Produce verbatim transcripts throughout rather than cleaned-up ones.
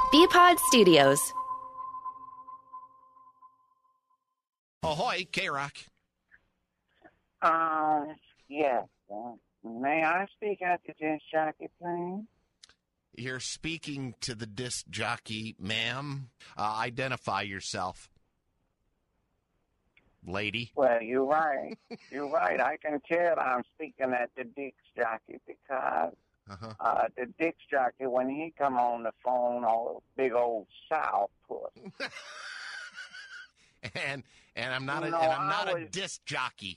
B-Pod Studios. Ahoy, K-Rock. Um, yes. Uh, may I speak at the disc jockey, please? You're speaking to the disc jockey, ma'am. Uh, identify yourself, lady. Well, you're right. You're right. I can tell I'm speaking at the disc jockey because Uh-huh. uh, the disc jockey, when he come on the phone, all big old sow puss. and and I'm not You a, know, and I'm not I a was- disc jockey.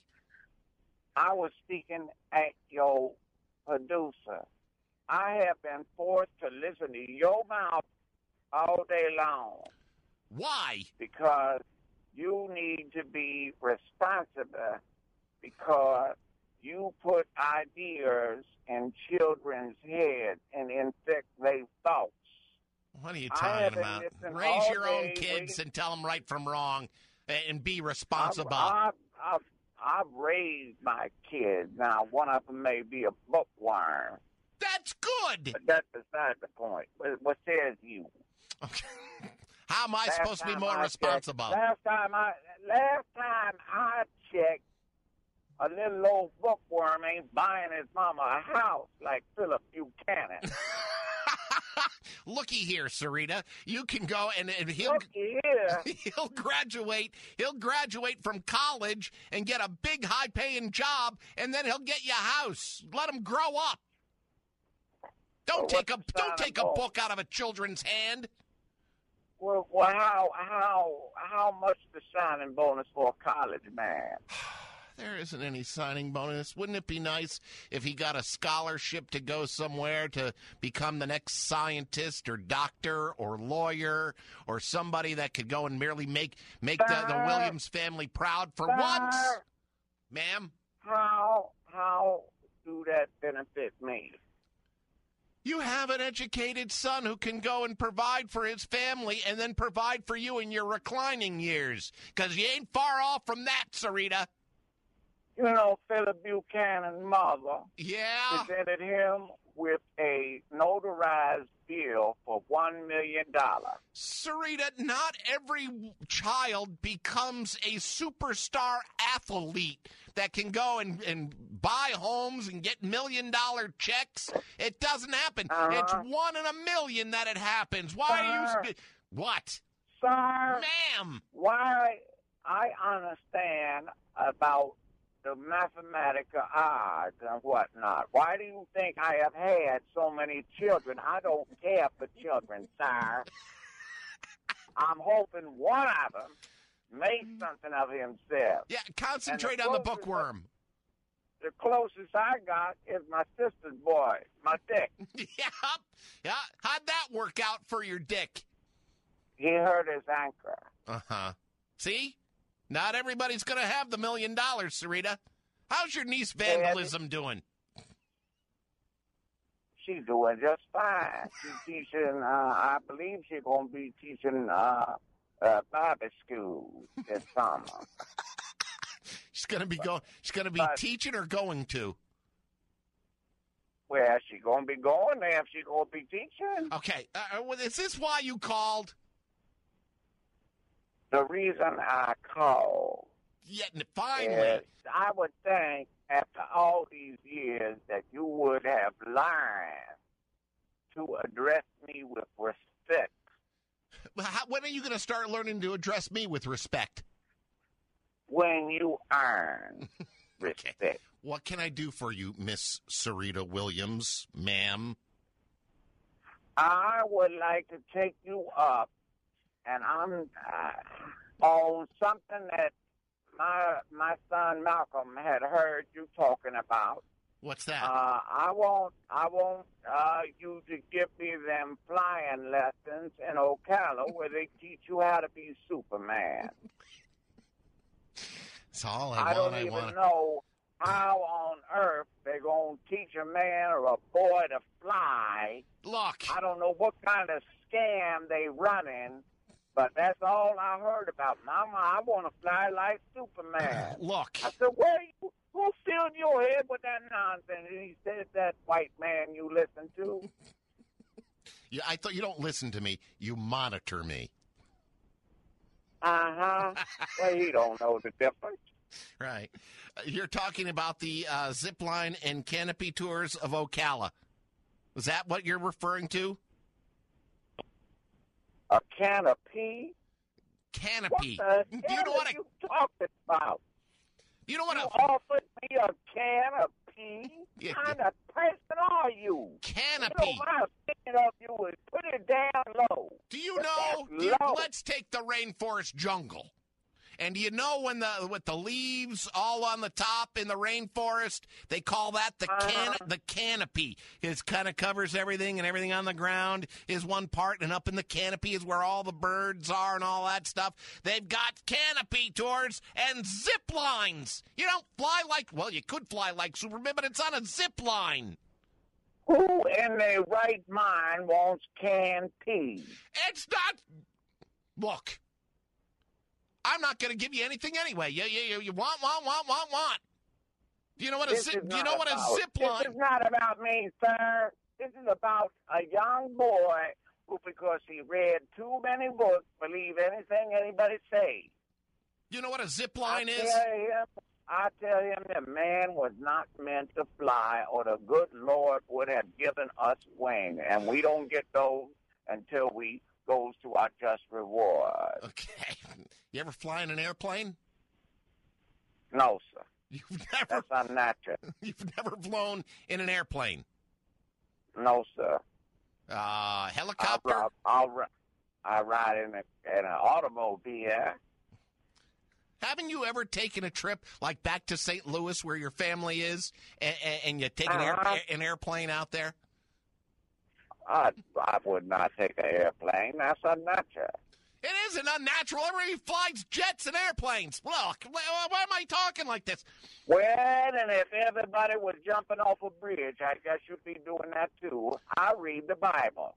I was speaking at your producer. I have been forced to listen to your mouth all day long Why? because you need to be responsible because you put ideas in children's heads and infect their thoughts. What are you I talking haven't about? listened Raise all your own day kids waiting- and tell them right from wrong, and be I've, responsible. I've, I've, I've raised my kids. Now, one of them may be a bookworm, That's good. but that's beside the point. What, what says you? Okay. How am I Last supposed to be time more I responsible? Checked, last time I last time I checked, a little old bookworm ain't buying his mama a house like Philip Buchanan. Looky here, Sarita. You can go and, and he'll Look here. he'll graduate. He'll graduate from college and get a big, high-paying job, and then he'll get you a house. Let him grow up. Don't Well, take a what's the don't sign take a of book out of a children's hand. Well, well, how how how much the signing bonus for a college man? There isn't any signing bonus. Wouldn't it be nice if he got a scholarship to go somewhere to become the next scientist or doctor or lawyer or somebody that could go and merely make make the, the Sir. Williams family proud for Sir. once? Ma'am? How how do that benefit me? You have an educated son who can go and provide for his family and then provide for you in your reclining years. Because you ain't far off from that, Sarita. You know, Philip Buchanan's mother Yeah? presented him with a notarized bill for one million dollars. Sarita, not every child becomes a superstar athlete that can go and, and buy homes and get million-dollar checks. It doesn't happen. Uh-huh. It's one in a million that it happens. Why are you... Sir. Spe- what? Sir, Ma'am! why I understand about the mathematical odds and whatnot. Why do you think I have had so many children? I don't care for children, sir. I'm hoping one of them makes something of himself. Yeah, concentrate And the on the closest- bookworm. The closest I got is my sister's boy, my dick. yeah, yeah. How'd that work out for your dick? He hurt his anchor. Uh-huh. See? Not everybody's going to have the million dollars, Sarita. How's your niece Vandalism doing? She's doing just fine. She's teaching, uh, I believe she's going to be teaching uh, uh, Bible school this summer. She's going to be going. She's going to be But- teaching or going to. Well, she going to be going there if she going to be teaching. Okay. Uh, well, is this why you called? The reason I called Yeah, n- finally. is I would think after all these years that you would have learned to address me with respect. Well, How, when are you going to start learning to address me with respect? When you earn respect. What can I do for you, Miss Sarita Williams, ma'am? I would like to take you up, and I'm uh, on something that my my son Malcolm had heard you talking about. What's that? Uh, I want I want uh, you to give me them flying lessons in Ocala where they teach you how to be Superman. That's all I, I, want. don't I even want. know how on earth they're going to teach a man or a boy to fly. Look, I don't know what kind of scam they running, but that's all I heard about. Mama, I want to fly like Superman. look. I said, where you, who filled your head with that nonsense? And he said, that white man you listen to. You, I thought you don't listen to me. You monitor me. Uh-huh. Well, he don't know the difference. Right. Uh, You're talking about the uh, zip line and canopy tours of Ocala. Is that what you're referring to? A can of pee? Canopy. What the Do you hell know are what a you talking about? you know what You a offered me a can of pee? Yeah, What kind of person are you? canopy? You know, my opinion of you is put it down low. Do you Put know? that Do you, low. let's take the rainforest jungle. And do you know when the with the leaves all on the top in the rainforest, they call that the can Uh-huh. the canopy. It kind of covers everything, and everything on the ground is one part, and up in the canopy is where all the birds are and all that stuff. They've got canopy tours and zip lines. You don't fly like well, you could fly like Superman, but it's on a zip line. Who in their right mind wants canned pee? It's not. Look, I'm not going to give you anything anyway. You, you, you, you want, want, want, want, want. Do you know what a This zip? is Do you not know what a about- zip line? This is not about me, sir. This is about a young boy who, because he read too many books, believe anything anybody say. Do you know what a zip line I is? Tell him, I tell him that man was not meant to fly, or the good Lord would have given us wings, and we don't get those until we goes to our just reward. Okay. You ever fly in an airplane? No, sir. You've never, That's unnatural. you've never flown in an airplane. No, sir. Uh, I, helicopter? ride- I'll, ri- I ride in, a, in an automobile. Haven't you ever taken a trip like back to Saint Louis where your family is, and, and, and you take an, air, Uh-huh. an airplane out there? I, I would not take an airplane. That's unnatural. It isn't unnatural. Everybody flies jets and airplanes. Look, why, why am I talking like this? Well, and if everybody was jumping off a bridge, I guess you'd be doing that too. I read the Bible.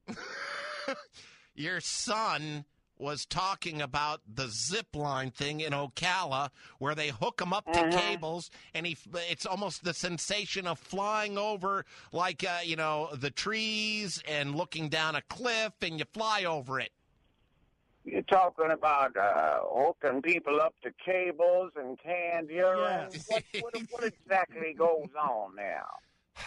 Your son was talking about the zip line thing in Ocala, where they hook them up to Mhm. cables, and he it's almost the sensation of flying over, like uh, you know, the trees and looking down a cliff, and you fly over it. You're talking about uh, hooking people up to cables and canned urine. Yes. What, what, what exactly goes on now?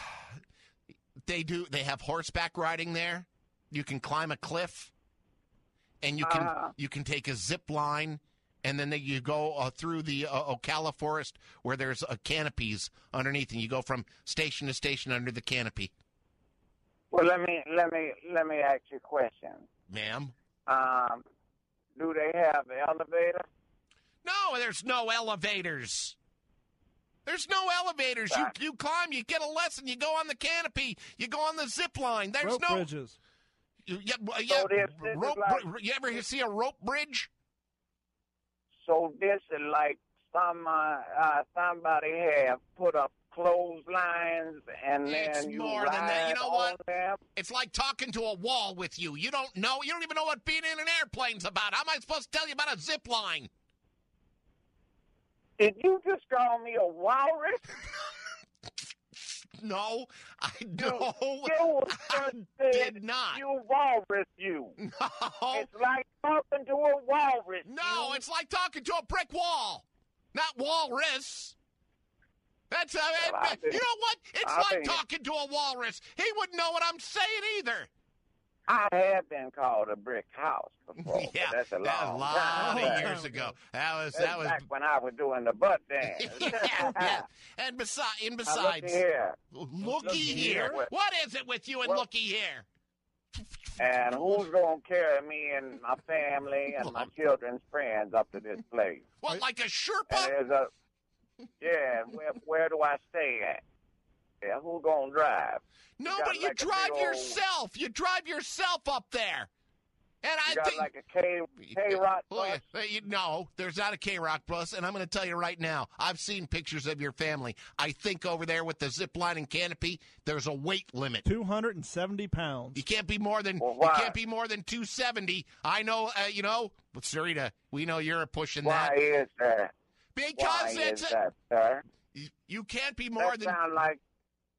They do. They have horseback riding there. You can climb a cliff, and you can Uh-huh. you can take a zip line, and then they, you go uh, through the uh, Ocala forest where there's uh, canopies underneath, and you go from station to station under the canopy. Well, let me let me let me ask you a question. Ma'am? Um, do they have the elevator? No, there's no elevators. There's no elevators. You Right. you climb, you get a lesson, you go on the canopy, you go on the zip line. There's Rope no bridges. You, yeah, uh, yeah, So this- this is rope. like- br- you ever see a rope bridge? So this is like some uh, uh, somebody have put up clotheslines and It's then you more ride than that. You know on what? them. It's like talking to a wall with you. You don't know. You don't even know what being in an airplane's about. How am I supposed to tell you about a zip line? Did you just call me a walrus? No, I no, You I just said did not. you walrus you. No, It's like talking to a walrus. no, you. it's like talking to a brick wall, not walrus. That's uh, Well, I you think- know what? It's I like think- talking to a walrus. He wouldn't know what I'm saying either. I have been called a brick house before. but Yeah, that's a that was a long lot time of back. years ago. That was That's that was. back when I was doing the butt dance. yeah, yeah. And besides, and Now, besides, looky here. looky Looky here. here. What is it with you and Well- looky here? And who's going to carry me and my family and my children's friends up to this place? What, like a And Sherpa? there's a, yeah, where, where do I stay at? Yeah, who's going to drive? No, got but you like a big drive old- yourself. You drive yourself up there. And I You got think. like a K, K-Rock Look, bus? uh, you- no, there's not a K-Rock bus, and I'm going to tell you right now, I've seen pictures of your family. I think over there with the zip line and canopy, there's a weight limit. two hundred seventy pounds. You can't be more than Well, you why? can't be more than two seventy. I know, uh, you know, but Sarita, we know you're pushing Why that is that? because Why it's is a, that, sir? you- you can't be more That than sound like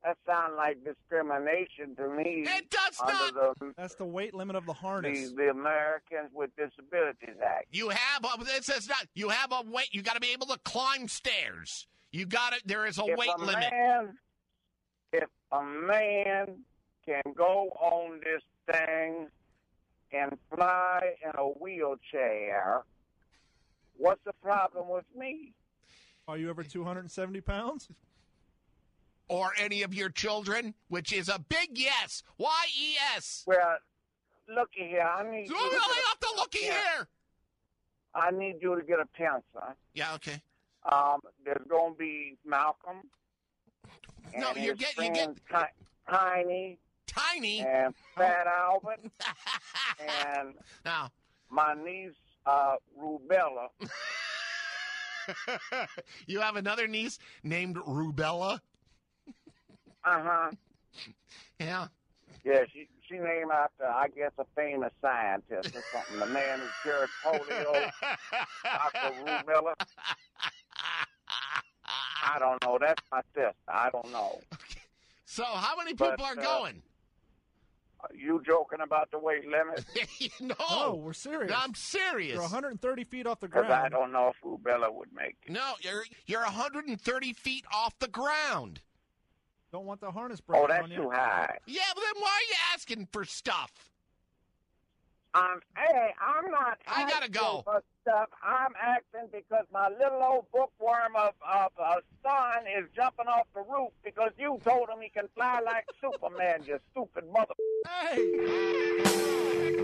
that sounds like discrimination to me. It does under not. The, That's the weight limit of the harness. the, the Americans with Disabilities Act. You have a, it says not. You have a weight. You got to be able to climb stairs. You got it. There is a If weight a limit. Man, if a man can go on this thing and fly in a wheelchair, what's the problem with me? Are you over two hundred seventy pounds? Or any of your children, which is a big yes. Y E S. Well, looky here. I need So you to I get have to looky yeah. here. I need you to get a pencil. Yeah, okay. Um, there's going to be Malcolm. No, and you're his getting- you friend Ti- Tiny Tiny. and Fat Albert and Now, my niece uh, Rubella. you have another niece named Rubella? Uh huh. Yeah. Yeah, she she named after, I guess, a famous scientist or something. The man who cured polio, Doctor Rubella. I don't know. That's my sister. I don't know. So how many people But, are uh, going? Are you joking about the weight limit? no. Oh, we're serious. I'm serious. You're one hundred thirty feet off the Because I ground. don't know if Rubella would make it. No, you're you're one hundred thirty feet off the ground. Don't want the harness Oh, broken that's on you. too high. Yeah, but then why are you asking for stuff? Um, hey, I'm not I gotta asking go. for stuff. I'm acting because my little old bookworm of, of a son is jumping off the roof because you told him he can fly like Superman, you stupid mother... Hey!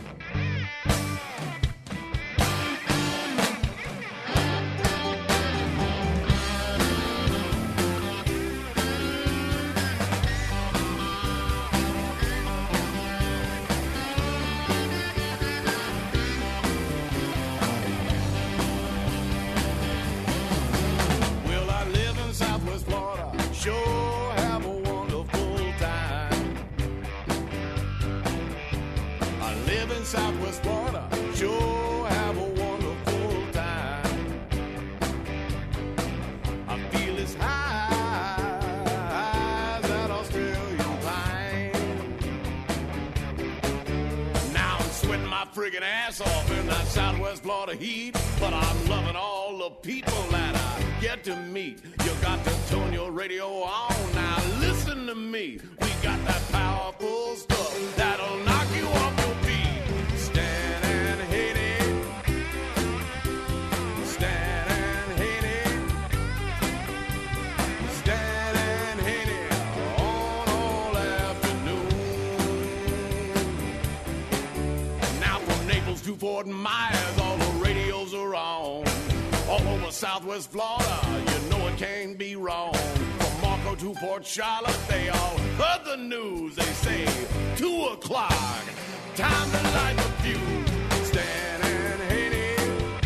Well, I live in Southwest Florida, sure have a wonderful time. I live in Southwest Florida, sure have a wonderful time. I feel as high as that Australian pine. Now I'm sweating my friggin' ass off in that Southwest Florida heat, but I'm loving all the people that I get to meet. You got to turn your radio on now. Listen to me. We got that powerful stuff that'll knock you off your feet. Stand and hit it. Stand and hit it. Stand and hit it on all afternoon. Now from Naples to Fort Myers, all the radios are on. All over Southwest Florida, you know it can't be wrong. From Marco to Port Charlotte, they all heard the news. They say, two o'clock, time to light the fuse. Stand and hit it.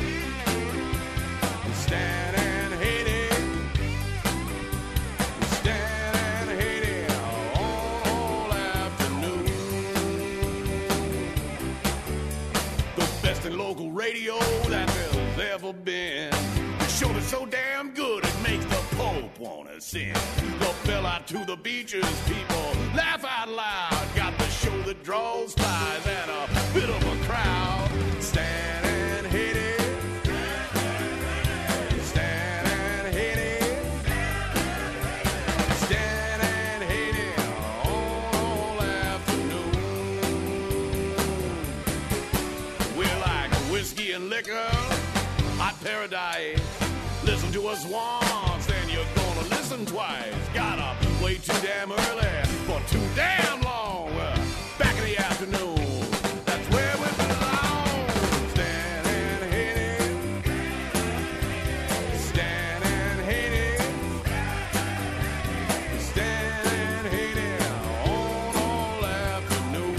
Stand and hit it. Stand and hit it on all afternoon. The best in local radio that there's ever been. The show that's so damn good it makes the Pope wanna sing. The bell out to the beaches, people laugh out loud. Got the show that draws flies and a bit of a crowd. Stand and hit it. Stand and hit it. Stand and hit it on all afternoon. We're like whiskey and liquor, hot paradise. Listen to us once, then you're gonna listen twice. Gotta be way too damn early for too damn long. Uh, Back in the afternoon, that's where we belong. Stand and hit it. Stand and hit it. Stand and hit it on all afternoon.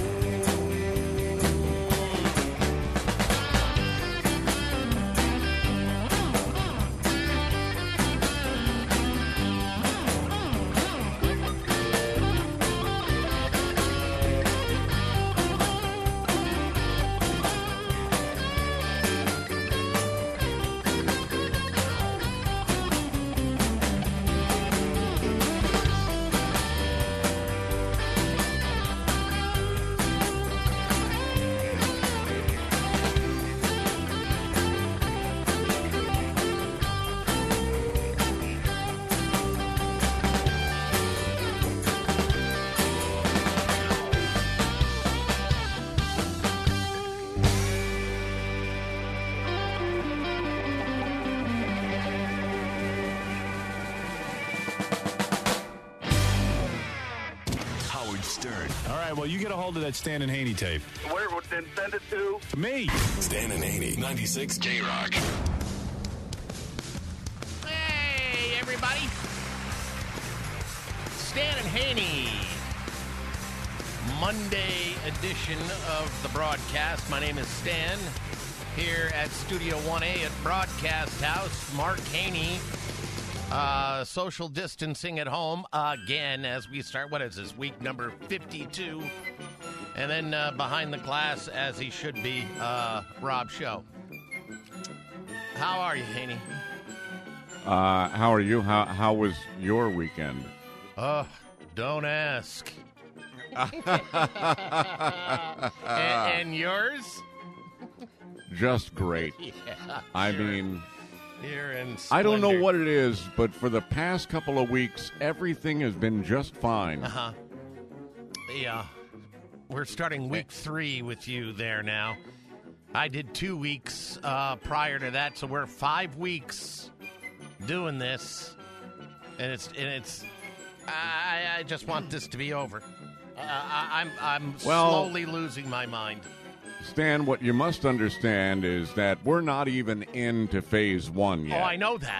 right, well, you get a hold of that Stan and Haney tape. Where would then send it to? To me. Stan and Haney, ninety-six K-Rock. Hey, everybody. Stan and Haney. Monday edition of the broadcast. My name is Stan. Here at Studio one A at Broadcast House. Mark Haney. Uh, social distancing at home again as we start. What is this? Week number fifty-two. And then uh, behind the glass, as he should be, uh, Rob Show. How are you, Haney? Uh, how are you? How how was your weekend? Uh, don't ask. and, and yours? Just great. Yeah, I sure. mean, You're in I don't know splendor. what it is, but for the past couple of weeks, everything has been just fine. Uh-huh. Yeah. We're starting week three with you there now. I did two weeks uh, prior to that, so we're five weeks doing this, and it's and it's. I, I just want this to be over. Uh, I, I'm I'm Well- slowly losing my mind. Stan, what you must understand is that we're not even into phase one yet. Oh, I know that.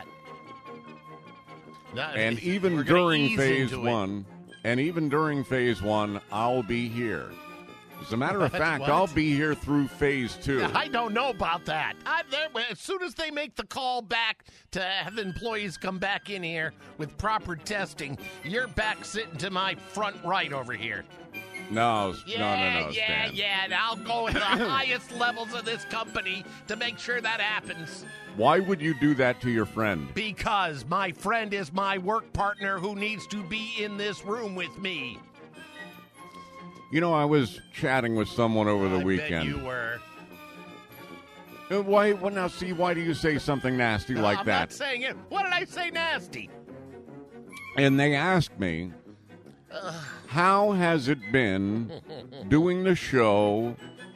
That- And we're even gonna during ease phase into it. one, and even during phase one, I'll be here. As a matter of What? fact, What? I'll be here through phase two. I don't know about that. I, there- as soon as they make the call back to have employees come back in here with proper testing, you're back sitting to my front right over here. No, Yeah, no, no, no, yeah, Stan. yeah. And I'll go at the highest levels of this company to make sure that happens. Why would you do that to your friend? Because my friend is my work partner who needs to be in this room with me. You know, I was chatting with someone over the I weekend. bet you were. Uh, Why? Well, now, see, why do you say something nasty No, like I'm that? not saying it. What did I say nasty? And they asked me, how has it been doing the show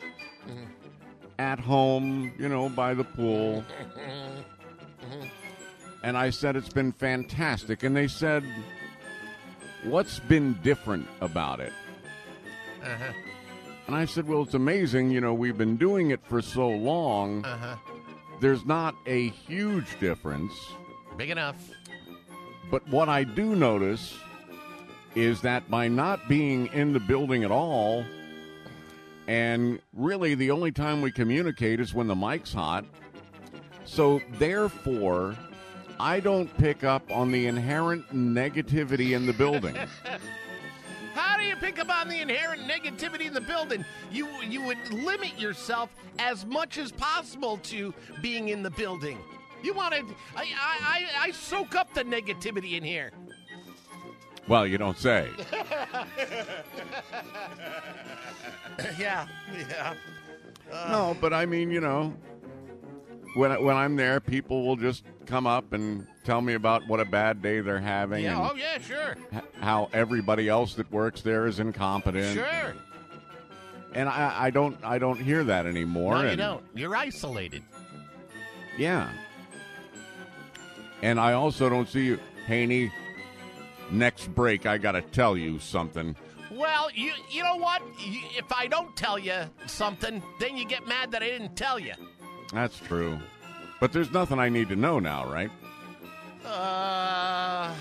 at home, you know, by the pool? And I said, it's been fantastic. And they said, what's been different about it? Uh-huh. And I said, well, it's amazing. You know, we've been doing it for so long. Uh-huh. There's not a huge difference. Big enough. But what I do notice is that by not being in the building at all, and really the only time we communicate is when the mic's hot, so therefore, I don't pick up on the inherent negativity in the building. How do you pick up on the inherent negativity in the building? You you would limit yourself as much as possible to being in the building. You want to? I, I I I soak up the negativity in here. Well, you don't say. yeah, yeah. No, but I mean, you know, when, I- when I'm there, people will just come up and tell me about what a bad day they're having Yeah. and Oh yeah. Sure. h- how everybody else that works there is incompetent. Sure. And I, I don't I don't hear that anymore. No, you and, don't. You're isolated. Yeah. And I also don't see you, Haney. Next break, I got to tell you something. Well, you you know what? You, if I don't tell you something, then you get mad that I didn't tell you. That's true. But there's nothing I need to know now, right? Uh,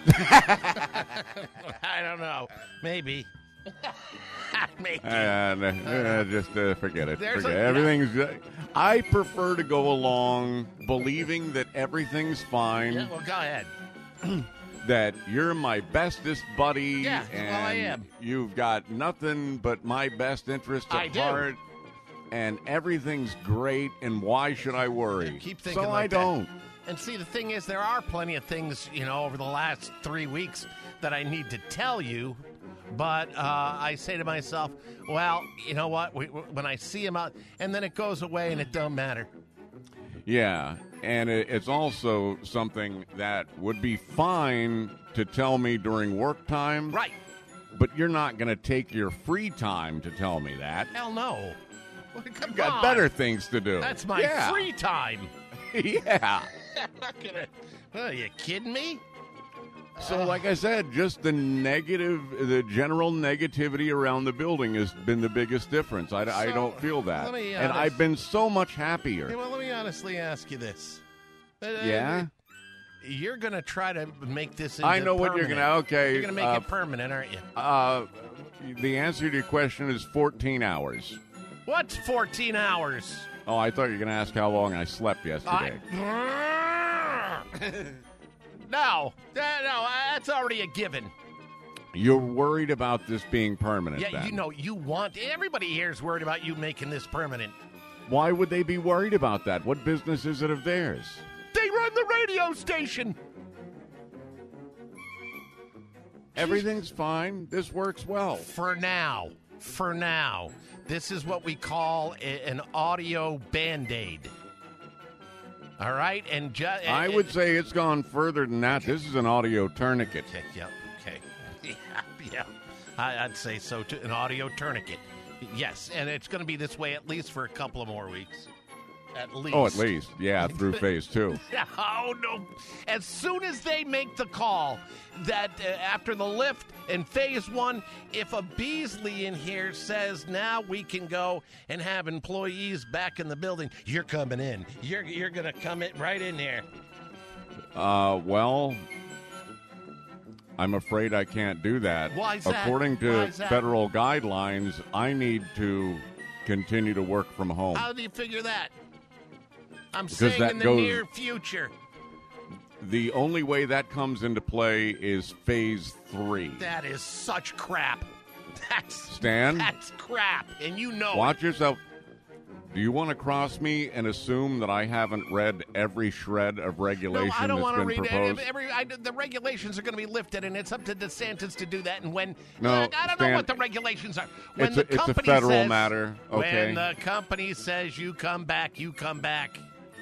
I don't know. Maybe. Maybe. And uh, just uh, forget it. There's Forget a- everything's. Uh, I prefer to go along believing that everything's fine. Yeah, well, go ahead. That you're my bestest buddy. Yeah, and well, I am. You've got nothing but my best interest at I do. heart. And everything's great, and why should I worry? Keep thinking so like I that. don't. And see, the thing is, there are plenty of things, you know, over the last three weeks that I need to tell you. But uh, I say to myself, well, you know what? We, we, when I see him out, and then it goes away and it don't matter. Yeah, and it, it's also something that would be fine to tell me during work time. Right. But you're not going to take your free time to tell me that. Hell no. Well, come You've got on. better things to do. That's my Yeah. free time. Yeah. I'm not gonna. Are you kidding me? So, like I said, just the negative, the general negativity around the building has been the biggest difference. I, I So, don't feel that. let me And honest- I've been so much happier. Hey, well, let me honestly ask you this. Uh, Yeah? You're going to try to make this into I know what you're permanent. going to, okay. You're going to make uh, it permanent, aren't you? Uh, the answer to your question is fourteen hours. What's fourteen hours? Oh, I thought you were going to ask how long I slept yesterday. I- no, that- no, that's already a given. You're worried about this being permanent, Yeah, then. you know, you want everybody here is worried about you making this permanent. Why would they be worried about that? What business is it of theirs? They run the radio station. Everything's fine. This works well. For now, for now, this is what we call a, an audio band-aid. All right, and ju- I would say it's gone further than that. This is an audio tourniquet. Okay, yeah, okay, yeah, yeah. I, I'd say so too. An audio tourniquet, yes, and it's going to be this way at least for a couple of more weeks, at least. Oh, at least. Yeah, through phase two. Oh, no. As soon as they make the call that uh, after the lift in phase one, if a Beasley in here says now we can go and have employees back in the building, you're coming in. You're you're going to come in right in there. Uh, well, I'm afraid I can't do that. Why is that? According to Why is that? federal guidelines, I need to continue to work from home. How do you figure that? I'm Because saying that in the goes- near future. The only way that comes into play is phase three. That is such crap. That's Stan? That's crap, and you know it. Watch yourself. Do you want to cross me and assume that I haven't read every shred of regulation No, I don't that's want to been read proposed? it. Every, I, the regulations are going to be lifted, and it's up to DeSantis to do that. And when No, I, I don't Stan, know what the regulations are. When it's the a- it's a company federal says- matter, okay? When the company says you come back, you come back.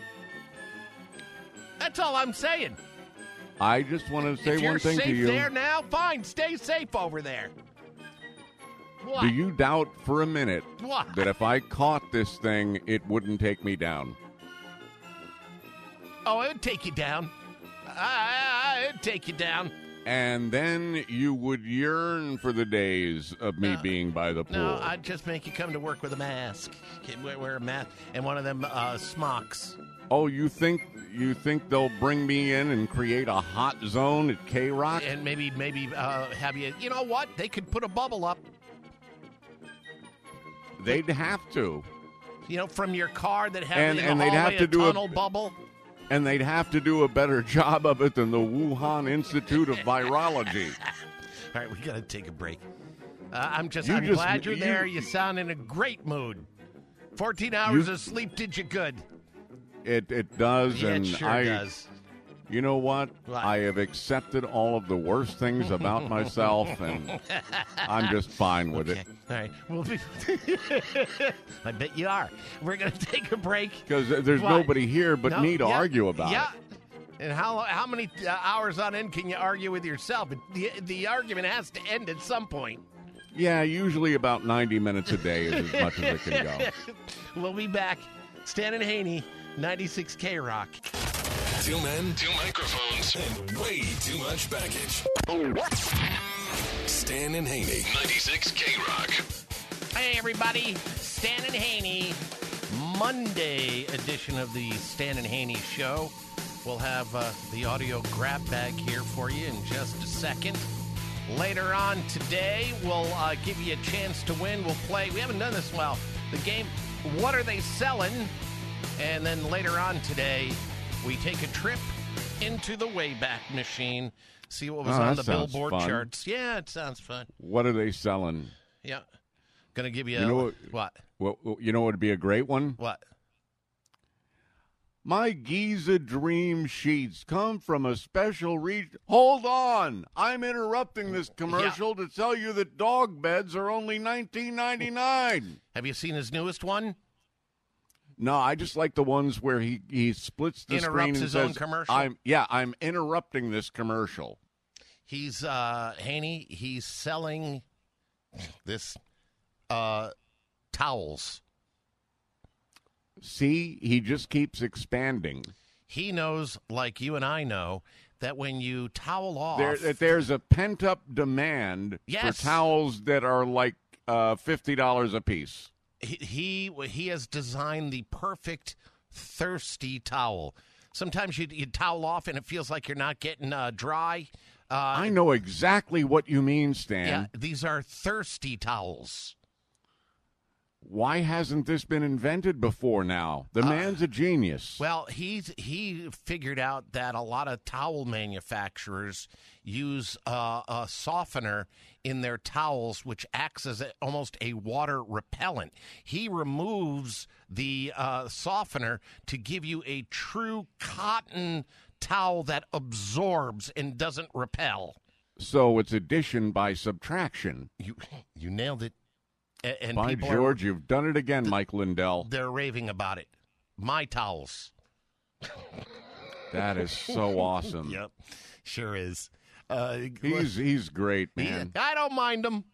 That's all I'm saying. I just want to say if you're one thing safe to you. there now, fine, stay safe over there. What? Do you doubt for a minute What? that if I caught this thing, it wouldn't take me down? Oh, it would take you down. I, I, it'd take you down. And then you would yearn for the days of me No. being by the pool. No, I'd just make you come to work with a mask. Wear, wear a mask and one of them uh, smocks. Oh, you think you think they'll bring me in and create a hot zone at K Rock? And maybe, maybe uh, have you. You know what? They could put a bubble up. They'd have to, You know, from your car that has And- in and the they'd have hallway to a do a- tunnel bubble. and they'd have to do a better job of it than the Wuhan Institute of Virology. All right, we got to take a break. Uh, I'm just. You I'm just- glad you're you- there. You sound in a great mood. Fourteen hours You- of sleep did you good. It it does, Yeah, and it sure I. does. You know what? What? I have accepted all of the worst things about myself, and I'm just fine with Okay. it. All right. We'll be. I bet you are. We're gonna take a break. Because there's What? nobody here but No, me to yeah, argue about yeah. it. And how how many uh, hours on end can you argue with yourself? The the argument has to end at some point. Yeah, usually about ninety minutes a day is as much as it can go. We'll be back. Stan and Haney, ninety-six K Rock. Two men, two microphones, and way too much baggage. Stan and Haney, ninety-six K Rock. Hey everybody, Stan and Haney, Monday edition of the Stan and Haney Show. We'll have uh, the audio grab bag here for you in just a second. Later on today, we'll uh, give you a chance to win. We'll play. We haven't done this well. The game, What Are They Selling? And then later on today, we take a trip into the Wayback Machine, see what was Oh, on that the sounds Billboard fun. charts. Yeah, it sounds fun. What are they selling? Yeah. Gonna give you, You a, know what- what? Well, you know what would be a great one? What? My Giza Dream Sheets come from a special region. Hold on! I'm interrupting this commercial to tell you that dog beds are only nineteen ninety-nine. Have you seen his newest one? No, I just like the ones where he, he splits the Interrupts screen and his says, own commercial? I'm yeah, I'm interrupting this commercial. He's uh Haney, he's selling this uh towels. See, he just keeps expanding. He knows, like you and I know, that when you towel off, There, that there's a pent-up demand Yes. for towels that are like uh, fifty dollars a piece. he, he he has designed the perfect thirsty towel. Sometimes you you towel off and it feels like you're not getting uh, dry. Uh, I know exactly what you mean, Stan. Yeah, these are thirsty towels. Why hasn't this been invented before now? The man's a genius. Well, he's he figured out that a lot of towel manufacturers use uh, a softener in their towels, which acts as a, almost a water repellent. He removes the uh, softener to give you a true cotton towel that absorbs and doesn't repel. So it's addition by subtraction. You you nailed it. A- And By people George, are, you've done it again, Mike Lindell. they're raving about it. My towels. That is so awesome. Yep, sure is. Uh, He's he's great, he- man. I don't mind him.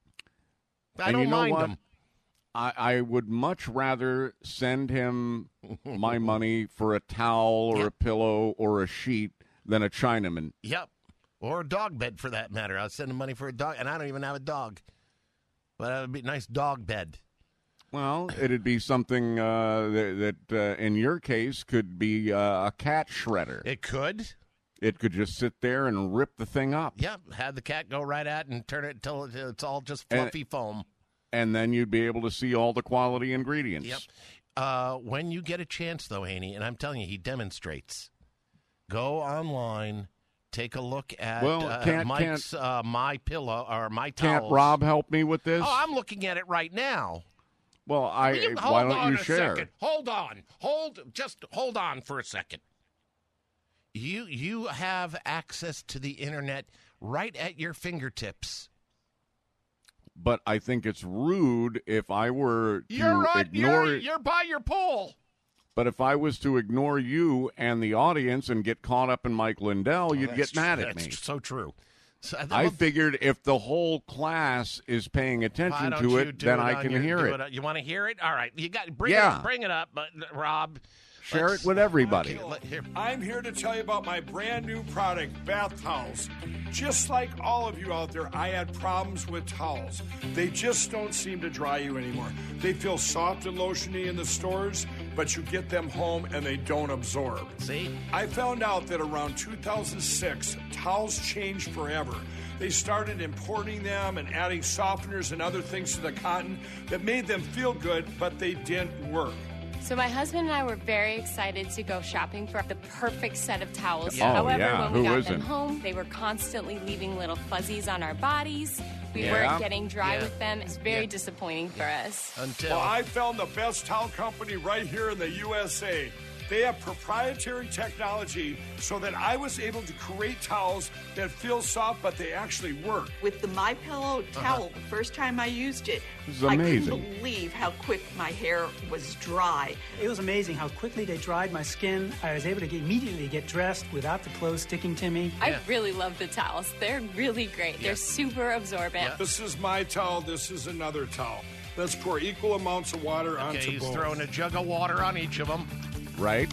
I And don't you know mind what? him. I, I would much rather send him my money for a towel or Yep. a pillow or a sheet than a Chinaman. Yep, or a dog bed for that matter. I'll send him money for a dog, and I don't even have a dog. But it would be a nice dog bed. Well, it'd be something uh, that, that uh, in your case, could be uh, a cat shredder. It could. It could just sit there and rip the thing up. Yep, have the cat go right at and turn it until it's all just And- fluffy foam. And then you'd be able to see all the quality ingredients. Yep. Uh, when you get a chance, though, Haney, and I'm telling you, he demonstrates. Go online, take a look at Well, uh, can't- Mike's uh, My Pillow or My Can't Towels. Rob help me with this? Oh, I'm looking at it right now. well, I. Will you- why hold don't on you a share? second. Hold on. Hold. Just hold on for a second. You you have access to the internet right at your fingertips. But I think it's rude if I were to You're right. ignore. You're, you're by your pool. But if I was to ignore you and the audience and get caught up in Mike Lindell, you'd That's get mad tr- at me. That's so true. So, I figured if the whole class is paying Why attention don't to you it, do then it I on can your- hear do it. on- You want to hear it? All right. You got bring Yeah. it bring it up, but Rob. Share let's- it with everybody. Okay, let- here. I'm here to tell you about my brand new product, bath towels. Just like all of you out there, I had problems with towels. They just don't seem to dry you anymore. They feel soft and lotiony in the stores, but you get them home and they don't absorb. See? I found out that around two thousand six, towels changed forever. They started importing them and adding softeners and other things to the cotton that made them feel good, but they didn't work. So my husband and I were very excited to go shopping for the perfect set of towels. Yeah. Oh, However, yeah. when we Who got isn't? them home, they were constantly leaving little fuzzies on our bodies. We Yeah. weren't getting dry Yeah. with them. It's very Yeah. disappointing for us. Until Well, I found the best towel company right here in the U S A. They have proprietary technology so that I was able to create towels that feel soft, but they actually work. With the My Pillow towel, the first time I used it, This is I amazing. couldn't believe how quick my hair was dry. It was amazing how quickly they dried my skin. I was able to get, immediately get dressed without the clothes sticking to me. I really love the towels. They're really great. They're super absorbent. This is my towel. This is another towel. Let's pour equal amounts of water okay, onto he's both. throwing a jug of water on each of them. Right?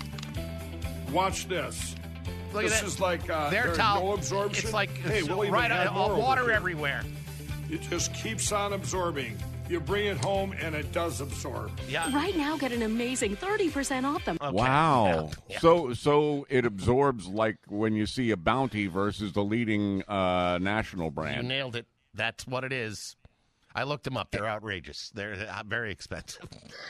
Watch this. Look this at that. is like uh, Their there's towel. no absorption. It's like hey, it's we'll even right add uh, more over water here. everywhere. It just keeps on absorbing. You bring it home and it does absorb. Yeah. Right now, get an amazing thirty percent off them. Okay. Wow. Yeah. So so it absorbs like when you see a Bounty versus the leading uh, national You brand. nailed it. That's what it is. I looked them up. They're outrageous. They're uh, very expensive.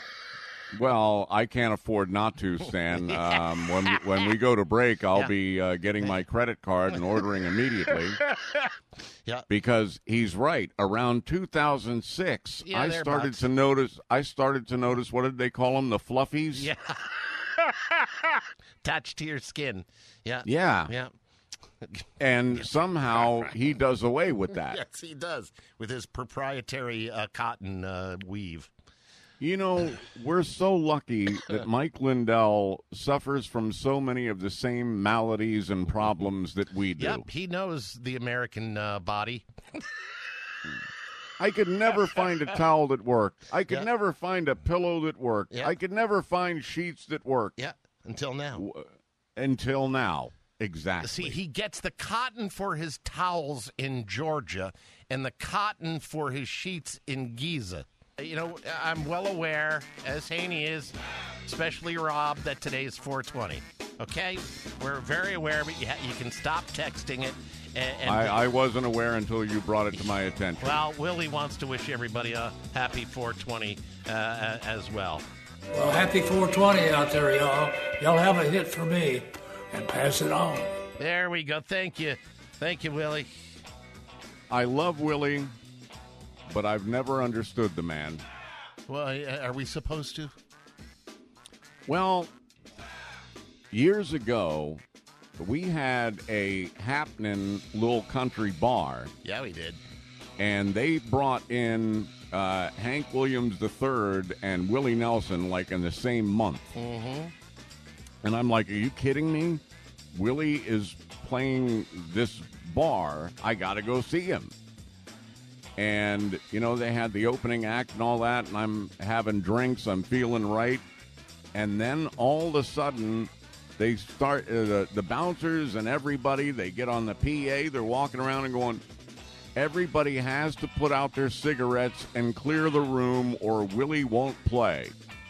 Well, I can't afford not to, Stan. Um, when when we go to break, I'll Yeah. be uh, getting my credit card and ordering immediately. Yeah. Because he's right. Around two thousand six, Yeah, I they're started bucks. to notice. I started to notice. What did they call them? The fluffies. Yeah. Attached to your skin. Yeah. Yeah. Yeah. And somehow he does away with that. Yes, he does with his proprietary uh, cotton uh, weave. You know, we're so lucky that Mike Lindell suffers from so many of the same maladies and problems that we do. Yep, he knows the American uh, body. I could never find a towel that worked. I could Yeah. never find a pillow that worked. Yeah. I could never find sheets that worked. Yeah, until now. W- Until now. Exactly. See, he gets the cotton for his towels in Georgia and the cotton for his sheets in Giza. You know, I'm well aware, as Haney is, especially Rob, that today is four twenty. Okay? We're very aware, but you, ha- you can stop texting it. And, and I, I wasn't aware until you brought it to my attention. Well, Willie wants to wish everybody a happy four twenty uh, as well. Well, happy four twenty out there, y'all. Y'all have a hit for me and pass it on. There we go. Thank you. Thank you, Willie. I love Willie, but I've never understood the man. Well, are we supposed to? Well, years ago, we had a happening little country bar. Yeah, we did. And they brought in uh, Hank Williams the third and Willie Nelson like in the same month. Mm-hmm. And I'm like, are you kidding me? Willie is playing this bar. I got to go see him. And, you know, they had the opening act and all that, and I'm having drinks. I'm feeling right. And then all of a sudden, they start, uh, the, the bouncers and everybody, they get on the P A. They're walking around and going, everybody has to put out their cigarettes and clear the room or Willie won't play.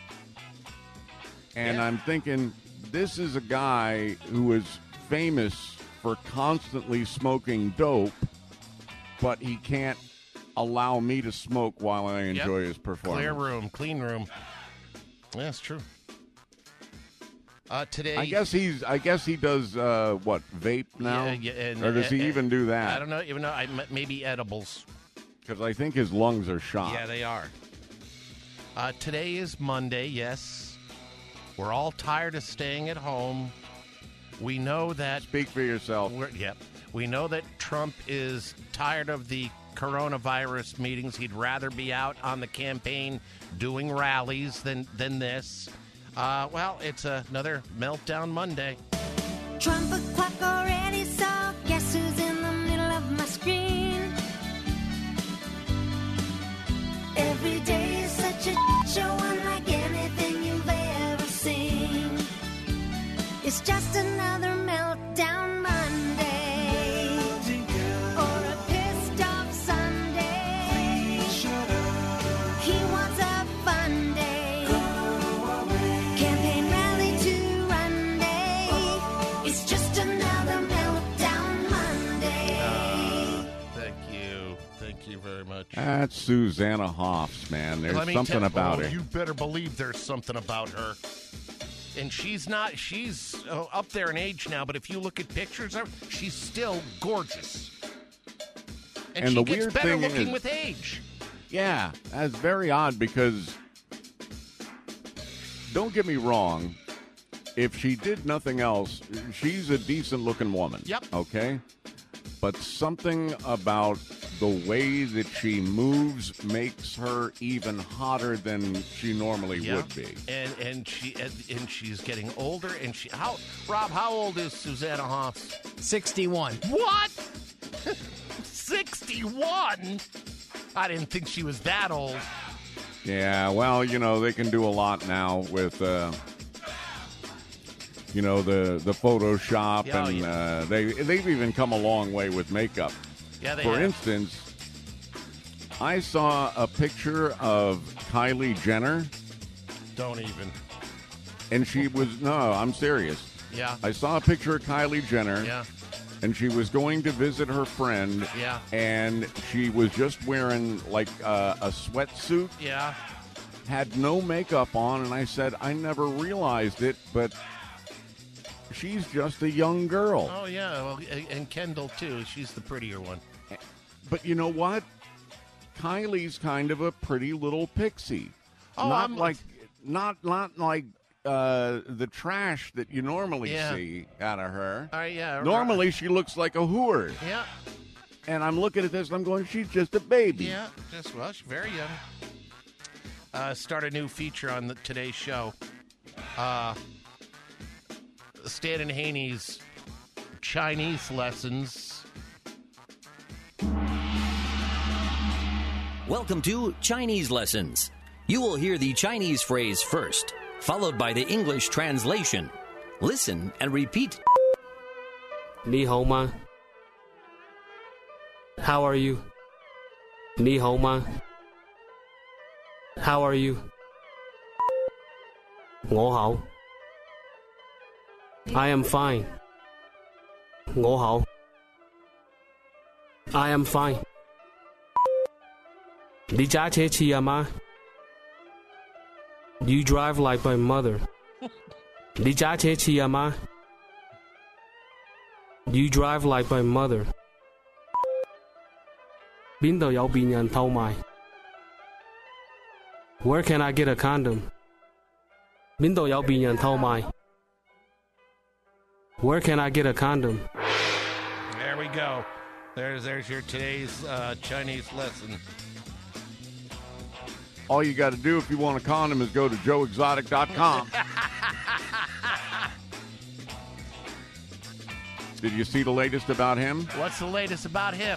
And yeah. I'm thinking, this is a guy who is famous for constantly smoking dope, but he can't allow me to smoke while I enjoy yep. his performance. Clear room, clean room. Yeah, that's true. Uh, today, I guess he's. I guess he does uh, what vape now, yeah, yeah, and, or does he uh, even do that? I don't know. Even though I maybe edibles, because I think his lungs are shot. Yeah, they are. Uh, today is Monday. Yes, we're all tired of staying at home. We know that. Speak for yourself. We're, yep. We know that Trump is tired of the coronavirus meetings. He'd rather be out on the campaign doing rallies than than this. Uh, well, it's another Meltdown Monday. Trump o'clock already, so guess who's in the middle of my screen? Every day is such a show, unlike anything you've ever seen. It's just another Meltdown Monday, or a pissed off Sunday. He wants a fun day. Campaign rally to run day. It's just another Meltdown Monday. Uh, thank you. Thank you very much. That's Susanna Hoffs, man. There's Let me something tell, about oh, her. You better believe there's something about her. And she's not, she's uh, up there in age now, but if you look at pictures of her, she's still gorgeous. And, And she the gets weird better thing looking is- with age. Yeah, that's very odd because, don't get me wrong, if she did nothing else, she's a decent-looking woman. Yep. Okay? But something about the way that she moves makes her even hotter than she normally Yeah. would be. And and she and, and she's getting older. And she how Rob? How old is Susanna Hoffs? Sixty-one. What? Sixty-one? I didn't think she was that old. Yeah, well, you know, they can do a lot now with, uh, you know, the, the Photoshop, Yeah, oh, and yeah. uh, they, they've even come a long way with makeup. Yeah, they For have. instance, I saw a picture of Kylie Jenner, Don't even. and she was, no, I'm serious. Yeah. I saw a picture of Kylie Jenner. Yeah. And she was going to visit her friend. Yeah. And she was just wearing, like, uh, a sweatsuit. Yeah. Had no makeup on. And I said, I never realized it, but she's just a young girl. Oh yeah. Well, and Kendall too. She's the prettier one. But you know what? Kylie's kind of a pretty little pixie. Oh, not I'm- like, not not like uh, the trash that you normally Yeah. see out of her. All right. Yeah. Normally, she looks like a whore. Yeah. And I'm looking at this and I'm going, she's just a baby. Yeah. Just well, she's very young. Uh, start a new feature on the today's show. Uh, Stan and Haney's Chinese lessons. Welcome to Chinese Lessons. You will hear the Chinese phrase first, followed by the English translation. Listen and repeat. 你好吗 How are you? 你好吗 How are you? 我好 I am fine. 我好 I am fine. 你揸車似阿媽 You drive like my mother. 你揸車似阿媽 You drive like my mother. 邊度有便人偷賣 Where can I get a condom? 邊度有便人偷賣 Where can I get a condom? There we go. There's there's your today's uh, Chinese lesson. All you got to do if you want a condom is go to joe exotic dot com. Did you see the latest about him? What's the latest about him?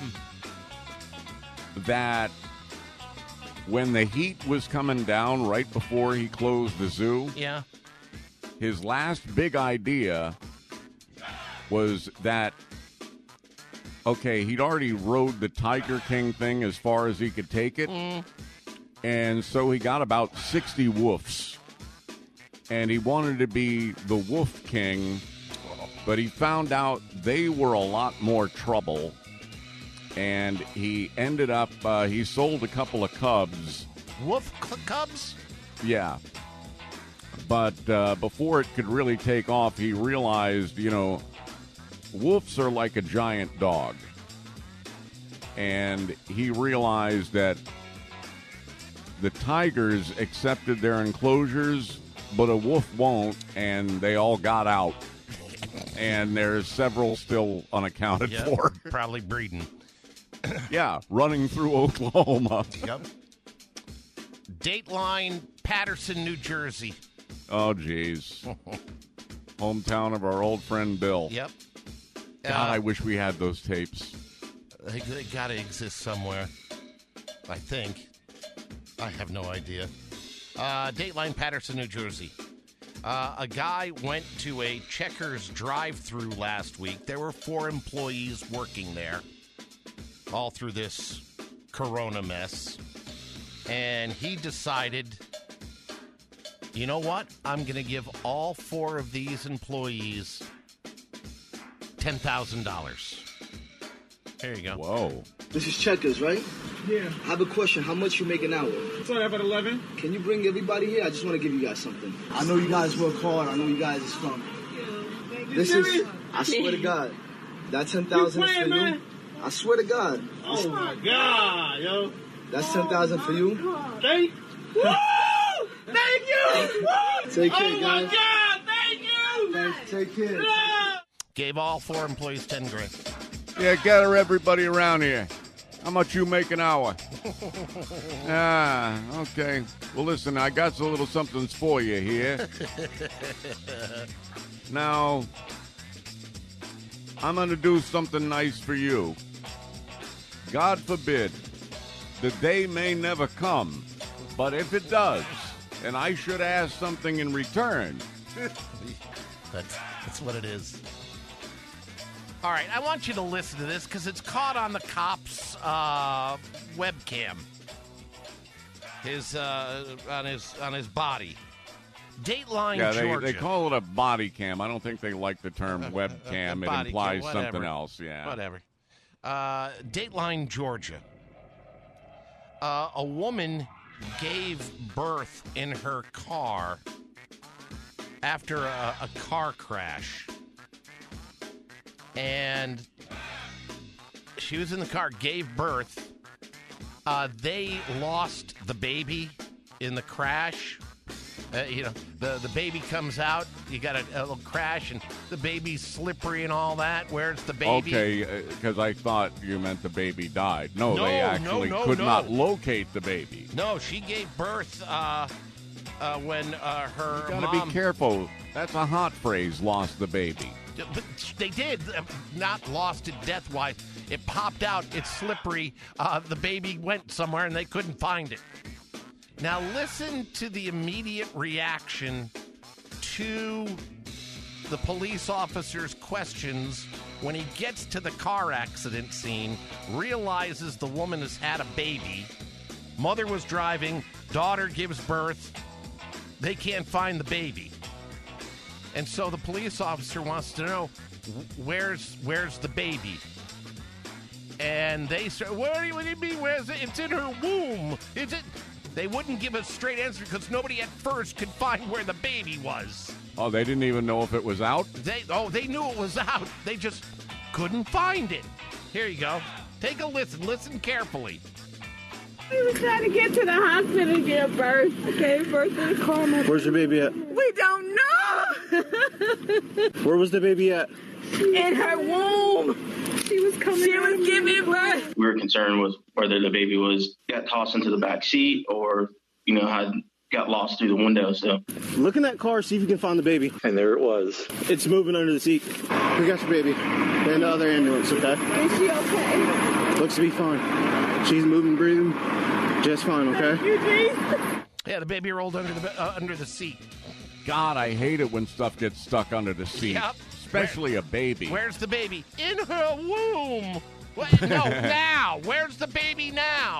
That when the heat was coming down right before he closed the zoo, Yeah. his last big idea was that, okay, he'd already rode the Tiger King thing as far as he could take it, Mm. and so he got about sixty woofs, and he wanted to be the Wolf King, but he found out they were a lot more trouble, and he ended up, uh, he sold a couple of cubs. Wolf c- cubs? Yeah. But uh, before it could really take off, he realized, you know, wolves are like a giant dog. And he realized that the tigers accepted their enclosures, but a wolf won't, and they all got out. And there's several still unaccounted Yep, for. Probably breeding. Yeah, running through Oklahoma. Yep. Dateline, Patterson, New Jersey. Oh, geez. Hometown of our old friend Bill. Yep. God, Uh, I wish we had those tapes. They, they got to exist somewhere. I think. I have no idea. Uh, Dateline, Patterson, New Jersey. Uh, a guy went to a Checkers drive-thru last week. There were four employees working there all through this corona mess. And he decided, you know what? I'm going to give all four of these employees ten thousand dollars. There you go. Whoa. This is Checkers, right? Yeah. I have a question. How much you make an hour? Sorry, about eleven. Can you bring everybody here? I just want to give you guys something. I know you guys work hard. I know you guys is from. This is, I swear to God, that ten thousand is for you. I swear to God. Oh my God, yo. That's ten thousand for you. Thank Woo! Thank you! Woo! Take care, oh guys. my God, thank you! Thanks. Take care. Gave all four employees ten grand. Yeah, gather everybody around here. How much you make an hour? Ah, okay. Well, listen, I got a little something for you here. Now, I'm going to do something nice for you. God forbid, the day may never come, but if it does, and I should ask something in return. That's, that's what it is. All right, I want you to listen to this because it's caught on the cop's uh, webcam. His uh, on his on his body. Dateline, yeah, they, Georgia. they call it a body cam. I don't think they like the term webcam. It Body implies cam, something whatever. else. Yeah, Whatever. Uh, Dateline, Georgia. Uh, a woman gave birth in her car after a, a car crash. And she was in the car, gave birth. Uh, they lost the baby in the crash. Uh, you know, the, the baby comes out, you got a, a little crash, and the baby's slippery and all that. Where's the baby? Okay, because I thought you meant the baby died. No, No, they no, actually no, could no. not locate the baby. No, she gave birth uh, uh, when uh, her You gotta mom... be careful. That's a hot phrase, lost the baby. But they did, uh, not lost it death-wise. It popped out. It's slippery. Uh, the baby went somewhere, and they couldn't find it. Now, listen to the immediate reaction to the police officer's questions When he gets to the car accident scene, realizes the woman has had a baby. Mother was driving, daughter gives birth. They can't find the baby. And so the police officer wants to know, where's where's the baby? And they say, what do you, what do you mean, where's it? It's in her womb. Is it? They wouldn't give a straight answer because nobody at first could find where the baby was. Oh, they didn't even know if it was out? They Oh, they knew it was out. They just couldn't find it. Here you go. Take a listen. Listen carefully. We were trying to get to the hospital to give birth. I gave birth to the coma. Where's your baby at? We don't know. Where was the baby at? In her womb. She was coming. She was giving birth. We were concerned with whether the baby was got tossed into the back seat or, you know, had got lost through the window. So look in that car, see if you can find the baby. And there it was. It's moving under the seat. We got your baby. And the other ambulance, okay? Is she okay? Looks to be fine. She's moving, breathing, just fine, okay? Yeah, the baby rolled under the uh, under the seat. God, I hate it when stuff gets stuck under the seat. Yep. Especially Where, a baby. Where's the baby? In her womb. What? No, now. Where's the baby now?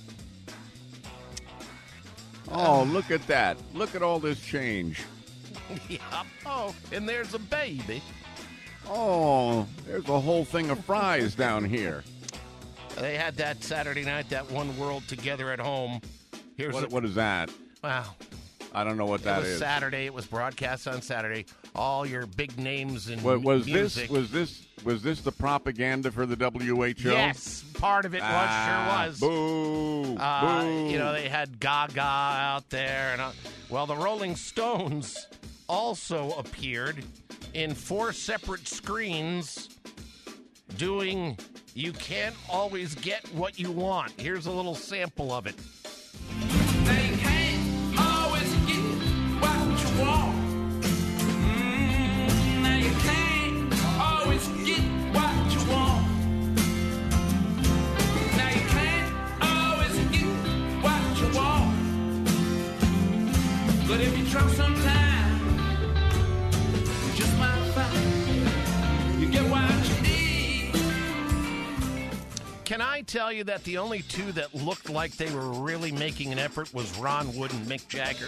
Oh, look at that. Look at all this change. Yep. Oh, and there's a baby. Oh, there's a whole thing of fries down here. They had that Saturday night, that One World Together at Home. Here's what, a, what is that? Wow. I don't know what that it was is. Saturday. It was broadcast on Saturday. All your big names in what, was music. This, was this was this the propaganda for the W H O? Yes, part of it was, ah, sure was. Boo, uh, boo. You know, they had Gaga out there. and uh, Well, the Rolling Stones also appeared in four separate screens doing You Can't Always Get What You Want. Here's a little sample of it. They can't always get what you want. Mm, now you can't always get what you want. Now you can't always get what you want. But if you try sometime, you just might find you get what you need. Can I tell you that the only two that looked like they were really making an effort was Ron Wood and Mick Jagger?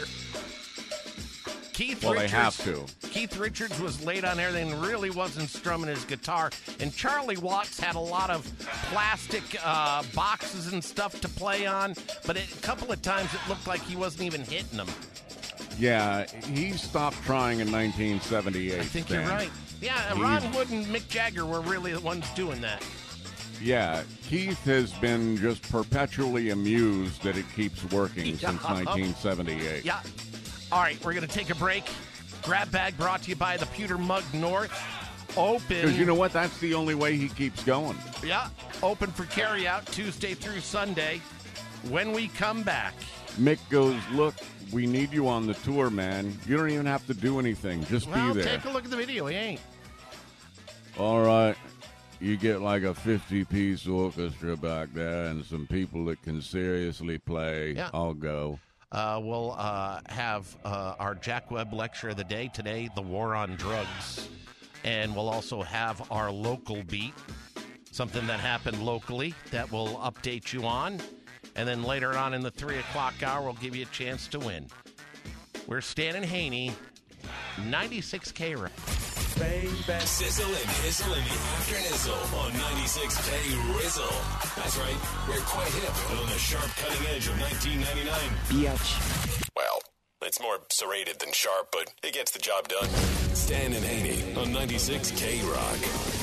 Keith well, Richards, they have to. Keith Richards was late on air and really wasn't strumming his guitar. And Charlie Watts had a lot of plastic uh, boxes and stuff to play on. But it, a couple of times it looked like he wasn't even hitting them. Yeah, he stopped trying in nineteen seventy-eight. I think Stan. you're right. Yeah, He's, Ron Wood and Mick Jagger were really the ones doing that. Yeah, Keith has been just perpetually amused that it keeps working Yeah. since nineteen seventy-eight. Yeah. All right, we're going to take a break. Grab Bag brought to you by the Pewter Mug North. Open. Because you know what? That's the only way he keeps going. Yeah. Open for carryout Tuesday through Sunday. When we come back. Mick goes, look, we need you on the tour, man. You don't even have to do anything. Just well, be there. Take a look at the video. He ain't. All right. You get like a fifty-piece orchestra back there and some people that can seriously play. Yeah. I'll go. Uh, we'll uh, have uh, our Jack Webb lecture of the day today, The War on Drugs. And we'll also have our local beat, something that happened locally that we'll update you on. And then later on in the three o'clock hour, we'll give you a chance to win. We're Stan and Haney, ninety-six K Rock. Baby. Sizzle and Hizzle in the After Nizzle on ninety-six K Rizzle. That's right, we're quite hip on the sharp cutting edge of nineteen ninety-nine. Biatch. Well, it's more serrated than sharp, but it gets the job done. Stan and Haney on ninety-six K Rock.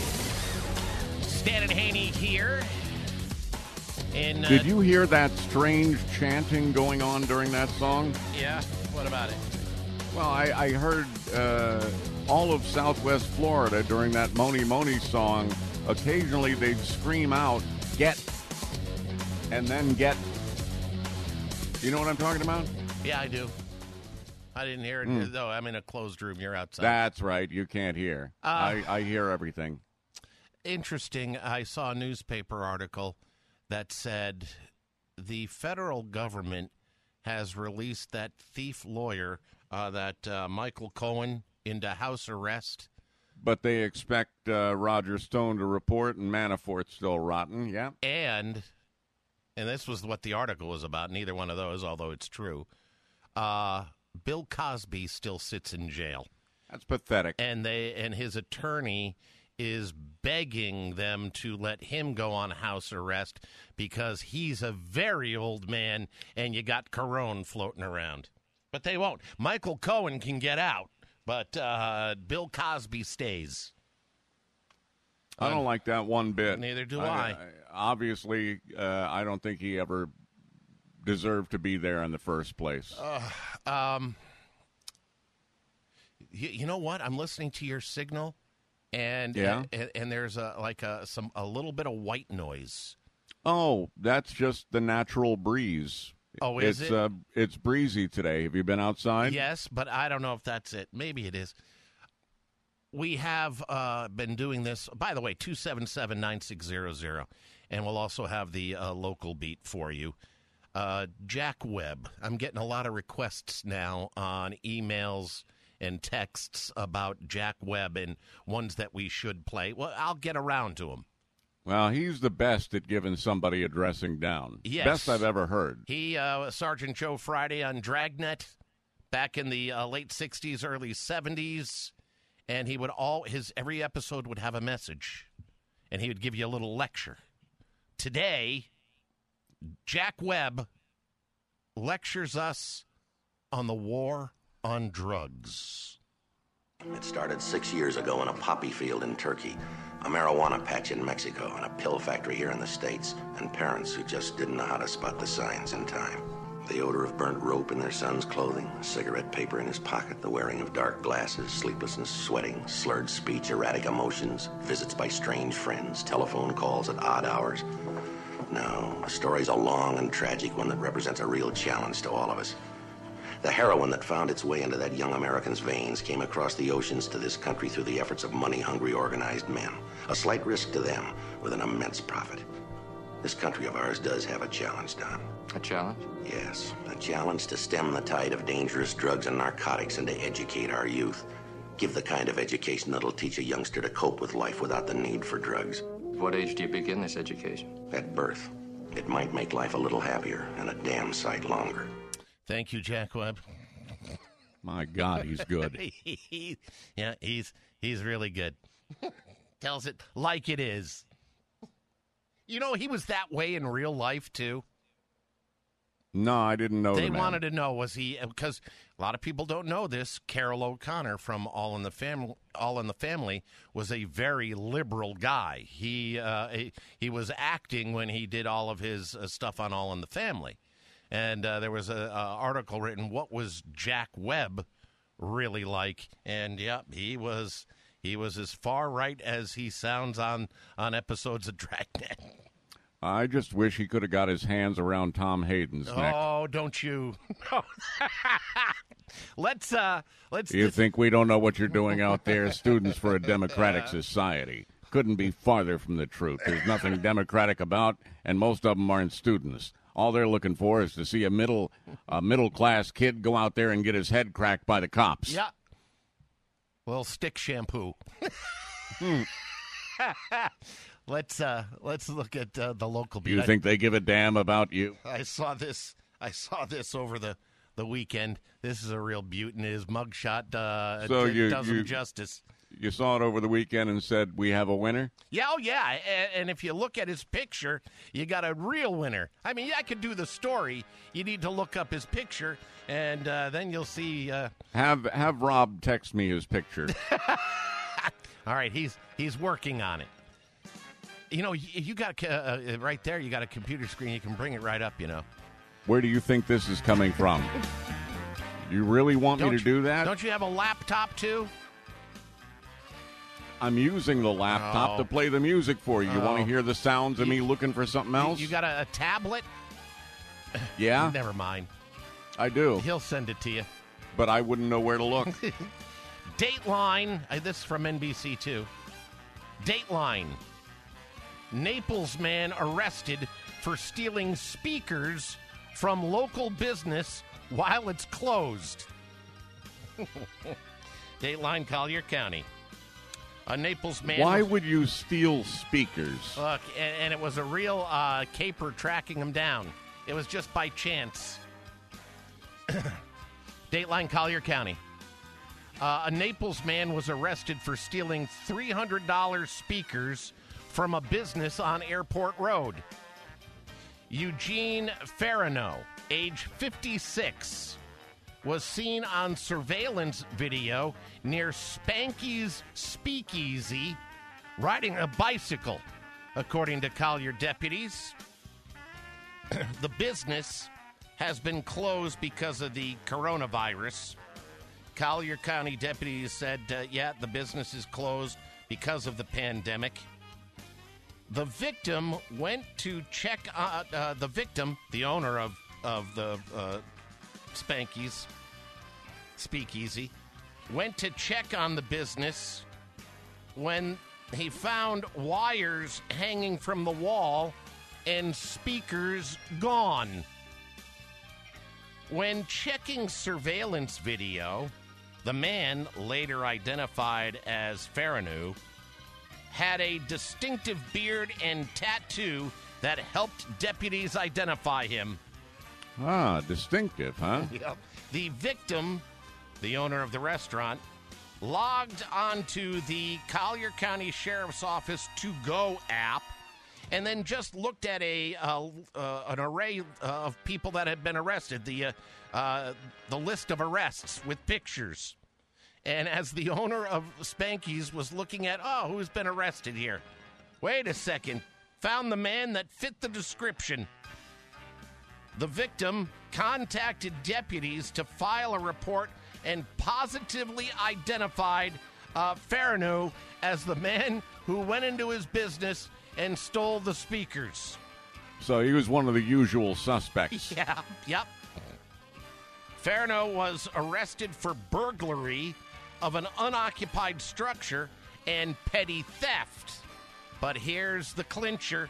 Stan and Haney here. In, uh, Did you hear that strange chanting going on during that song? Yeah, what about it? Well, I, I heard uh, all of Southwest Florida during that Moni Moni song. Occasionally they'd scream out, get, and then get. You know what I'm talking about? Yeah, I do. I didn't hear it, Mm. though. I'm in a closed room. You're outside. That's right. You can't hear. Uh, I, I hear everything. Interesting. I saw a newspaper article that said the federal government has released that thief lawyer, uh, that uh, Michael Cohen, into house arrest But they expect uh, Roger Stone to report, and Manafort's still rotten. Yeah, and and this was what the article was about. Neither one of those, although it's true. Uh, Bill Cosby still sits in jail. That's pathetic. And they and his attorney is begging them to let him go on house arrest because he's a very old man, and you got Corona floating around. But they won't. Michael Cohen can get out. But uh, Bill Cosby stays. I don't like that one bit. Neither do I. I. I obviously, uh, I don't think he ever deserved to be there in the first place. Uh, um, you, you know what? I'm listening to your signal, and yeah? and, and there's a like a some a little bit of white noise. Oh, that's just the natural breeze. Oh, is it's, it? Uh, it's breezy today. Have you been outside? Yes, but I don't know if that's it. Maybe it is. We have uh, been doing this. By the way, two seven seven, nine six zero zero. And we'll also have the uh, local beat for you. Uh, Jack Webb. I'm getting a lot of requests now on emails and texts about Jack Webb and ones that we should play. Well, I'll get around to them. Well, he's the best at giving somebody a dressing down. Yes. Best I've ever heard. He, uh, Sergeant Joe Friday on Dragnet back in the uh, late sixties, early seventies. And he would all, his, every episode would have a message. And he would give you a little lecture. Today, Jack Webb lectures us on the war on drugs. It started six years ago in a poppy field in Turkey, a marijuana patch in Mexico, and a pill factory here in the States, and parents who just didn't know how to spot the signs in time. The odor of burnt rope in their son's clothing, cigarette paper in his pocket, the wearing of dark glasses, sleeplessness, sweating, slurred speech, erratic emotions, visits by strange friends, telephone calls at odd hours. No, the story's a long and tragic one that represents a real challenge to all of us. The heroin that found its way into that young American's veins came across the oceans to this country through the efforts of money-hungry organized men. A slight risk to them with an immense profit. This country of ours does have a challenge, Don. A challenge? Yes, a challenge to stem the tide of dangerous drugs and narcotics and to educate our youth. Give the kind of education that'll teach a youngster to cope with life without the need for drugs. What age do you begin this education? At birth. It might make life a little happier and a damn sight longer. Thank you, Jack Webb. My God, he's good. he, yeah, he's he's really good. Tells it like it is. You know, he was that way in real life, too. No, I didn't know They the man. wanted to know, was he, because a lot of people don't know this, Carol O'Connor from All in the Family, All in the Family was a very liberal guy. He, uh, he, he was acting when he did all of his uh, stuff on All in the Family. And uh, there was an article written, what was Jack Webb really like? And, yeah, he was he was as far right as he sounds on, on episodes of Dragnet. I just wish he could have got his hands around Tom Hayden's neck. Oh, don't you? let's, uh, let's... You think we don't know what you're doing out there? Students for a Democratic Society. Couldn't be farther from the truth. There's nothing democratic about, and most of them aren't students. All they're looking for is to see a middle a middle-class kid go out there and get his head cracked by the cops. Yeah. Well, stick shampoo. hmm. Let's uh, let's look at uh, the local. You I, think they give a damn about you? I saw this. I saw this over the, the weekend. This is a real beaut, and his mugshot uh, so d- you, does you, him justice. You saw it over the weekend and said, we have a winner? Yeah, oh, yeah. And, and if you look at his picture, you got a real winner. I mean, I could do the story. You need to look up his picture, and uh, then you'll see. Uh... Have have Rob text me his picture. All right, he's he's working on it. You know, you, you got uh, right there, you got a computer screen. You can bring it right up, you know. Where do you think this is coming from? You really want don't me to you, do that? Don't you have a laptop, too? I'm using the laptop oh. to play the music for you. You oh. want to hear the sounds of you, me looking for something else? You got a, a tablet? Yeah. Never mind. I do. He'll send it to you. But I wouldn't know where to look. Dateline. Uh, this is from N B C, too. Dateline. Naples man arrested for stealing speakers from local business while it's closed. Dateline, Collier County. A Naples man. Why was, would you steal speakers? Look, and, and it was a real uh, caper tracking him down. It was just by chance. Dateline, Collier County. Uh, a Naples man was arrested for stealing three hundred dollars speakers from a business on Airport Road. Eugene Farino, age fifty-six, was seen on surveillance video near Spanky's Speakeasy riding a bicycle, according to Collier deputies. The business has been closed because of the coronavirus. Collier County deputies said, uh, yeah, the business is closed because of the pandemic. The victim went to check uh, uh, the victim, the owner of, of the uh, Spanky's Speakeasy, went to check on the business when he found wires hanging from the wall and speakers gone. When checking surveillance video, the man, later identified as Farinu, had a distinctive beard and tattoo that helped deputies identify him. Ah, distinctive, huh? Yep. The victim, the owner of the restaurant, logged onto the Collier County Sheriff's Office To-Go app and then just looked at a uh, uh, an array uh, of people that had been arrested, the, uh, uh, the list of arrests with pictures. And as the owner of Spanky's was looking at, oh, who's been arrested here? Wait a second. Found the man that fit the description. The victim contacted deputies to file a report and positively identified uh, Farino as the man who went into his business and stole the speakers. So he was one of the usual suspects. Yeah, yep. Farino was arrested for burglary of an unoccupied structure and petty theft. But here's the clincher.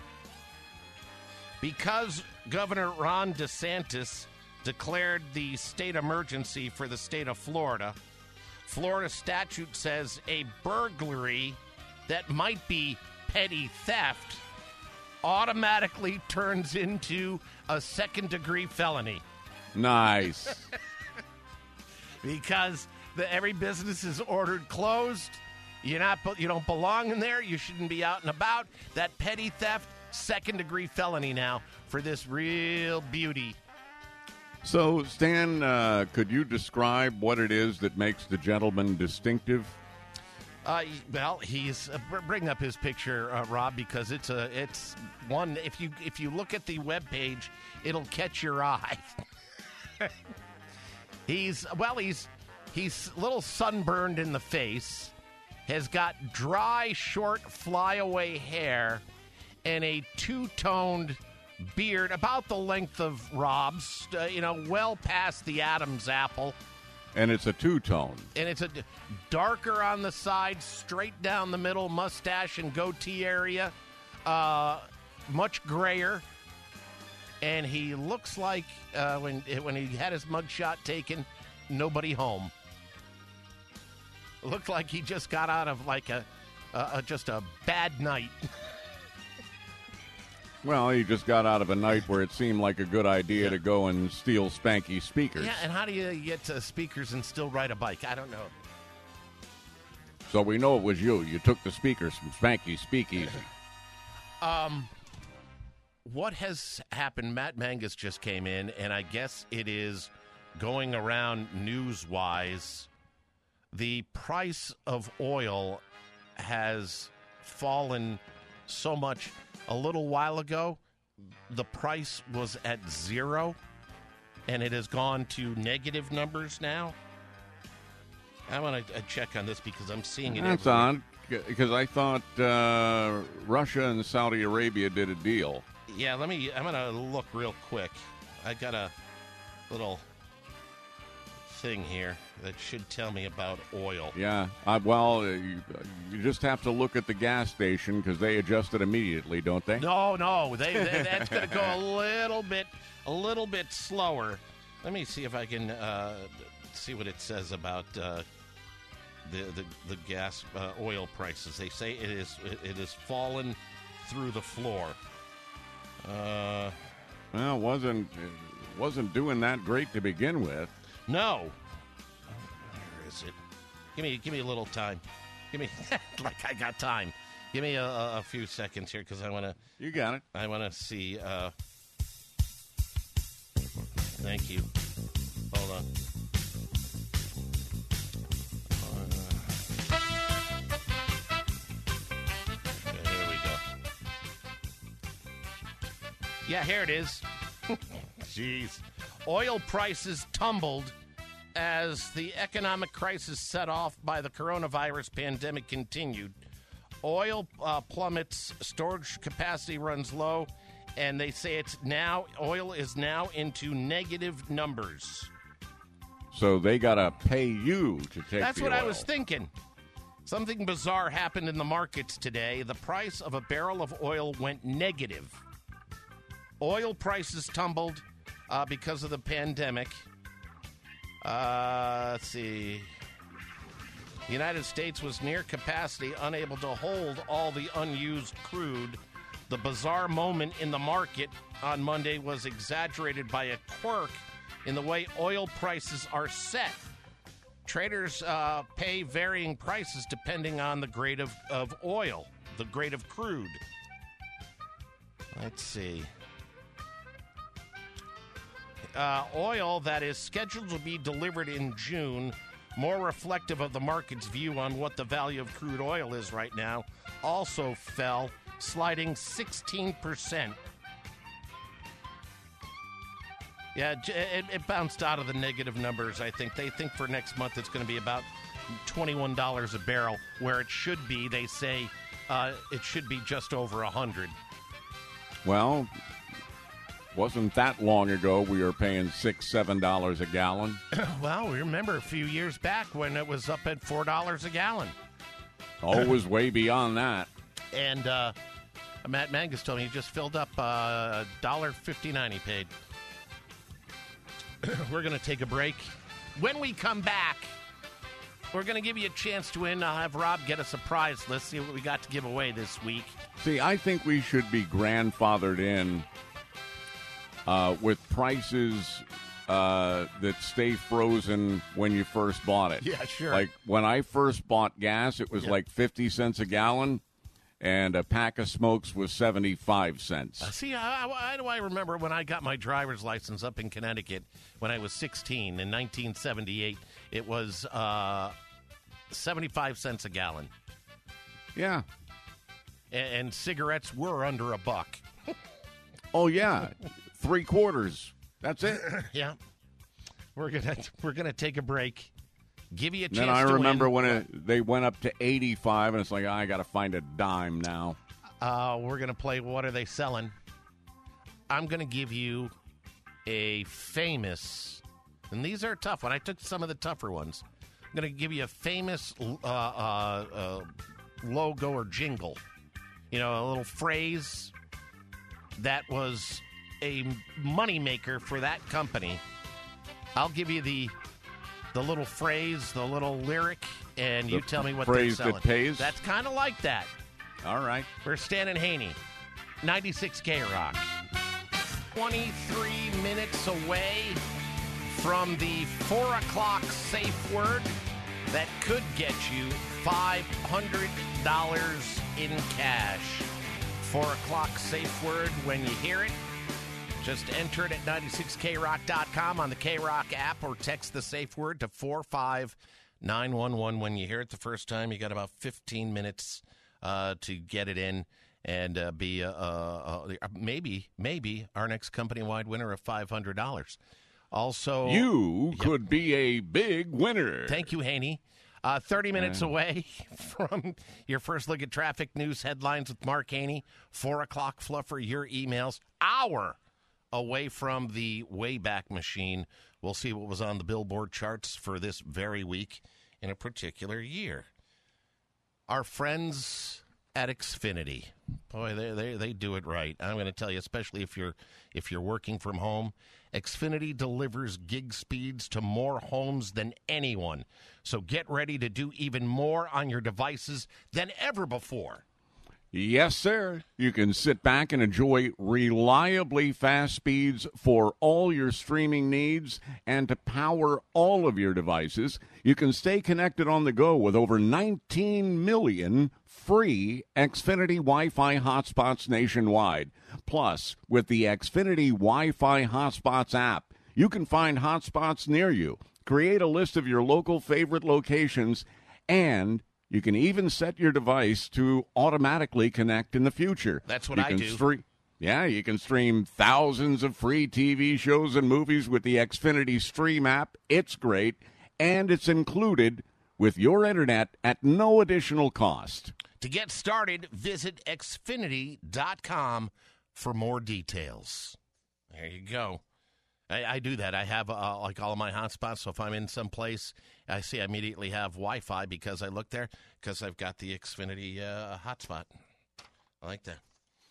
Because Governor Ron DeSantis declared the state emergency for the state of Florida, Florida statute says a burglary that might be petty theft automatically turns into a second-degree felony. Nice. Because the, every business is ordered closed. You're not, you don't belong in there. You shouldn't be out and about. That petty theft, second-degree felony now for this real beauty. So, Stan, uh, could you describe what it is that makes the gentleman distinctive? Uh, well, he's uh, bring up his picture, uh, Rob, because it's a it's one. If you if you look at the webpage, it'll catch your eye. he's well, he's he's a little sunburned in the face, has got dry, short, flyaway hair, and a two-toned beard about the length of Rob's, uh, you know, well past the Adam's apple. And it's a two-tone. And it's a d- darker on the side, straight down the middle, mustache and goatee area, uh, much grayer. And he looks like, uh, when when he had his mugshot taken, nobody home. It looked like he just got out of like a, a, a just a bad night. Well, he just got out of a night where it seemed like a good idea yeah. to go and steal Spanky speakers. Yeah, and how do you get to speakers and still ride a bike? I don't know. So we know it was you. You took the speakers from Spanky Speakeasy. Um, what has happened? Matt Mangus just came in, and I guess it is going around news-wise. The price of oil has fallen so much. A little while ago, the price was at zero, and it has gone to negative numbers now. I want to check on this because I'm seeing it. That's odd, because I thought uh, Russia and Saudi Arabia did a deal. Yeah, let me. I'm going to look real quick. I got a little thing here that should tell me about oil. Yeah, uh, well, uh, you, you just have to look at the gas station because they adjust it immediately, don't they? No, no, they, they that's going to go a little bit, a little bit slower. Let me see if I can uh, see what it says about uh, the the, the gas uh, oil prices. They say it is it, it has fallen through the floor. Uh, well, it wasn't it wasn't doing that great to begin with. No. Where is it? Give me give me a little time. Give me like I got time. Give me a, a few seconds here because I want to. You got it. I want to see. Uh, thank you. Hold on. Uh, okay, here we go. Yeah, here it is. Jeez. Oil prices tumbled as the economic crisis set off by the coronavirus pandemic continued. Oil uh, plummets, storage capacity runs low, and they say it's now, oil is now into negative numbers. So they got to pay you to take That's the what oil. I was thinking. Something bizarre happened in the markets today. The price of a barrel of oil went negative. Oil prices tumbled uh, because of the pandemic. Uh, let's see. The United States was near capacity, unable to hold all the unused crude. The bizarre moment in the market on Monday was exaggerated by a quirk in the way oil prices are set. Traders uh, pay varying prices depending on the grade of, of oil, the grade of crude. Let's see. Uh, oil that is scheduled to be delivered in June, more reflective of the market's view on what the value of crude oil is right now, also fell, sliding sixteen percent. Yeah, it, it bounced out of the negative numbers, I think. They think for next month it's going to be about twenty-one dollars a barrel, where it should be, they say, uh, it should be just over one hundred dollars. Well, wasn't that long ago we were paying six, seven dollars a gallon? Well, we remember a few years back when it was up at four dollars a gallon. Always way beyond that. And uh, Matt Mangus told me he just filled up uh, one dollar fifty-nine he paid. We're going to take a break. When we come back, we're going to give you a chance to win. I'll have Rob get us a prize list, see what we got to give away this week. See, I think we should be grandfathered in uh, with prices uh, that stay frozen when you first bought it. Yeah, sure. Like when I first bought gas, it was Yep. like fifty cents a gallon, and a pack of smokes was seventy-five cents. Uh, see, I, I, I do I remember when I got my driver's license up in Connecticut when I was sixteen in nineteen seventy-eight. It was uh, seventy-five cents a gallon. Yeah. And, and cigarettes were under a buck. Oh, yeah. Three quarters. That's it. Yeah. We're gonna we're gonna take a break. Give you a chance Then I to remember win. when it, they went up to eighty-five, and it's like, I got to find a dime now. Uh, we're going to play What Are They Selling? I'm going to give you a famous, and these are tough. When I took some of the tougher ones, I'm going to give you a famous uh, uh, uh, logo or jingle. You know, a little phrase that was a moneymaker for that company. I'll give you the the little phrase, the little lyric, and you The tell me what phrase they're selling. that pays? That's kind of like that. All right. We're Stan and Haney, ninety-six K Rock. twenty-three minutes away from the four o'clock safe word that could get you five hundred dollars in cash. four o'clock safe word, when you hear it, just enter it at ninety-six K rock dot com on the K-Rock app or text the safe word to four five nine one one. When you hear it the first time, you got about fifteen minutes uh, to get it in and uh, be uh, uh, uh, maybe, maybe our next company-wide winner of five hundred dollars. Also, You Yep. could be a big winner. Thank you, Haney. Uh, thirty minutes Yeah. away from your first look at traffic news headlines with Mark Haney. four o'clock fluffer, your emails. Hour away from the Wayback Machine. We'll see what was on the Billboard charts for this very week in a particular year. Our friends at Xfinity. Boy, they they they do it right. I'm going to tell you, especially if you're if you're working from home, Xfinity delivers gig speeds to more homes than anyone. So get ready to do even more on your devices than ever before. Yes, sir. You can sit back and enjoy reliably fast speeds for all your streaming needs, and to power all of your devices, you can stay connected on the go with over nineteen million free Xfinity Wi-Fi hotspots nationwide. Plus, with the Xfinity Wi-Fi Hotspots app, you can find hotspots near you, create a list of your local favorite locations, and you can even set your device to automatically connect in the future. That's what you I can do. Stre- yeah, you can stream thousands of free T V shows and movies with the Xfinity Stream app. It's great, and it's included with your internet at no additional cost. To get started, visit Xfinity dot com for more details. There you go. I, I do that. I have uh, like all of my hotspots, so if I'm in some place, I see I immediately have Wi-Fi because I look there because I've got the Xfinity uh, hotspot. I like that.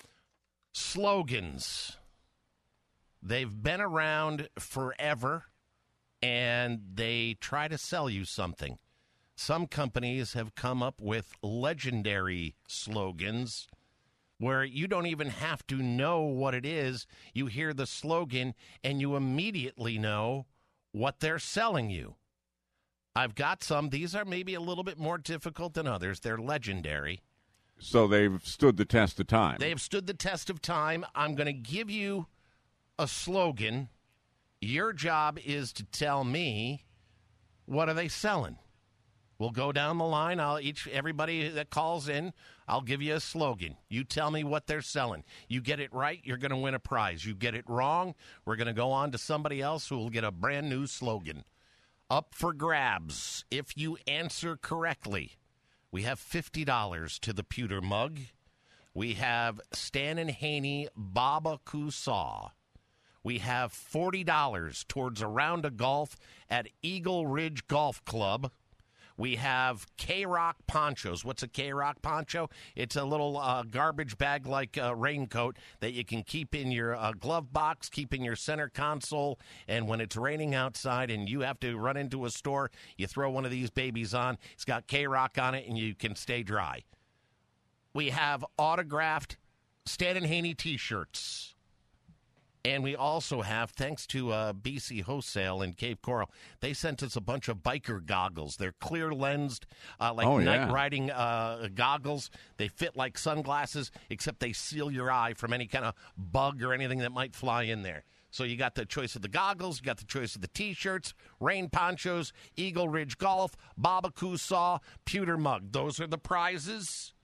Slogans. They've been around forever, and they try to sell you something. Some companies have come up with legendary slogans where you don't even have to know what it is. You hear the slogan, and you immediately know what they're selling you. I've got some. These are maybe a little bit more difficult than others. They're legendary. So they've stood the test of time. They have stood the test of time. I'm going to give you a slogan. Your job is to tell me, what are they selling? We'll go down the line. I'll each everybody that calls in, I'll give you a slogan. You tell me what they're selling. You get it right, you're going to win a prize. You get it wrong, we're going to go on to somebody else who will get a brand new slogan. Up for grabs if you answer correctly. We have fifty dollars to the pewter mug. We have Stan and Haney Baba Kusaw. We have forty dollars towards a round of golf at Eagle Ridge Golf Club. We have K-Rock ponchos. What's a K-Rock poncho? It's a little uh, garbage bag-like uh, raincoat that you can keep in your uh, glove box, keep in your center console, and when it's raining outside and you have to run into a store, you throw one of these babies on. It's got K-Rock on it, and you can stay dry. We have autographed Stan and Haney T-shirts. And we also have, thanks to uh, B C Wholesale in Cape Coral, they sent us a bunch of biker goggles. They're clear-lensed, uh, like oh, night yeah. riding uh, goggles. They fit like sunglasses, except they seal your eye from any kind of bug or anything that might fly in there. So you got the choice of the goggles, you got the choice of the T-shirts, rain ponchos, Eagle Ridge Golf, Baba Kusaw, pewter mug. Those are the prizes.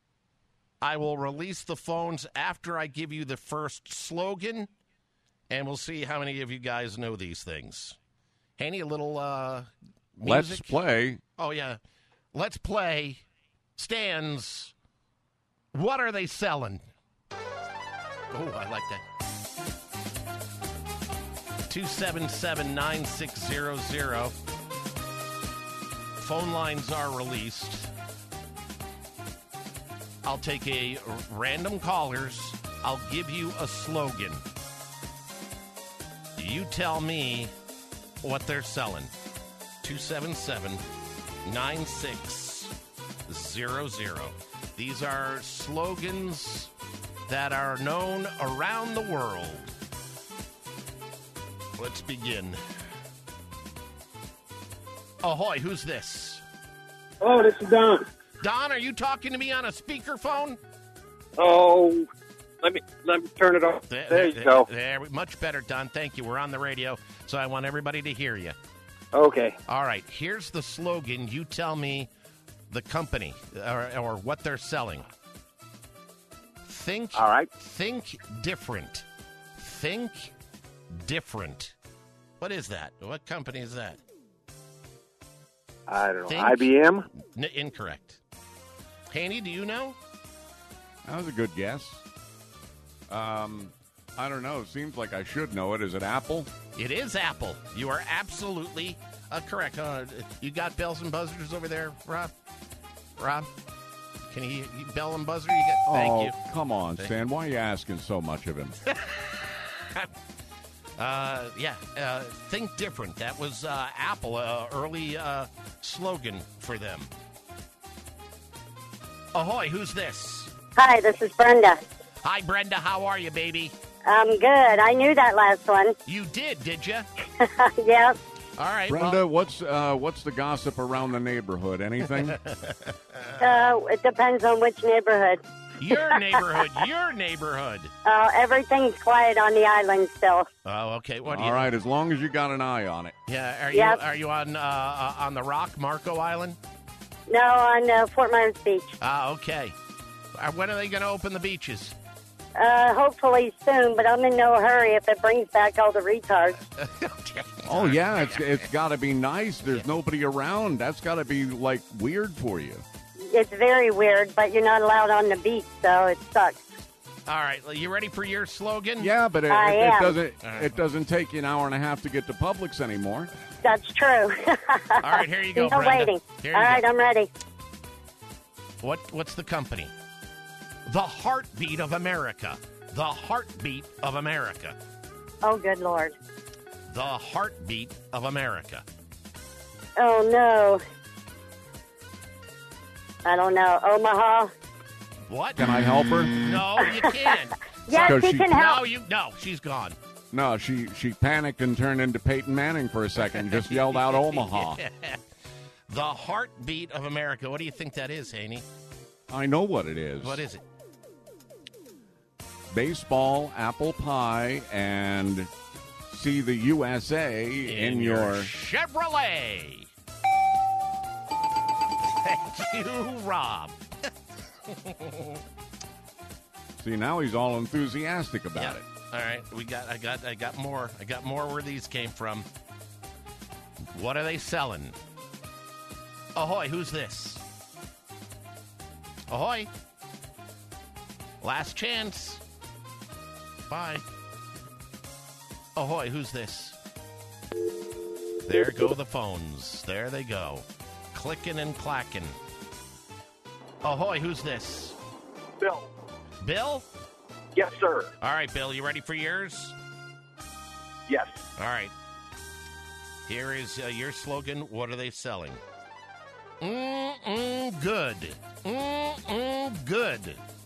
I will release the phones after I give you the first slogan. And we'll see how many of you guys know these things. Haney, a little uh, music? Let's play. Oh, yeah. Let's play Stan's What Are They Selling? Oh, I like that. two seven seven, nine six zero zero. Phone lines are released. I'll take a random callers. I'll give you a slogan. You tell me what they're selling. two seven seven, nine six zero zero. These are slogans that are known around the world. Let's begin. Ahoy, who's this? Oh, this is Don. Don, are you talking to me on a speakerphone? Oh, let me let me turn it off. There, there you there, go. There, much better, Don. Thank you. We're on the radio, so I want everybody to hear you. Okay. All right. Here's the slogan. You tell me the company or, or what they're selling. Think. All right. Think different. Think different. What is that? What company is that? I don't know. Think, I B M? N- incorrect. Haney, do you know? That was a good guess. Um, I don't know. Seems like I should know it. Is it Apple? It is Apple. You are absolutely uh, correct. Uh, you got bells and buzzers over there, Rob? Rob? Can he, he bell and buzzer? You get. Thank oh, you. come on, Thank Stan. Why are you asking so much of him? uh, yeah, uh, think different. That was uh, Apple, uh, early uh, slogan for them. Ahoy! Who's this? Hi, this is Brenda. Hi, Brenda. How are you, baby? I'm good. I knew that last one. You did, did you? Yeah. All right, Brenda. well- What's uh, what's the gossip around the neighborhood? Anything? Uh, it depends on which neighborhood. Your neighborhood. Your neighborhood. Uh, everything's quiet on the island still. Oh, okay. What? Do All you, right, as long as you got an eye on it. Yeah. Are Yep. you Are you on uh, uh, on the Rock, Marco Island? No, on uh, Fort Myers Beach. Ah, okay. Uh, when are they going to open the beaches? Uh, hopefully soon, but I'm in no hurry if it brings back all the retards. Oh yeah, it's it's got to be nice. There's nobody around. That's got to be like weird for you. It's very weird, but you're not allowed on the beach, so it sucks. All right. You ready for your slogan? Yeah, but it, I it, it am. doesn't All right. it doesn't take you an hour and a half to get to Publix anymore. That's true. All right, here you go, No Brenda. waiting. Here you All go. right, I'm ready. What What's the company? The Heartbeat of America. The Heartbeat of America. Oh, good Lord. The Heartbeat of America. Oh, no. I don't know. Omaha? What? Can I help her? No, you can't. Yes, Because he she- can help. No, you. No, she's gone. No, she she panicked and turned into Peyton Manning for a second. Just yelled out Omaha. The Heartbeat of America. What do you think that is, Haney? I know what it is. What is it? Baseball, apple pie, and see the U S A in, In your. Chevrolet. Thank you, Rob. See, now he's all enthusiastic about Yeah. it. All right, we got. I got. I got more. I got more where these came from. What are they selling? Ahoy! Who's this? Ahoy! Last chance. Bye. Ahoy! Who's this? There go the phones. There they go, clicking and clacking. Ahoy! Who's this? Bill. Bill? Yes, sir. All right, Bill. You ready for yours? Yes. All right. Here is uh, your slogan. What are they selling? Mm-mm good. Mm-mm good.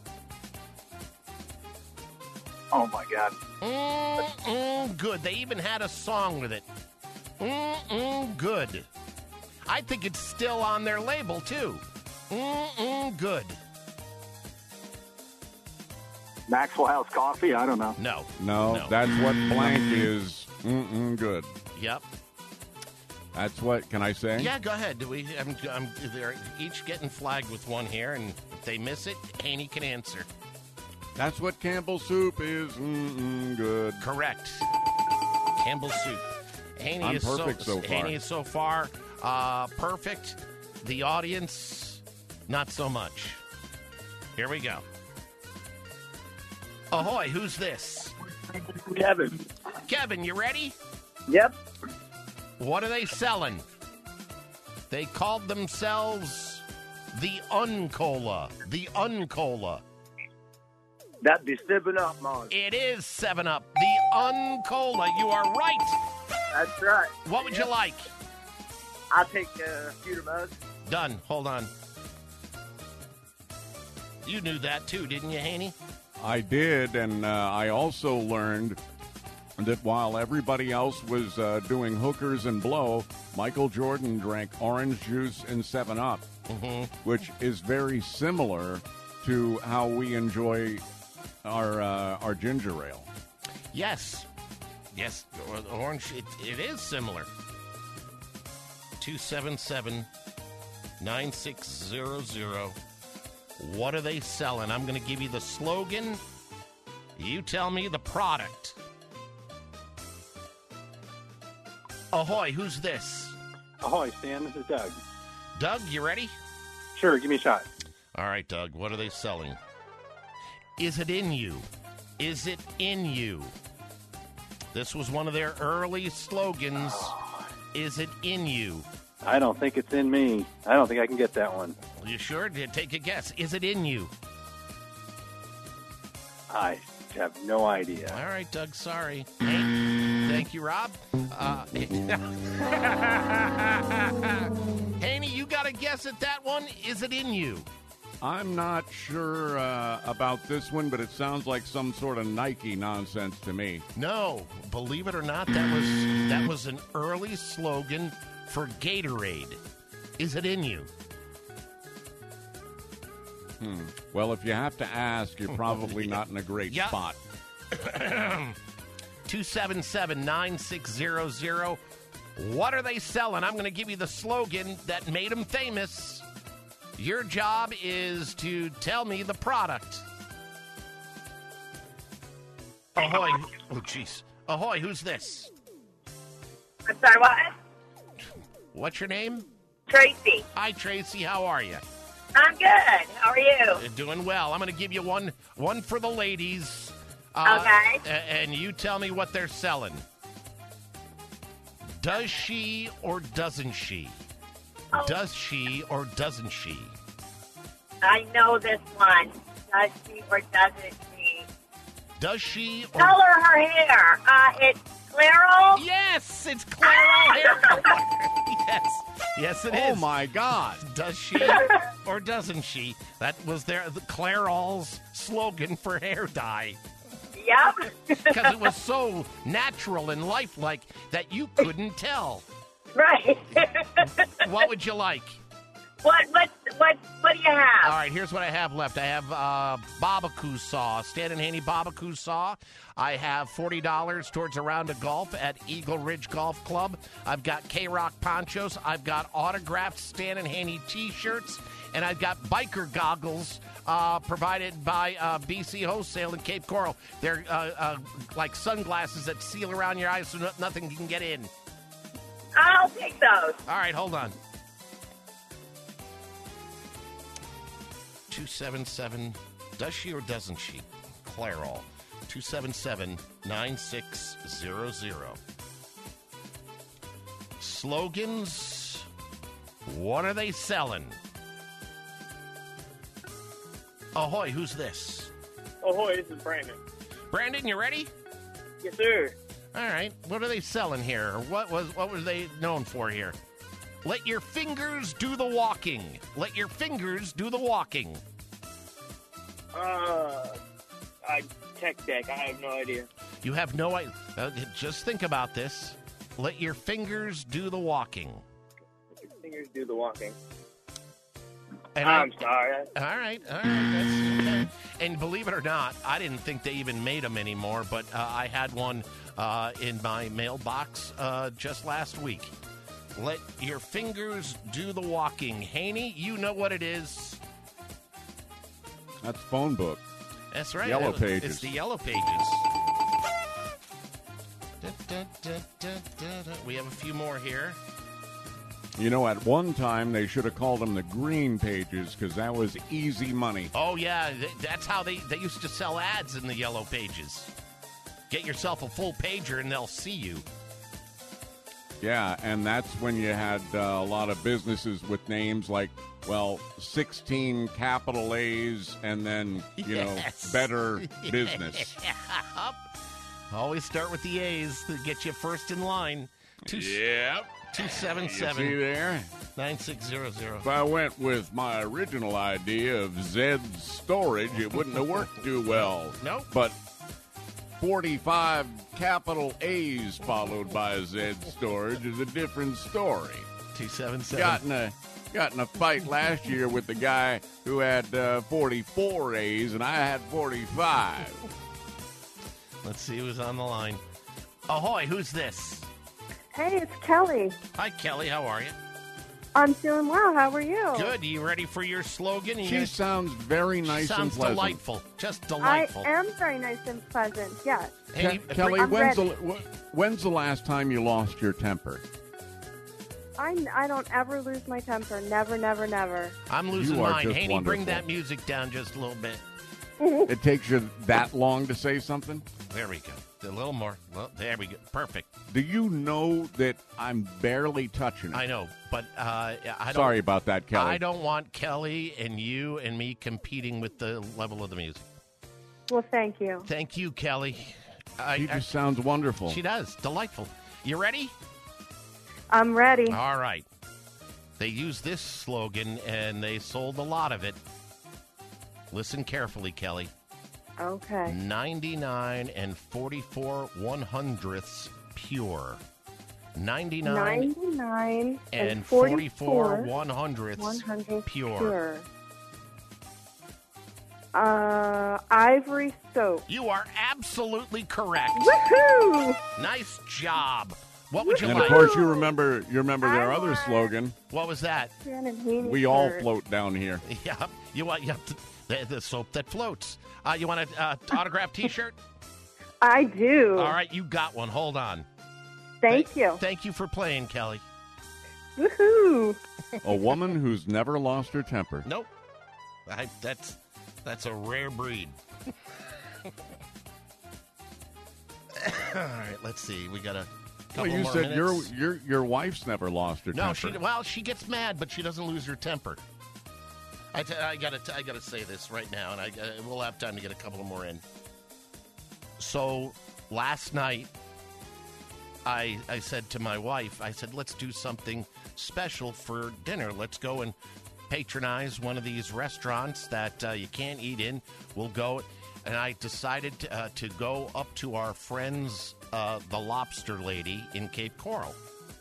Oh, my God. Mm-mm good. They even had a song with it. Mm-mm good. I think it's still on their label, too. Mm-mm good. Maxwell House Coffee? I don't know. No. No, No. that's what blank is. Mm-mm, good. Yep. That's what, can I say? Yeah, go ahead. Do we? I'm, I'm, they're each getting flagged with one here, and if they miss it, Haney can answer. That's what Campbell soup is. Mm-mm, good. Correct. Campbell soup. Haney I'm is perfect so far. Haney is so far uh, perfect. The audience, not so much. Here we go. Ahoy! Who's this? Kevin. Kevin, you ready? Yep. What are they selling? They called themselves the Uncola. The Uncola. That'd be seven up, Mom. It is seven up. The Uncola. You are right. That's right. What would you like? I'll take a pewter mug. Done. Hold on. You knew that too, didn't you, Haney? I did, and uh, I also learned that while everybody else was uh, doing hookers and blow, Michael Jordan drank orange juice and seven up, mm-hmm. which is very similar to how we enjoy our uh, our ginger ale. Yes. Yes, or- orange, it, it is similar. two seven seven, nine six zero zero. What are they selling? I'm going to give you the slogan. You tell me the product. Ahoy, who's this? Ahoy, Stan. This is Doug. Doug, you ready? Sure, give me a shot. All right, Doug, what are they selling? Is it in you? Is it in you? This was one of their early slogans. Is it in you? I don't think it's in me. I don't think I can get that one. You sure? Take a guess. Is it in you? I have no idea. All right, Doug, sorry. Hey, thank you, Rob. Uh, Haney, you got a guess at that one? Is it in you? I'm not sure uh, about this one, but it sounds like some sort of Nike nonsense to me. No, believe it or not, that was that was an early slogan for Gatorade. Is it in you? Hmm. Well, if you have to ask, you're probably not in a great Yep. spot. two seven seven, nine six zero zero. What are they selling? I'm going to give you the slogan that made them famous. Your job is to tell me the product. Ahoy. Oh, jeez. Ahoy, who's this? I'm sorry, what? What's your name? Tracy. Hi, Tracy. How are you? I'm good. How are you? You're doing well. I'm going to give you one one for the ladies. Uh, Okay. a- And you tell me what they're selling. Does she or doesn't she? Oh. Does she or doesn't she? I know this one. Does she or doesn't she? Does she or... Color her hair. Uh, it's Clairol? Yes, it's Clairol hair color. Yes, yes it is. Oh, my God. Does she or doesn't she? That was their the Clairol's slogan for hair dye. Yep. Because it was so natural and lifelike that you couldn't tell. Right. What would you like? What, what, what, what do you have? All right, here's what I have left. I have uh, barbecue saw, Stan and Haney barbecue saw. I have forty dollars towards a round of golf at Eagle Ridge Golf Club. I've got K-Rock ponchos. I've got autographed Stan and Haney T-shirts. And I've got biker goggles uh, provided by uh, B C Wholesale in Cape Coral. They're uh, uh, like sunglasses that seal around your eyes so no- nothing can get in. I'll take those. All right, hold on. two seven seven, does she or doesn't she? Clairol. two seven seven, nine six zero zero. Slogans. What are they selling? Ahoy, who's this? Ahoy, this is Brandon. Brandon, you ready? Yes, sir. All right. What are they selling here? What was what were they known for here? Let your fingers do the walking. Let your fingers do the walking. Uh, I tech deck. I have no idea. You have no idea. Uh, just think about this. Let your fingers do the walking. Let your fingers do the walking. And I'm I, sorry. All right, all right. That's okay. And believe it or not, I didn't think they even made them anymore, but uh, I had one uh, in my mailbox uh, just last week. Let your fingers do the walking. Haney, you know what it is. That's phone book. That's right. Yellow It- Pages. It's the Yellow Pages. Da, da, da, da, da, da. We have a few more here. You know, at one time, they should have called them the Green Pages because that was easy money. Oh, yeah. th- That's how they, they used to sell ads in the Yellow Pages. Get yourself a full pager and they'll see you. Yeah, and that's when you had uh, a lot of businesses with names like, well, sixteen capital A's and then, you Yes. know, Better Business. Yep. Always start with the A's to get you first in line. Two, Yep. two seven You seven see there? nine six zero zero. If I went with my original idea of Zed's storage, it wouldn't have worked too well. Nope. But forty-five capital A's followed by Zed's storage is a different story. two seven seven. Got in a got in a fight last year with the guy who had uh, forty-four A's and I had forty-five. Let's see who's on the line. Ahoy, who's this? Hey, it's Kelly. Hi, Kelly. How are you? I'm doing well. How are you? Good. You ready for your slogan? You She gonna- sounds very nice Sounds and pleasant. delightful. Just I delightful. am very nice and pleasant, yes. Hey, Ke- Kelly, I'm when's the, ready. wh- when's the last time you lost your temper? I, I don't ever lose my temper. Never, never, never. I'm losing You are mine. just Haney, bring wonderful. that music down just a little bit. It takes you that long to say something? There we go. A little more. Well, there we go. Perfect. Do you know that I'm barely touching it? I know, but uh, I don't. Sorry about that, Kelly. I don't want Kelly and you and me competing with the level of the music. Well, thank you. Thank you, Kelly. I, She just I, sounds wonderful. She does. Delightful. You ready? I'm ready. All right. They used this slogan, and they sold a lot of it. Listen carefully, Kelly. Okay. ninety-nine and forty-four one hundredths pure. ninety-nine, ninety-nine and forty-four one hundredths one hundredths pure. pure. Uh, ivory soap. You are absolutely correct. Woohoo! Nice job. What would you and like? of course, you remember you remember their I other want- slogan. What was that? Shannon Heaney We all shirt. float down here. Yeah, you want you have to, the, the soap that floats. Uh, you want an uh, autographed T-shirt? I do. All right, you got one. Hold on. Thank Th- you. Thank you for playing, Kelly. Woohoo! A woman who's never lost her temper. Nope. I, that's that's a rare breed. All right, let's see. We got a couple Well, you more said your minutes. your your wife's never lost her No, temper. she well, she gets mad, but she doesn't lose her temper. I, t- I gotta t- I gotta say this right now, and I uh, we'll have time to get a couple more in. So last night, I I said to my wife, I said, let's do something special for dinner. Let's go and patronize one of these restaurants that uh, you can't eat in. We'll go, and I decided to, uh, to go up to our friends, uh, the Lobster Lady in Cape Coral.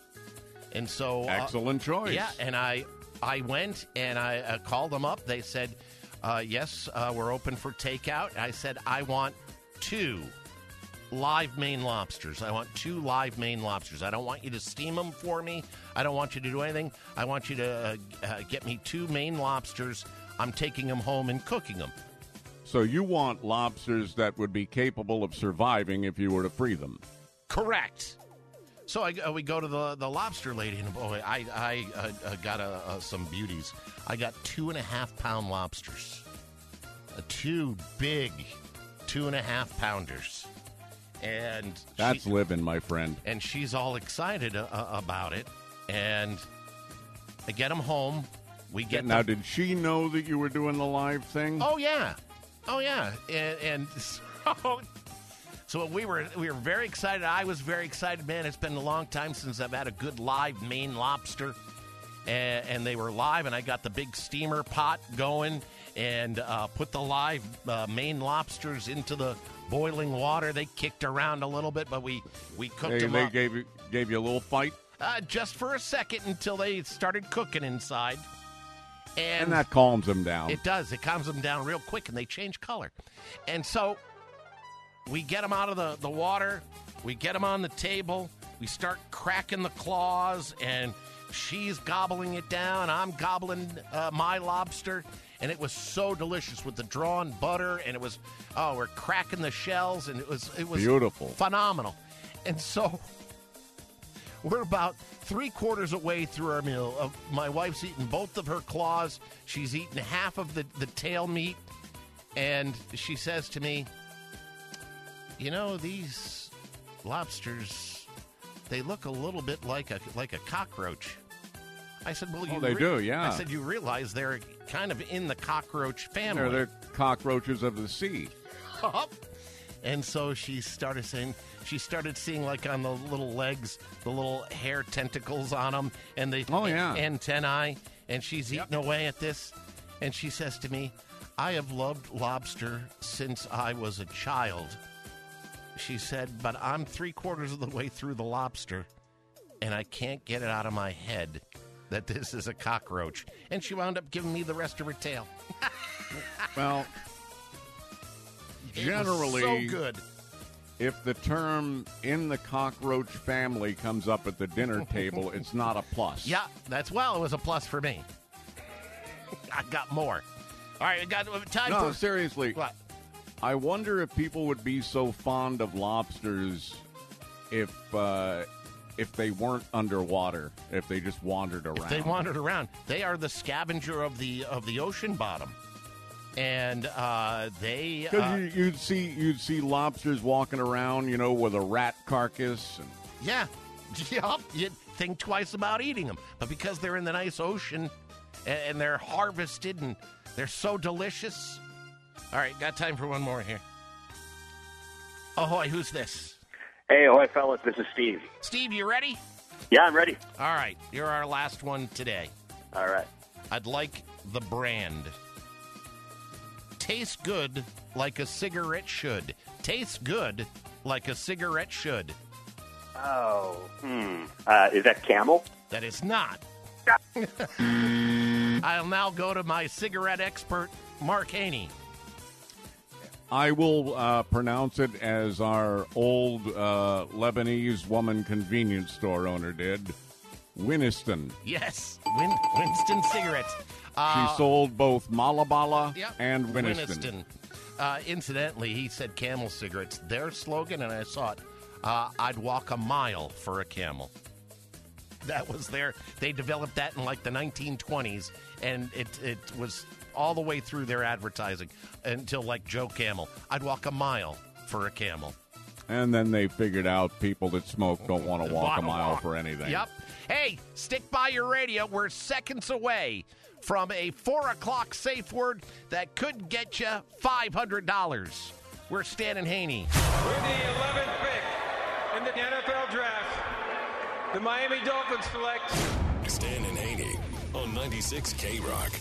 And so, uh, Excellent choice. Yeah, and I I went and I uh, called them up. They said, uh, yes, uh, we're open for takeout. I said, I want two live Maine lobsters. I want two live Maine lobsters. I don't want you to steam them for me. I don't want you to do anything. I want you to uh, uh, get me two Maine lobsters. I'm taking them home and cooking them. So you want lobsters that would be capable of surviving if you were to free them. Correct. So I, uh, we go to the, the Lobster Lady, and boy, I, I uh, uh, got uh, uh, some beauties. I got two and a half pound lobsters. Uh, two big two and a half pounders. And That's she, living, my friend. and she's all excited uh, about it. And I get them home. We get Now, them. did she know that you were doing the live thing? Oh yeah, oh yeah, and, and so, so we were we were very excited. I was very excited, man. It's been a long time since I've had a good live Maine lobster, and, and they were live. And I got the big steamer pot going and uh, put the live uh, Maine lobsters into the boiling water. They kicked around a little bit, but we we cooked They, them they up gave you gave you a little fight, uh, just for a second until they started cooking inside. And, and that calms them down. It does. It calms them down real quick, and they change color. And so we get them out of the, the water. We get them on the table. We start cracking the claws, and she's gobbling it down. I'm gobbling uh, my lobster, and it was so delicious with the drawn butter. And it was, oh, we're cracking the shells, and it was it was Beautiful. phenomenal. And so we're about three quarters of way through our meal. Uh, my wife's eaten both of her claws. She's eaten half of the, the tail meat. And she says to me, you know, these lobsters, they look a little bit like a like a cockroach. I said, well, you Oh, they re- do, yeah. I said, you realize they're kind of in the cockroach family. They're, they're cockroaches of the sea. And so she started saying, she started seeing like on the little legs, the little hair tentacles on them, and the Oh, yeah. antennae, and she's eating away at this, and she says to me, I have loved lobster since I was a child. She said, but I'm three quarters of the way through the lobster, and I can't get it out of my head that this is a cockroach. And she wound up giving me the rest of her tail. Well, It was generally, so good. if the term in the cockroach family comes up at the dinner table, it's not a plus. Yeah, that's well, it was a plus for me. I got more. All right, I got time No, for seriously. What? I wonder if people would be so fond of lobsters if uh, if they weren't underwater, if they just wandered around. If they wandered around. They are the scavenger of the of the ocean bottom. And uh, they Because uh, you, you'd see you'd see lobsters walking around, you know, with a rat carcass. And yeah, yup, you'd think twice about eating them. But because they're in the nice ocean and, and they're harvested and they're so delicious. All right, got time for one more here. Ahoy, who's this? Hey, ahoy, fellas. This is Steve. Steve, you ready? Yeah, I'm ready. All right, you're our last one today. All right. I'd like the brand. Tastes good like a cigarette should. Tastes good like a cigarette should. Oh, hmm. Uh, is that Camel? That is not. I'll now go to my cigarette expert, Mark Haney. I will uh, pronounce it as our old uh, Lebanese woman convenience store owner did, Winston. Yes, Win- Winston cigarettes. Uh, She sold both Malabala yep, and Winston. Winston. Uh, incidentally, he said Camel cigarettes. Their slogan, and I saw it, uh, I'd walk a mile for a Camel. That was their, they developed that in like the nineteen twenties, and it it was all the way through their advertising until like Joe Camel. I'd walk a mile for a Camel. And then they figured out people that smoke don't want to walk a mile walk. for anything. Yep. Hey, stick by your radio. We're seconds away from a four o'clock safe word that could get you five hundred dollars. We're Stan and Haney. With the eleventh pick in the N F L draft, the Miami Dolphins select Stan and Haney on ninety-six K Rock.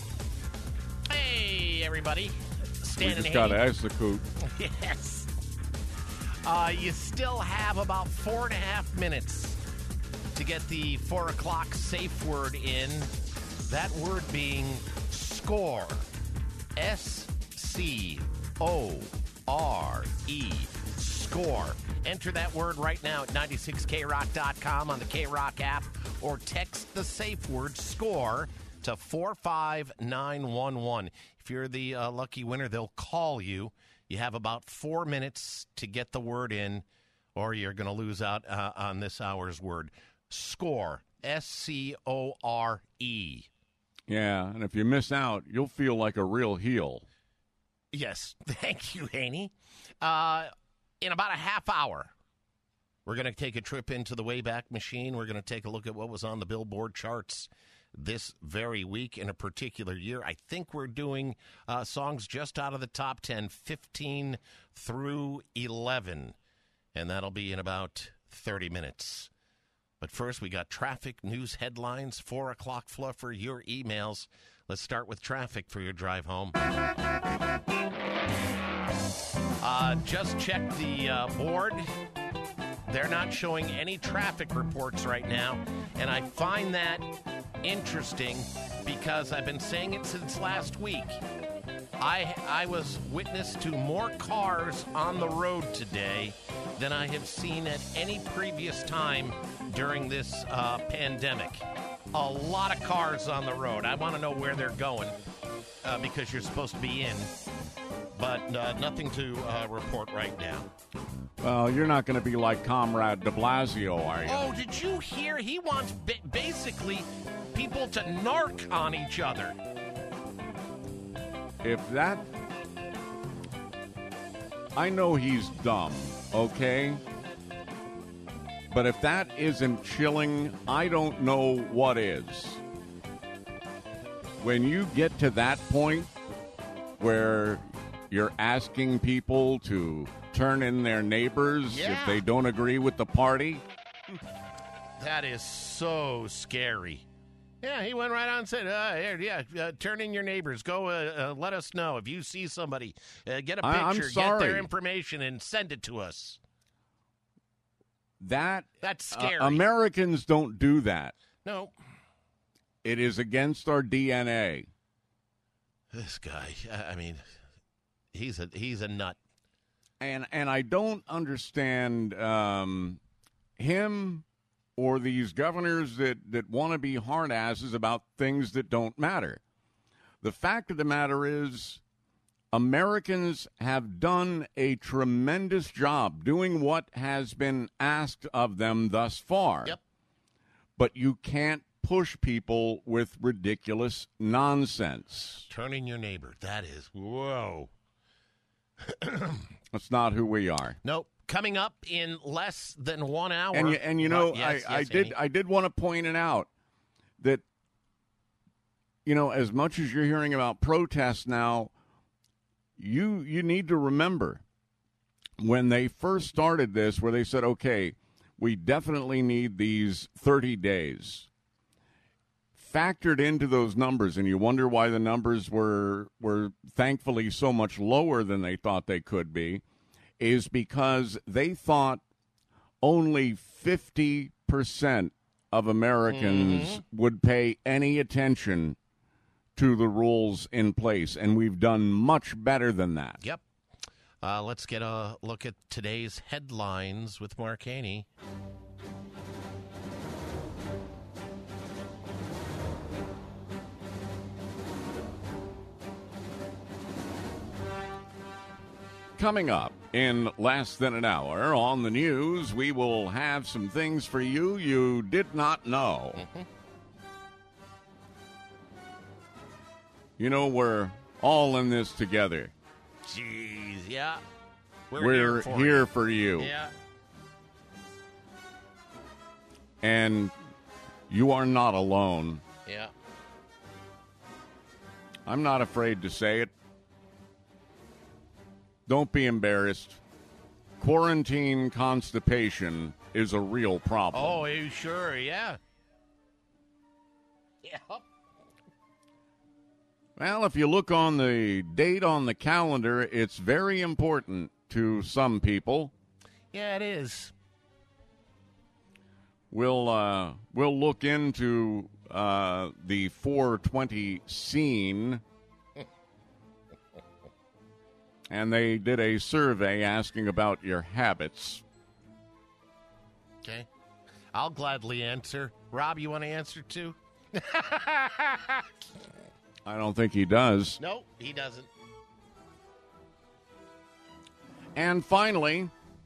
Hey, everybody. Stan We and just got Haney. execute. Yes. Uh, you still have about four and a half minutes to get the four o'clock safe word in. That word being score. S C O R E. Score. Enter that word right now at ninety-six K rock dot com on the K-Rock app or text the safe word score to four five nine one one. If you're the uh, lucky winner, they'll call you. You have about four minutes to get the word in, or you're going to lose out uh, on this hour's word. Score. S C O R E. Yeah, and if you miss out, you'll feel like a real heel. Yes. Thank you, Haney. Uh, in about a half hour, we're going to take a trip into the Wayback Machine. We're going to take a look at what was on the Billboard charts this very week in a particular year. I think we're doing uh, songs just out of the top ten, fifteen through eleven, and that'll be in about thirty minutes. But first, we got traffic, news headlines, four o'clock fluffer, your emails. Let's start with traffic for your drive home. Uh, just check the uh, board. They're not showing any traffic reports right now, and I find that interesting because I've been saying it since last week. I I was witness to more cars on the road today than I have seen at any previous time during this uh, pandemic. A lot of cars on the road. I want to know where they're going uh, because you're supposed to be in, but uh, nothing to uh, report right now. Well, you're not going to be like Comrade de Blasio, are you? Oh, did you hear? He wants ba- basically people to narc on each other. If that... I know he's dumb, okay? But if that isn't chilling, I don't know what is. When you get to that point where you're asking people to turn in their neighbors Yeah. if they don't agree with the party. That is so scary. Yeah, he went right on and said, uh, here, yeah, uh, turn in your neighbors. Go uh, uh, let us know. If you see somebody, uh, get a I- I'm picture, get sorry. their information, and send it to us. That That's uh, scary. Americans don't do that. No. It is against our D N A. This guy, I I mean, he's a he's a nut. And and I don't understand um, him or these governors that, that want to be hard asses about things that don't matter. The fact of the matter is, Americans have done a tremendous job doing what has been asked of them thus far. Yep. But you can't push people with ridiculous nonsense. Turning your neighbor. That is, whoa. That's not who we are. Nope. Coming up in less than one hour. And you, and you know, Yes, I, yes, I did Annie. I did want to point it out that, you know, as much as you're hearing about protests now, you you need to remember when they first started this, where they said, okay, we definitely need these thirty days. Factored into those numbers, and you wonder why the numbers were were thankfully so much lower than they thought they could be, is because they thought only fifty percent of Americans Mm-hmm. would pay any attention to the rules in place, and we've done much better than that. Yep. Uh, let's get a look at today's headlines with Mark Haney. Coming up in less than an hour on the news, we will have some things for you you did not know. Mm-hmm. You know, we're all in this together. Jeez, yeah. We're, We're here, for, here you. for you. Yeah. And you are not alone. Yeah. I'm not afraid to say it. Don't be embarrassed. Quarantine constipation is a real problem. Oh, are you sure? Yeah. Yeah. Well, if you look on the date on the calendar, it's very important to some people. Yeah, it is. We'll uh, we'll look into uh, the four twenty scene. And they did a survey asking about your habits. Okay. I'll gladly answer. Rob, you want to answer too? I don't think he does. No, he doesn't. And finally,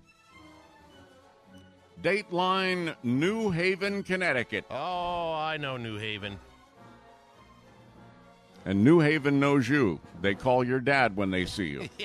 Dateline New Haven, Connecticut. Oh, I know New Haven. And New Haven knows you. They call your dad when they see you.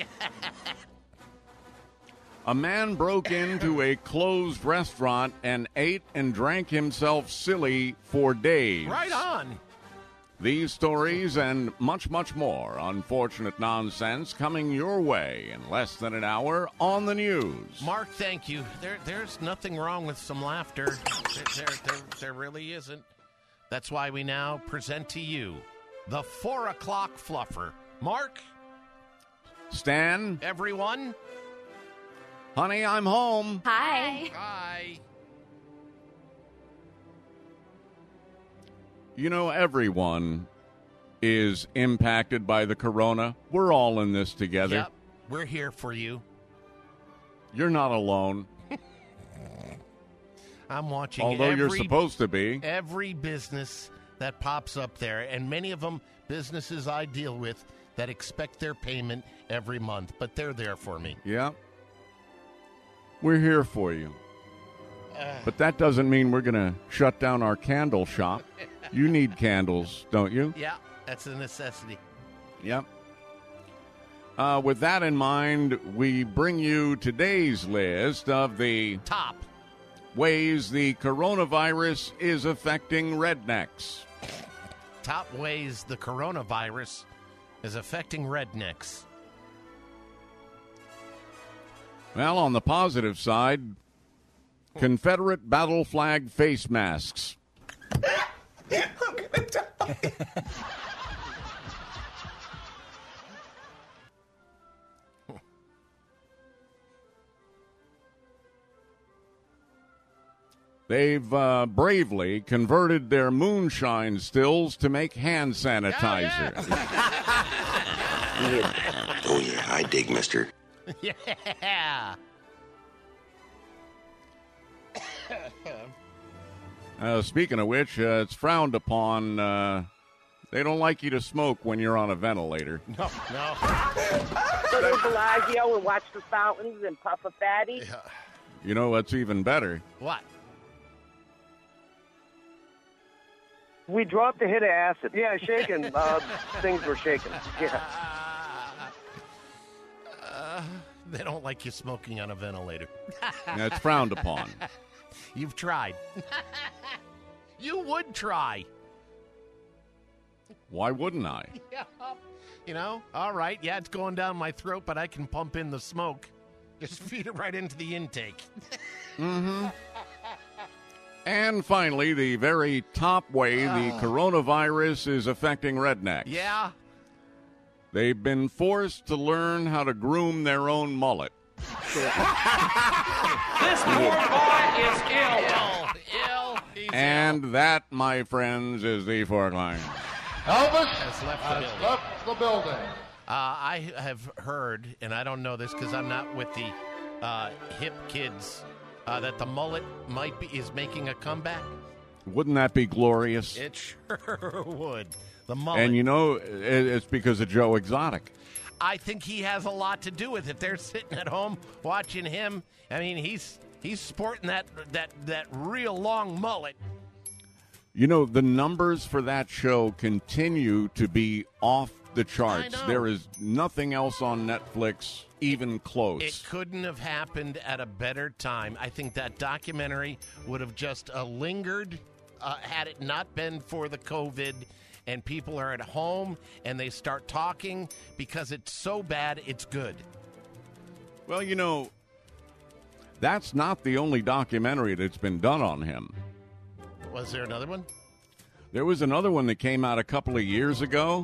A man broke into a closed restaurant and ate and drank himself silly for days. Right on. These stories and much, much more unfortunate nonsense coming your way in less than an hour on the news. Mark, thank you. There, there's nothing wrong with some laughter. There, there, there, there really isn't. That's why we now present to you the four o'clock fluffer. Mark? Stan? Everyone? Honey, I'm home. Hi. Hi. You know, everyone is impacted by the corona. We're all in this together. Yep. We're here for you. You're not alone. I'm watching Although every, you're supposed to be. every business that pops up there, and many of them businesses I deal with that expect their payment every month, but they're there for me. Yeah. We're here for you. Uh, But that doesn't mean we're going to shut down our candle shop. You need candles, don't you? yeah, that's a necessity. Yep. Uh, with that in mind, we bring you today's list of the top ways the coronavirus is affecting rednecks. Top ways the coronavirus is affecting rednecks. Well, on the positive side, Confederate battle flag face masks. I'm gonna die. They've uh, bravely converted their moonshine stills to make hand sanitizer. Oh, yeah, I dig, mister. Yeah. Uh, speaking of which, uh, it's frowned upon. Uh, they don't like you to smoke when you're on a ventilator. No, no. Go to Bellagio and watch the fountains and puff a fatty. You know what's even better? What? We dropped a hit of acid. Yeah, shaking. Uh, things were shaking. Yeah. Uh, they don't like you smoking on a ventilator. That's frowned upon. You've tried. You would try. Why wouldn't I? Yeah. You know, all right, yeah, it's going down my throat, but I can pump in the smoke. Just feed it right into the intake. Mm-hmm. And finally, the very top way the coronavirus is affecting rednecks. Yeah. They've been forced to learn how to groom their own mullet. This poor boy is ill. Ill. Ill. He's And ill. that, my friends, is the fork line. Elvis has left the has building. left the building. Uh, I have heard, and I don't know this because I'm not with the uh, hip kids, uh, that the mullet might be is making a comeback. Wouldn't that be glorious? It sure would. The mullet. And you know, it- it's because of Joe Exotic. I think he has a lot to do with it. They're sitting at home watching him. I mean, he's he's sporting that that that real long mullet. You know, the numbers for that show continue to be off the charts. I know. There is nothing else on Netflix even close. It couldn't have happened at a better time. I think that documentary would have just uh, lingered uh, had it not been for the COVID. And people are at home and they start talking because it's so bad, it's good. Well, you know, that's not the only documentary that's been done on him. Was there another one? There was another one that came out a couple of years ago.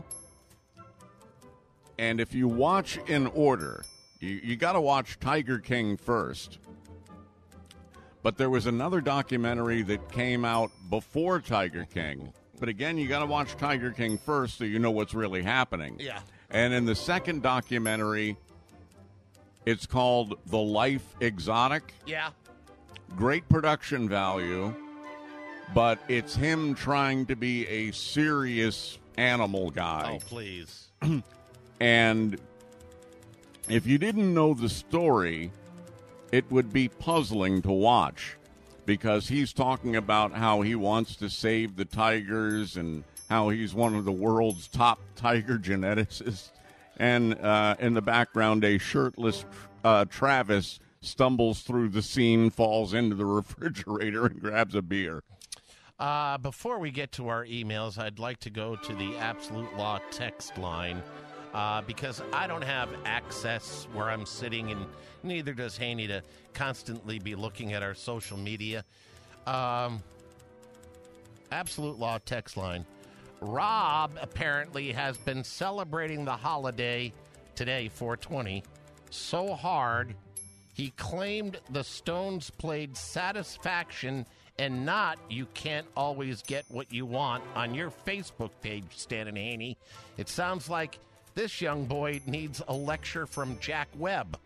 And if you watch in order, you, you got to watch Tiger King first. But there was another documentary that came out before Tiger King. But again, you got to watch Tiger King first so you know what's really happening. Yeah. And in the second documentary, it's called The Life Exotic. Yeah. Great production value, but it's him trying to be a serious animal guy. Oh, please. And if you didn't know the story, it would be puzzling to watch. Because he's talking about how he wants to save the tigers and how he's one of the world's top tiger geneticists. And uh, in the background, a shirtless uh, Travis stumbles through the scene, falls into the refrigerator, and grabs a beer. Uh, before we get to our emails, I'd like to go to the Absolute Law text line uh, because I don't have access where I'm sitting, and neither does Haney, to constantly be looking at our social media. Um, Absolute Law text line. Rob apparently has been celebrating the holiday today, four twenty, so hard he claimed the Stones played Satisfaction and not You Can't Always Get What You Want on your Facebook page, Stan and Haney. It sounds like this young boy needs a lecture from Jack Webb.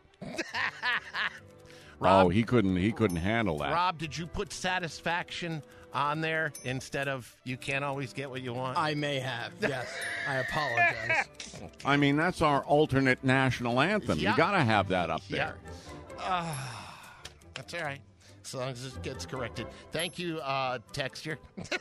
Rob, oh, he couldn't. He couldn't handle that. Rob, did you put Satisfaction on there instead of You Can't Always Get What You Want? I may have. Yes, I apologize. I mean, that's our alternate national anthem. Yeah. You got to have that up there. Yeah. Uh, that's all right, as long as it gets corrected. Thank you, uh, texture.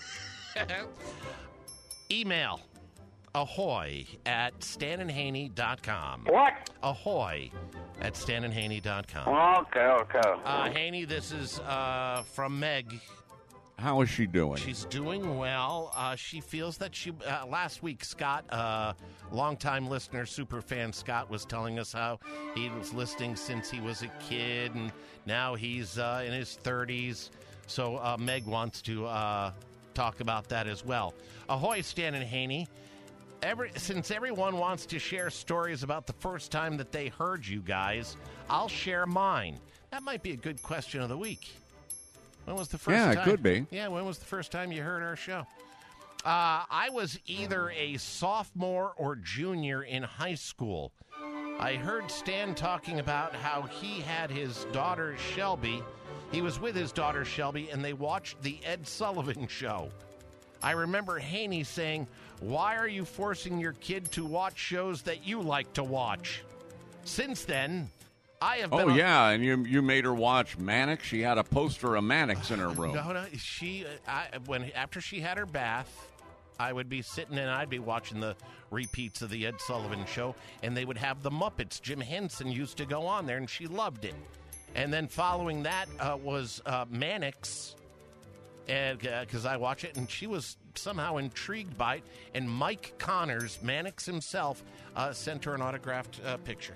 Email. Ahoy at stan and haney dot com. What? Ahoy at stan and haney dot com. Okay, okay. Uh, Haney, this is uh, from Meg. How is she doing? She's doing well. Uh, she feels that she... Uh, last week, Scott, uh, longtime listener, super fan Scott, was telling us how he was listening since he was a kid, and now he's uh, in his thirties. So uh, Meg wants to uh, talk about that as well. Ahoy, Stan and Haney. Every, since everyone wants to share stories about the first time that they heard you guys, I'll share mine. That might be a good question of the week. When was the first Yeah, time? it could be. Yeah, when was the first time you heard our show? Uh, I was either a sophomore or junior in high school. I heard Stan talking about how he had his daughter Shelby. He was with his daughter Shelby, and they watched the Ed Sullivan Show. I remember Haney saying, "Why are you forcing your kid to watch shows that you like to watch?" Since then, I have been... Oh, on- yeah, and you you made her watch Mannix. She had a poster of Mannix in her room. No, no, she, uh, I, when, after she had her bath, I would be sitting and I'd be watching the repeats of the Ed Sullivan Show, and they would have the Muppets. Jim Henson used to go on there, and she loved it. And then following that uh, was uh, Mannix, because uh, I watch it, and she was somehow intrigued by it. And Mike Connors, Mannix himself, uh, sent her an autographed uh, picture.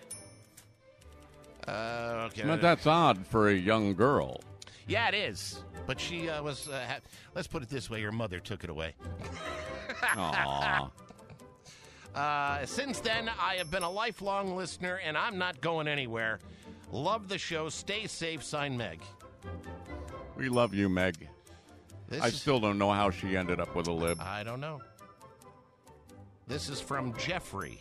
Uh, okay. But that's odd for a young girl. Yeah, it is. But she uh, was, uh, ha- let's put it this way, her mother took it away. Aww. Uh, since then, I have been a lifelong listener, and I'm not going anywhere. Love the show. Stay safe. Signed, Meg. We love you, Meg. This I is- still don't know how she ended up with a lib. I don't know. This is from Jeffrey.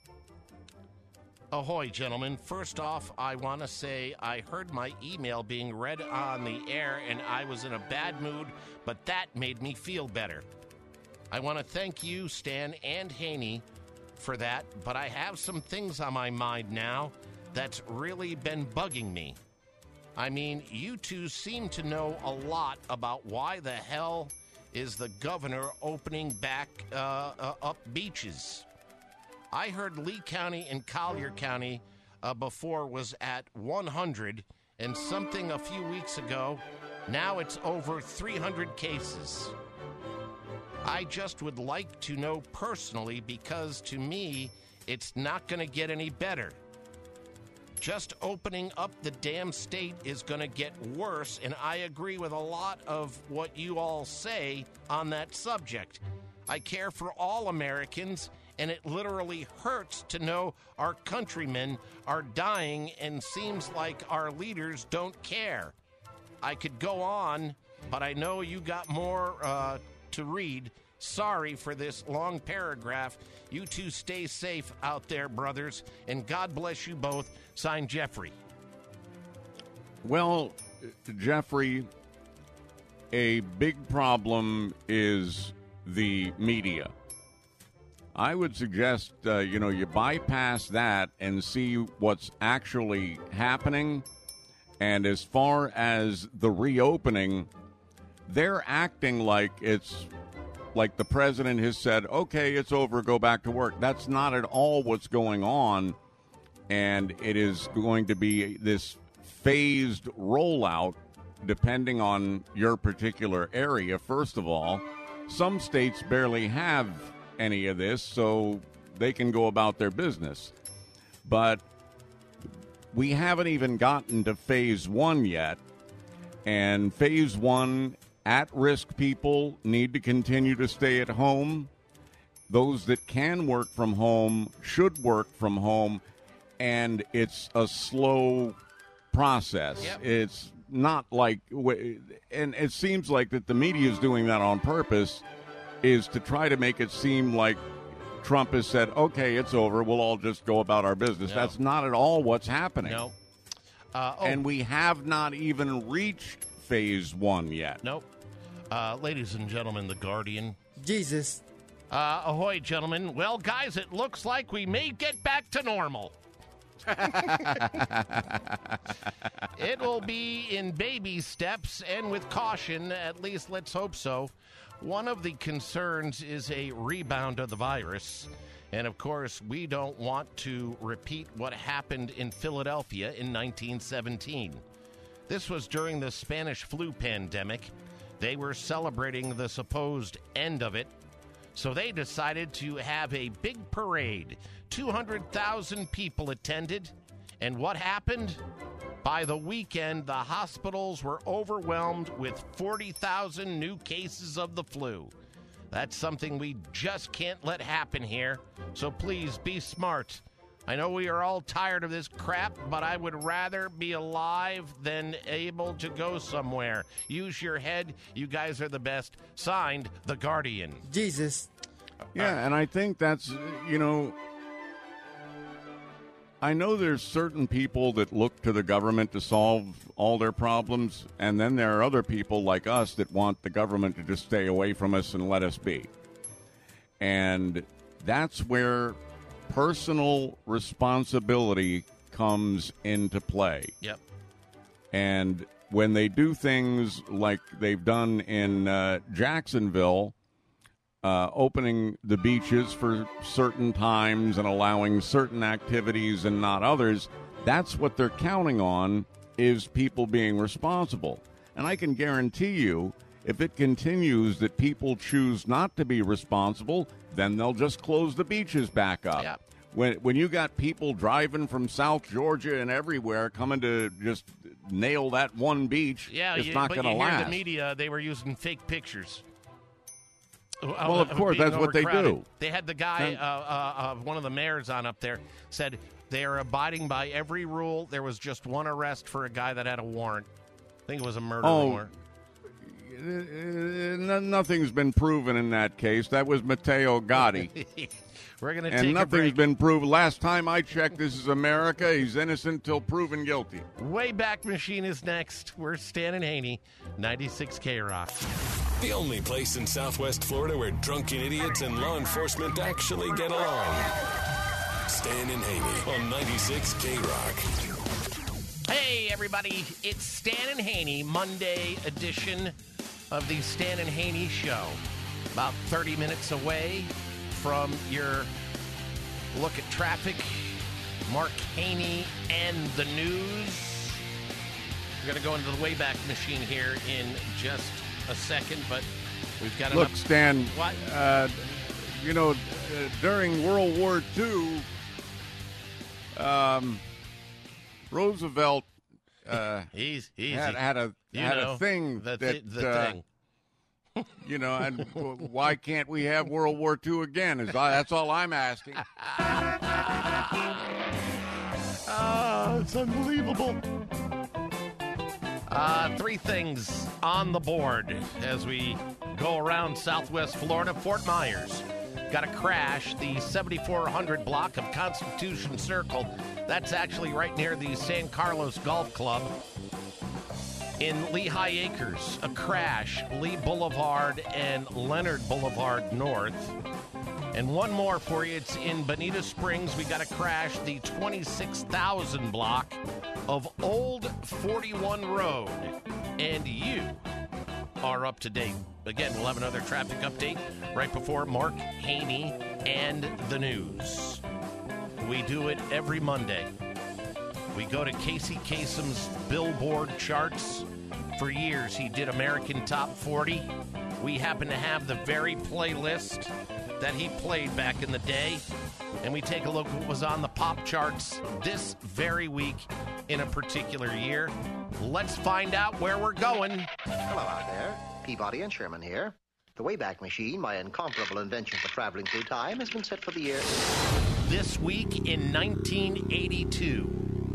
Ahoy, gentlemen. First off, I want to say I heard my email being read on the air, and I was in a bad mood, but that made me feel better. I want to thank you, Stan, and Haney for that, but I have some things on my mind now that's really been bugging me. I mean, you two seem to know a lot about why the hell is the governor opening back uh, uh, up beaches. I heard Lee County and Collier County uh, before was at one hundred and something a few weeks ago. Now it's over three hundred cases. I just would like to know personally, because to me, it's not going to get any better. Just opening up the damn state is going to get worse, and I agree with a lot of what you all say on that subject. I care for all Americans, and it literally hurts to know our countrymen are dying and seems like our leaders don't care. I could go on, but I know you got more uh, to read. Sorry for this long paragraph. You two stay safe out there, brothers, and God bless you both. Signed, Jeffrey. Well, Jeffrey, a big problem is the media. I would suggest, uh, you know, you bypass that and see what's actually happening. And as far as the reopening, they're acting like it's like the president has said, okay, it's over, go back to work. That's not at all what's going on. And it is going to be this phased rollout depending on your particular area, first of all. Some states barely have any of this, so they can go about their business. But we haven't even gotten to phase one yet. And phase one, at-risk people need to continue to stay at home. Those that can work from home should work from home. And it's a slow process. Yep. It's not like, and it seems like that the media is doing that on purpose, is to try to make it seem like Trump has said, okay, it's over, we'll all just go about our business. No. That's not at all what's happening. No. Uh, oh. And we have not even reached phase one yet. Nope. Uh, ladies and gentlemen, The Guardian. Jesus. Uh, ahoy, gentlemen. Well, guys, it looks like we may get back to normal. It will be in baby steps and with caution, at least let's hope so. One of the concerns is a rebound of the virus. And, of course, we don't want to repeat what happened in Philadelphia in nineteen seventeen. This was during the Spanish flu pandemic. They were celebrating the supposed end of it. So they decided to have a big parade. two hundred thousand people attended. And what happened? By the weekend, the hospitals were overwhelmed with forty thousand new cases of the flu. That's something we just can't let happen here. So please be smart. I know we are all tired of this crap, but I would rather be alive than able to go somewhere. Use your head. You guys are the best. Signed, The Guardian. Jesus. Yeah, and I think that's, you know, I know there's certain people that look to the government to solve all their problems, and then there are other people like us that want the government to just stay away from us and let us be. And that's where personal responsibility comes into play. Yep. And when they do things like they've done in uh, Jacksonville, uh, opening the beaches for certain times and allowing certain activities and not others, that's what they're counting on, is people being responsible. And I can guarantee you, if it continues that people choose not to be responsible, then they'll just close the beaches back up. Yep. When when you got people driving from South Georgia and everywhere coming to just nail that one beach, Yeah, it's you, not but going to you hear last. the media, they were using fake pictures. Well, of course, that's what they do. They had the guy, uh, uh, uh, one of the mayors on up there, said they are abiding by every rule. There was just one arrest for a guy that had a warrant. I think it was a murder Oh, warrant. Uh, no- nothing's been proven in that case. That was Matteo Gotti. We're going to And take a nothing's break. been proven. Last time I checked, this is America. He's innocent till proven guilty. Wayback Machine is next. We're Stan and Haney, ninety-six K Rock. The only place in Southwest Florida where drunken idiots and law enforcement actually get along. Stan and Haney on ninety-six K Rock. Hey, everybody. It's Stan and Haney, Monday edition of the Stan and Haney Show. About thirty minutes away from your look at traffic, Mark Haney and the news. We're going to go into the Wayback Machine here in just a second, but we've got Look, enough. Stan, What? uh, you know, uh, during World War Two, um, Roosevelt uh, He's, he's, had, had a you had know, a thing the, that the uh, thing. you know, and w- why can't we have World War Two again? Is I, that's all I'm asking. Oh, it's unbelievable. Uh, three things on the board as we go around Southwest Florida. Fort Myers got a crash. The seventy-four hundred block of Constitution Circle. That's actually right near the San Carlos Golf Club. In Lehigh Acres, a crash. Lee Boulevard and Leonard Boulevard North. And one more for you. It's in Bonita Springs. We got a crash. The twenty-six thousand block of Old forty-one Road. And you are up to date. Again, we'll have another traffic update right before Mark Haney and the news. We do it every Monday. We go to Casey Kasem's Billboard charts. For years, he did American Top forty. We happen to have the very playlist that he played back in the day. And we take a look at what was on the pop charts this very week in a particular year. Let's find out where we're going. Hello out there. Peabody and Sherman here. The Wayback Machine, my incomparable invention for traveling through time, has been set for the year. This week in nineteen eighty-two.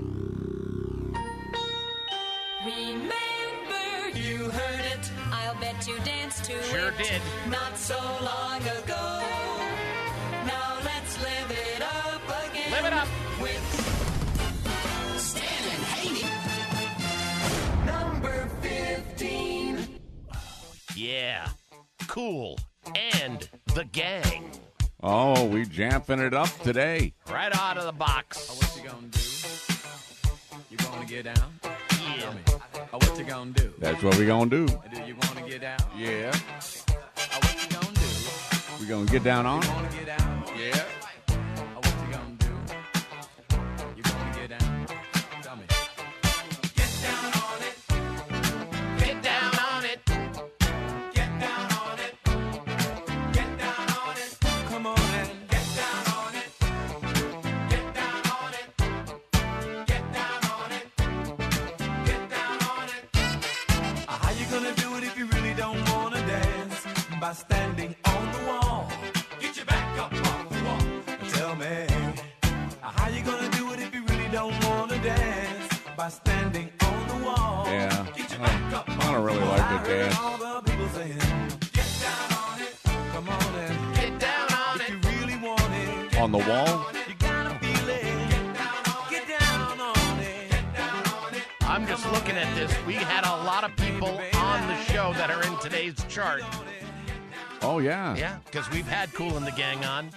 Remember, you heard it. I'll bet you danced to Sure it. did. Not so long ago. Now let's live it up again. Live it up. With Stan and Haney. Number fifteen. Yeah. Cool. And the gang. Oh, we jamping it up today. Right out of the box. Oh, what you gonna do? You gonna get down? Yeah. Oh, what you gonna do? That's what we gonna do. Do you wanna get down? Yeah. Oh, what you gonna do? We gonna get down on You it. wanna get down? Yeah. Oh, what you gonna do? You gonna get down? Tell me. Get down on it. Get down on it. Get down on it. Get down on it. Come on and get down on it. Get down on it. Get down on it. Get down on it. Uh, How you gonna do it if you really don't wanna dance? By standing on the wall. Get your back up off the wall. Tell me. Uh, How you gonna do it if you really don't wanna dance? By standing on the wall. Yeah. Get your I back don't, up I don't really like to dance. all the people saying, get down on it. Come on and Get down on if it. you really want it. On the wall? You gotta feel it. Get down on it. Get down on it. Get down on it. I'm just looking at this. We had a lot of people on the show that are in today's chart. Oh, yeah. Yeah, because we've had Cool and the Gang on.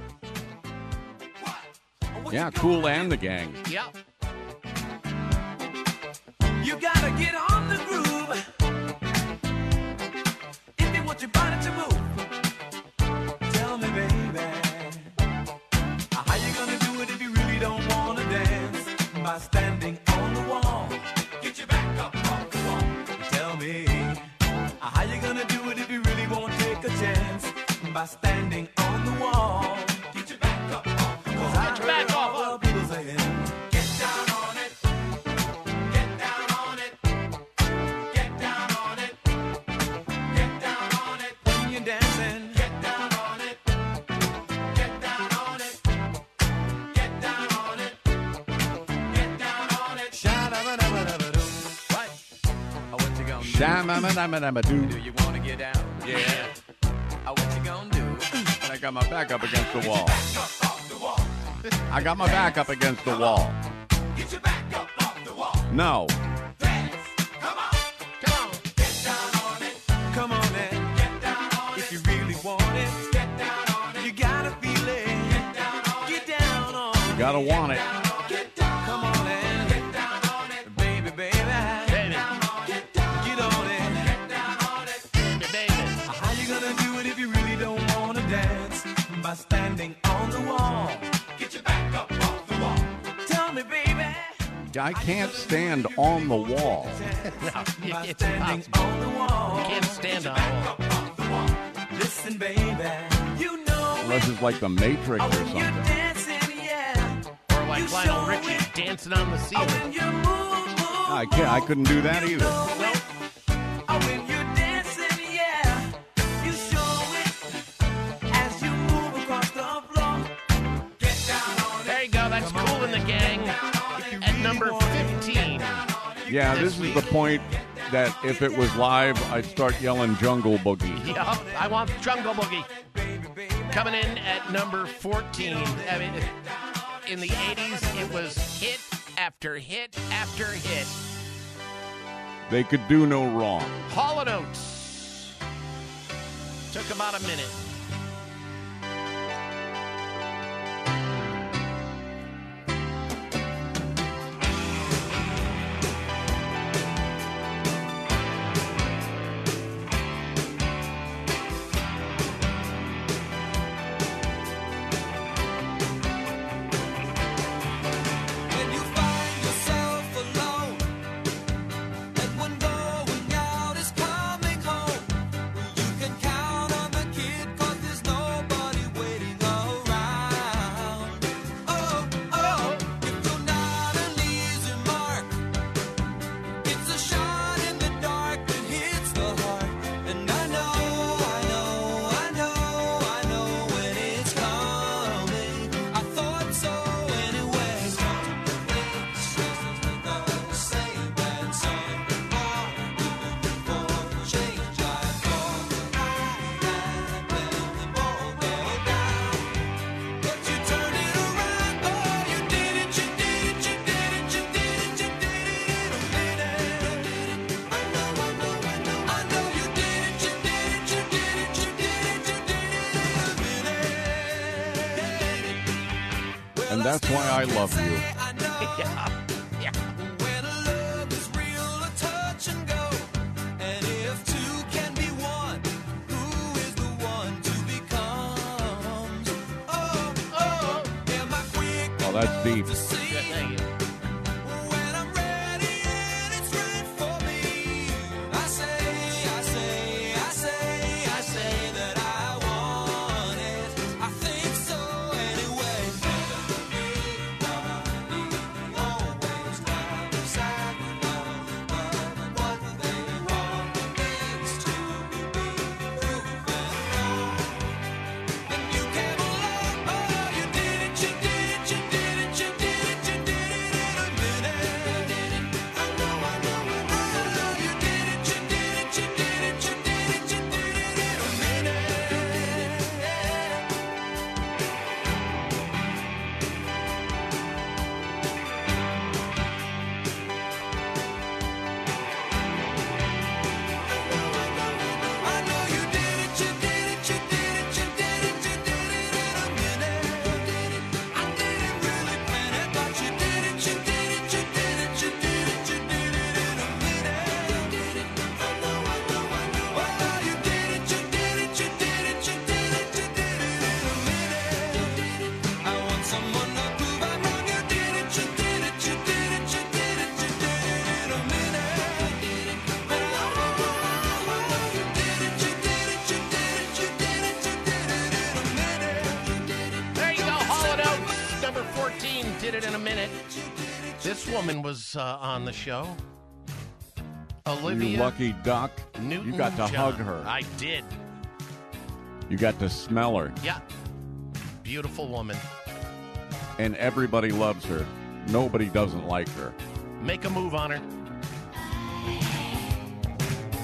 Yeah, Cool and the gang. Yeah. You gotta get on the groove if you want your body to move. Dam-a-ma-dam-a-dam-a-doo. Do you want to get down? Yeah. Oh, what you gonna do? And I got my back up against the wall. I got my back up against the wall. Get your back up off the wall. No. Come on and get down on it. If you really want it, get down on it. You gotta feel it. Get down on it. Get down on it. You gotta want it. Get down. Come on and get down on it. Baby, baby. Baby. Get down. Get on it. Get down on it. Baby, baby. How you gonna do it if you really don't wanna dance? By standing on the wall. Get your back up off the wall. Tell me, baby. I can't stand on the wall. No, it's impossible. You can't stand on the wall. Listen, baby, you know Unless it's like the Matrix or something. dancing, yeah. Or like Lionel Richie dancing on the ceiling. I can't. I couldn't do that either. Oh, when you're dancing, yeah. You show it as you move across the floor. Get down on it. There you go. That's Cool in the Gang at number fifteen. Yeah, this is the point that if it was live, I'd start yelling Jungle Boogie. Yup, I want Jungle Boogie. Coming in at number fourteen. I mean, in the eighties, it was hit after hit after hit. They could do no wrong. Hall and Oates. Took about a minute. When you find yourself alone, and when going out is coming home, you can count on the kid 'cause there's nobody waiting around. Oh, oh, if you're not an easy mark, it's a shot in the dark that hits the heart. And I know, I know, I know, I know when it's coming. I thought so anyway. And that's why I love you. Yeah. Yeah. When love is real, a touch and go. And if two can be one, who is the one to become? Oh, oh, am I quick Oh, that's deep. to see? When I'm ready and it's right for me, I say, I say, I say, I say that I want it. I think so anyway. There you go, Hall and Oates. Number fourteen did it in a minute. This woman was uh, on the show. Olivia You lucky duck. You got to Newton-John. hug her. I did. You got to smell her. Yeah. Beautiful woman. And everybody loves her. Nobody doesn't like her. Make a move on her.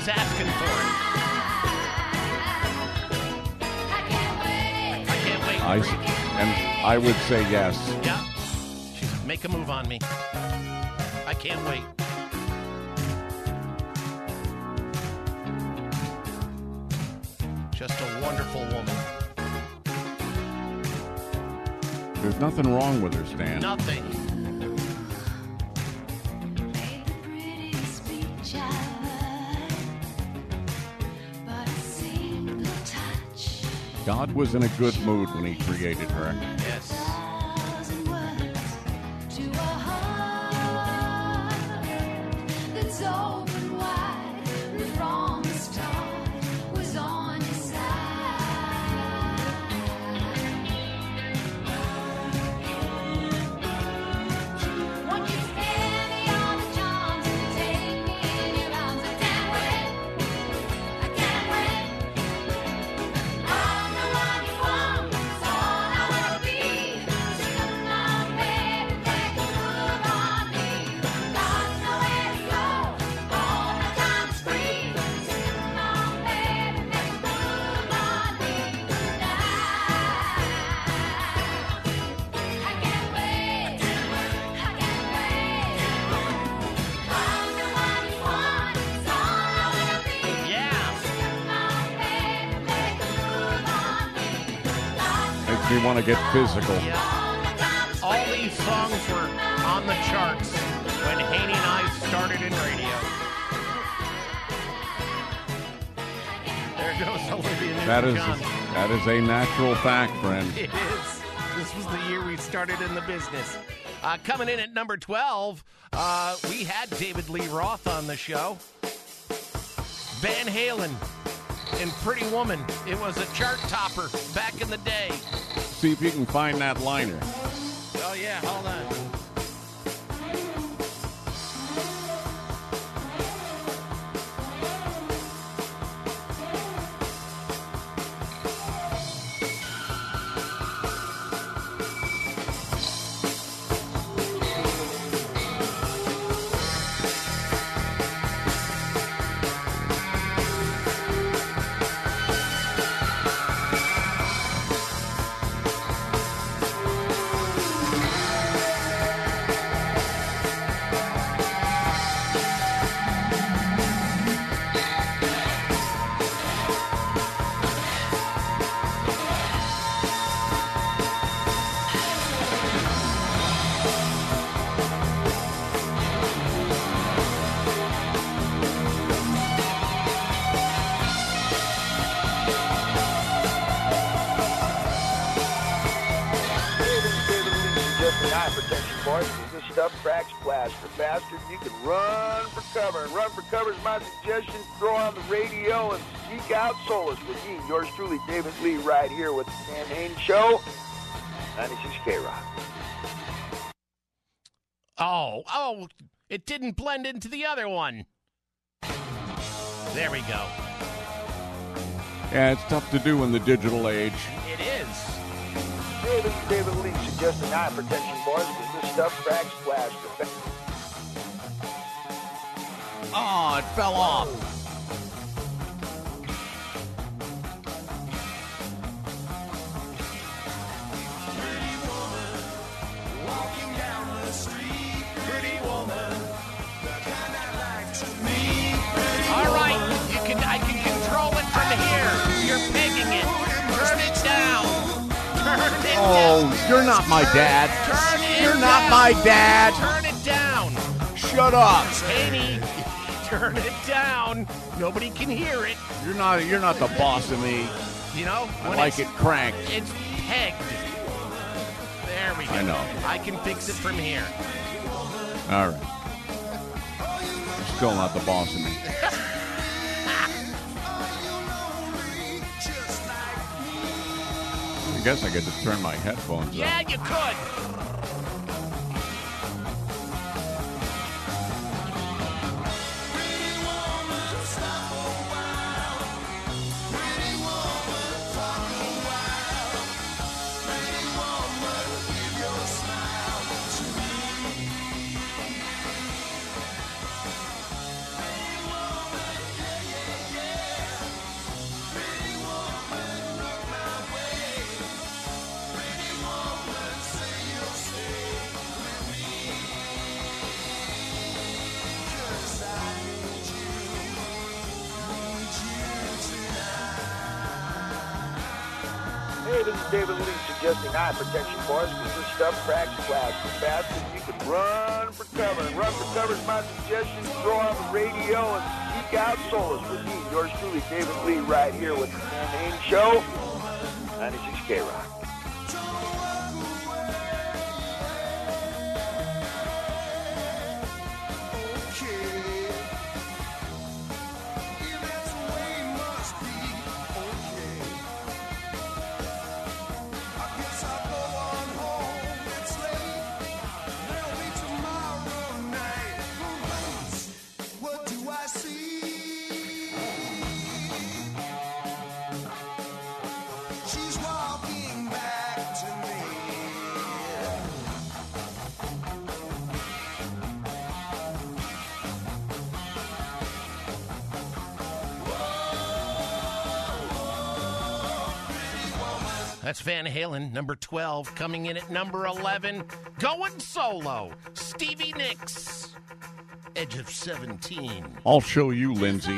She's asking for it. I can't wait. I, s- and I would say yes. Yeah. She's make a move on me. I can't wait. Just a wonderful woman. There's nothing wrong with her, Stan. Nothing. God was in a good mood when he created her. Yes. Makes me want to get physical. All these songs were on the charts when Haney and I started in radio. There goes Olivia That is Newton-John. that is a natural fact, friend. It is. This was the year we started in the business. Uh, coming in at number twelve, uh, we had David Lee Roth on the show. Van Halen and Pretty Woman. It was a chart topper back in the day. See if you can find that liner. Oh, yeah, hold on. Eye protection, boys. This stuff cracks plaster. Bastard, you can run for cover. And run for cover is my suggestion. Throw on the radio and seek out solace with me, yours truly, David Lee, right here with the Stan Haney Show, ninety-six K Rock. Oh, oh, it didn't blend into the other one. There we go. Yeah, it's tough to do in the digital age. It is. David, David Lee suggesting eye protection, boys, because this stuff cracks plaster. Oh, it fell off. All right, you can. I can control it from here. You're pegging it. Turn it down. Turn it Oh, down. you're not my dad. Turn it You're down. not my dad. Turn it down. Shut up. Haney, turn it down. Nobody can hear it. You're not. You're not the boss of me. You know? I when like it's- it cranked. It's pegged. There we go. I know. I can fix it from here. All right. You're still not the boss of me. I guess I could just turn my headphones Yeah, up. you could. this is David Lee suggesting eye protection, boys, because this stuff cracks glass so fast that you can run for cover. And run for cover is my suggestion. Throw on the radio and seek out solace with me, yours truly, David Lee, right here with the Man Haney Show, ninety-six K Rock. That's Van Halen, number twelve. Coming in at number eleven, going solo, Stevie Nicks, Edge of seventeen. I'll show you, Lindsay.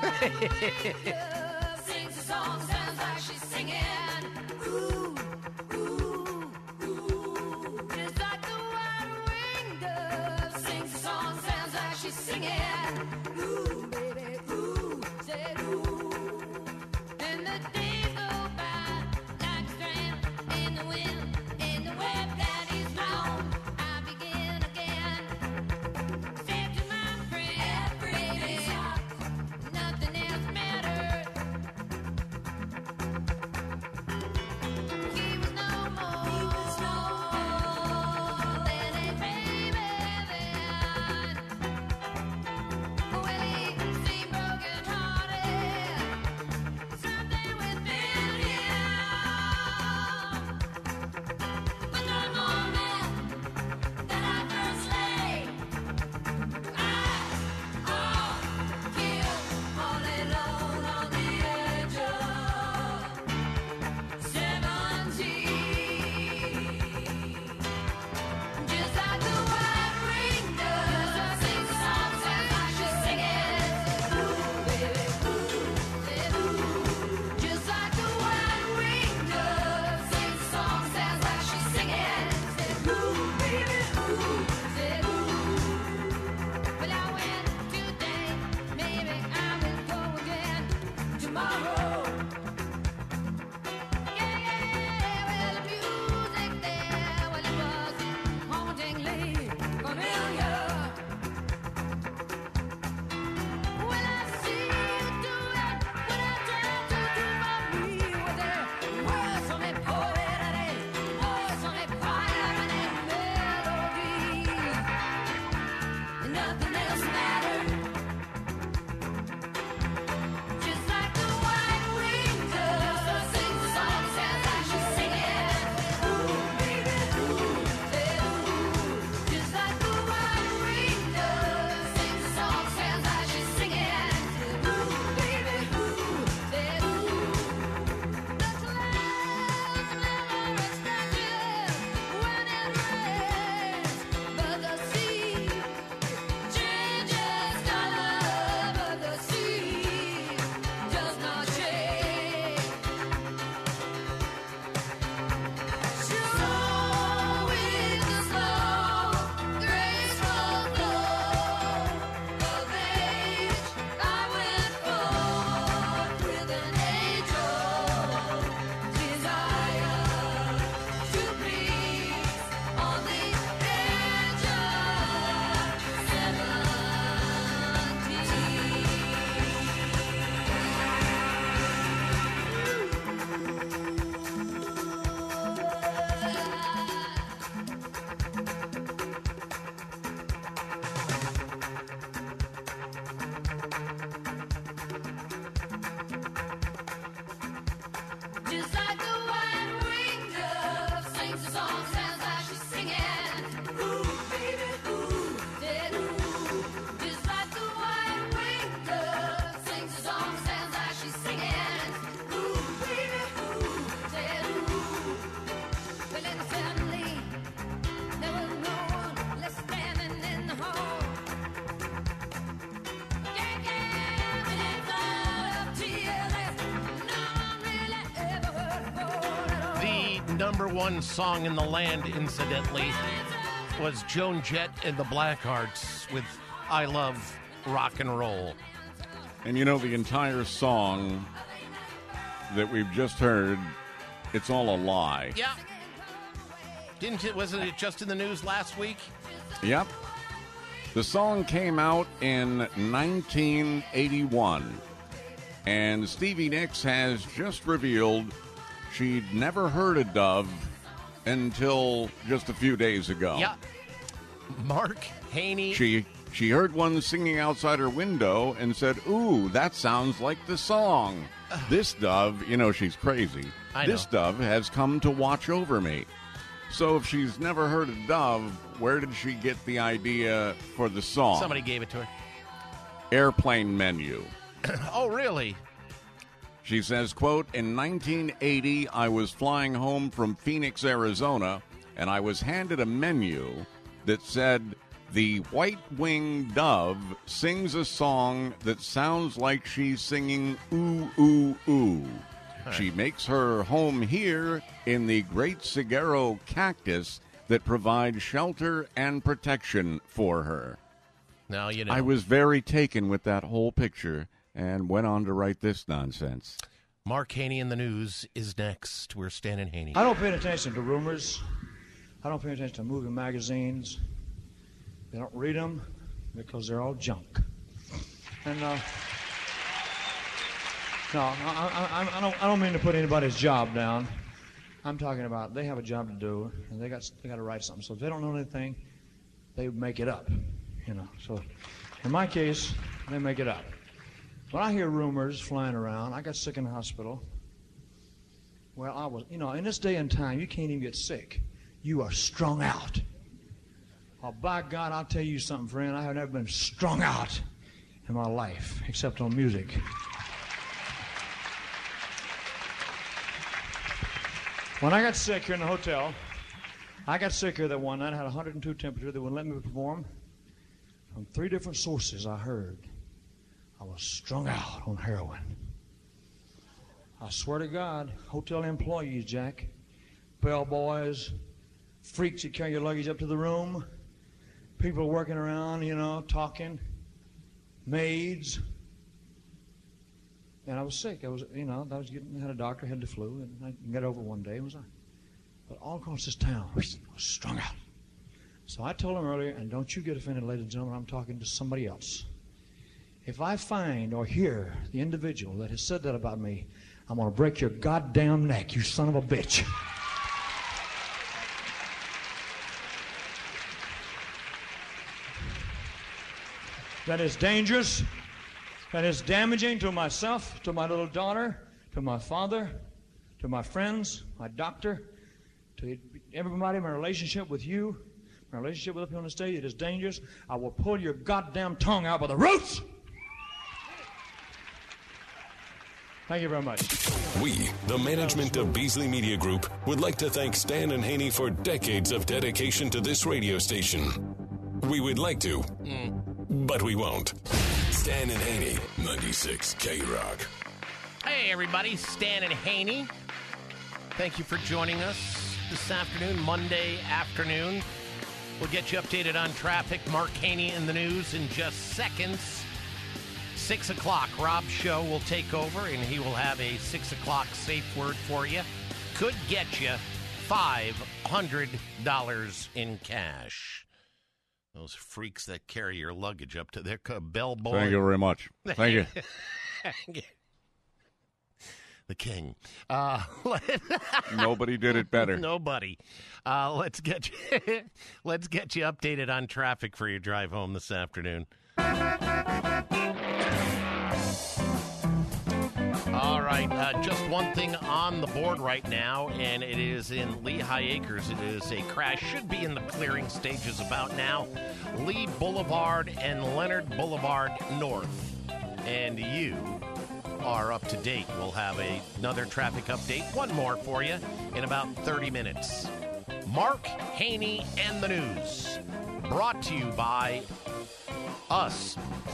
Sings a song, sounds like she's singing. Ooh, ooh, ooh. Just like the white-winged dove. Sings a song, sounds like she's singing. Ooh, baby, ooh, say ooh. And the days go by like a strand in the wind, in the web that is long. I begin again. Said to my friend, baby, nothing else matters. He was no more, he was no more than a baby then. Well, he seemed broken hearted, something within him. But the moment that I first lay eyes on him, all alone on the edge of seventeen. Just like the white-winged dove, sings a song, sounds like she's singing. Ooh, baby, ooh, ooh. Just like the white-winged dove, sings a song, sounds like she's singing. Ooh, baby, ooh, ooh. Well, I went today, maybe I will go again tomorrow. Yeah, yeah, well, the music there, well, it was hauntingly familiar. Well, I see you do it when I try to do for me with the words on that poet and the words on that fire and that melody. And nothing else matters. Just like the white number one song in the land, incidentally, was Joan Jett and the Blackhearts with I Love Rock and Roll. And you know, the entire song that we've just heard, it's all a lie. Yeah. Didn't it, wasn't it just in the news last week? Yep. The song came out in nineteen eighty-one, and Stevie Nicks has just revealed she'd never heard of Dove until just a few days ago. Yeah. Mark Haney. She she heard one singing outside her window and said, "Ooh, that sounds like the song." This dove, you know she's crazy. I know. This dove has come to watch over me. So if she's never heard of Dove, where did she get the idea for the song? Somebody gave it to her. Airplane Menu. Oh, really? She says, quote, "In nineteen eighty, I was flying home from Phoenix, Arizona, and I was handed a menu that said, 'The white-winged dove sings a song that sounds like she's singing ooh, ooh, ooh. She makes her home here in the great saguaro cactus that provides shelter and protection for her.'" Now you know. I was very taken with that whole picture and went on to write this nonsense. Mark Haney in the news is next. We're Stan and Haney. I don't pay attention to rumors. I don't pay attention to movie magazines. I don't read them because they're all junk. And uh, no, I, I, I, don't, I don't mean to put anybody's job down. I'm talking about they have a job to do, and they got they got to write something. So if they don't know anything, they make it up, you know. So in my case, they make it up. When I hear rumors flying around, I got sick in the hospital. Well, I was, you know, in this day and time, you can't even get sick. You are strung out. Oh, by God, I'll tell you something, friend. I have never been strung out in my life, except on music. When I got sick here in the hotel, I got sick here that one night. I had one hundred two temperature. They wouldn't let me perform. From three different sources, I heard I was strung out on heroin. I swear to God, hotel employees, Jack, bellboys, freaks that carry your luggage up to the room, people working around, you know, talking, maids. And I was sick. I was, you know, I was getting, had a doctor, had the flu, and I got over one day. It was, but all across this town, I was strung out. So I told him earlier, and don't you get offended, ladies and gentlemen, I'm talking to somebody else. If I find or hear the individual that has said that about me, I'm going to break your goddamn neck, you son of a bitch. That is dangerous. That is damaging to myself, to my little daughter, to my father, to my friends, my doctor, to everybody, my relationship with you, my relationship with people on the stage. It is dangerous. I will pull your goddamn tongue out by the roots. Thank you very much. We, the management of Beasley Media Group, would like to thank Stan and Haney for decades of dedication to this radio station. We would like to, mm. but we won't. Stan and Haney, ninety-six K Rock. Hey, everybody, Stan and Haney. Thank you for joining us this afternoon, Monday afternoon. We'll get you updated on traffic. Mark Haney in the news in just seconds. Six o'clock, Rob's show will take over, and he will have a six o'clock safe word for you. Could get you five hundred dollars in cash. Those freaks that carry your luggage up to their bellboy. Thank you very much. Thank you. The king. Uh, Nobody did it better. Nobody. Uh, let's get you, let's get you updated on traffic for your drive home this afternoon. All right, uh, just one thing on the board right now, and it is in Lehigh Acres. It is a crash, should be in the clearing stages about now. Lee Boulevard and Leonard Boulevard North. And you are up to date. We'll have a, another traffic update, one more for you, in about thirty minutes. Mark Haney and the News, brought to you by us.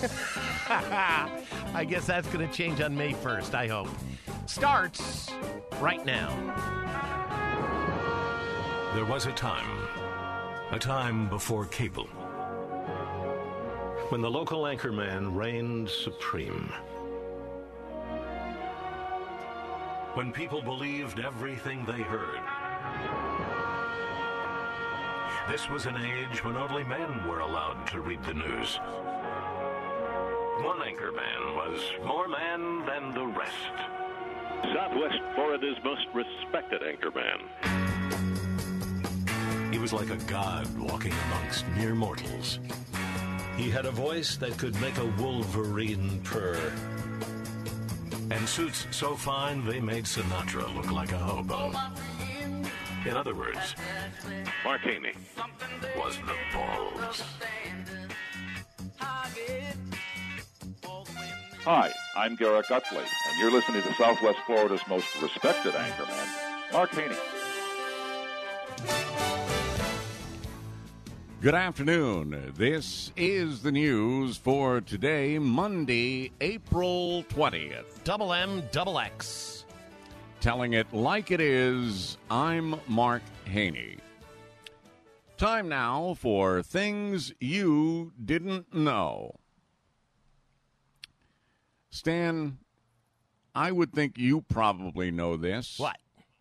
I guess that's going to change on May first, I hope. Starts right now. There was a time, a time before cable, when the local anchorman reigned supreme. When people believed everything they heard. This was an age when only men were allowed to read the news. One anchorman was more man than the rest. Southwest Florida's most respected anchorman. He was like a god walking amongst mere mortals. He had a voice that could make a wolverine purr. And suits so fine they made Sinatra look like a hobo. In other words, Mark Haney was the balls. Hi, I'm Garrett Gutley, and you're listening to Southwest Florida's most respected anchorman, Mark Haney. Good afternoon. This is the news for today, Monday, April twentieth. Double M, double X. Telling it like it is, I'm Mark Haney. Time now for Things You Didn't Know. Stan, I would think you probably know this. What?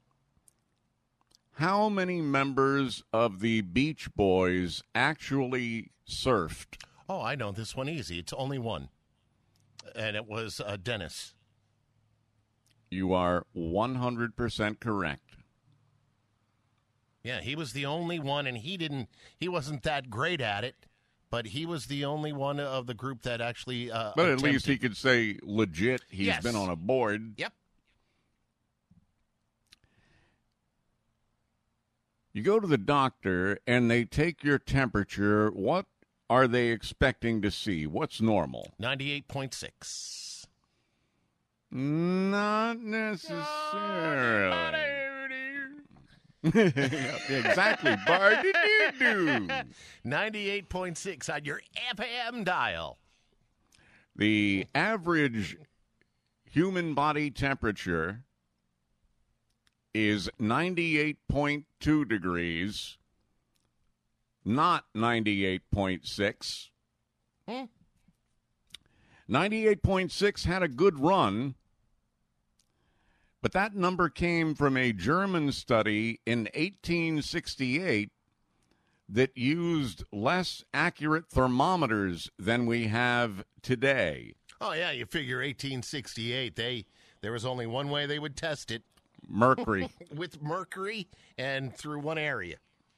How many members of the Beach Boys actually surfed? Oh, I know this one easy. It's only one. And it was uh, Dennis. You are one hundred percent correct. Yeah, he was the only one, and he didn't, he wasn't that great at it, but he was the only one of the group that actually uh, But at attempted. least he could say legit he's Yes. been on a board. Yep. You go to the doctor and they take your temperature. What are they expecting to see? What's normal? ninety-eight point six. Not necessarily. Exactly, Bart. Do ninety-eight point six on your F M dial. The average human body temperature is ninety-eight point two degrees, not ninety-eight point six. Hmm. ninety-eight point six had a good run, but that number came from a German study in eighteen sixty-eight that used less accurate thermometers than we have today. Oh, yeah, you figure eighteen sixty-eight, they there was only one way they would test it. Mercury. With mercury and through one area.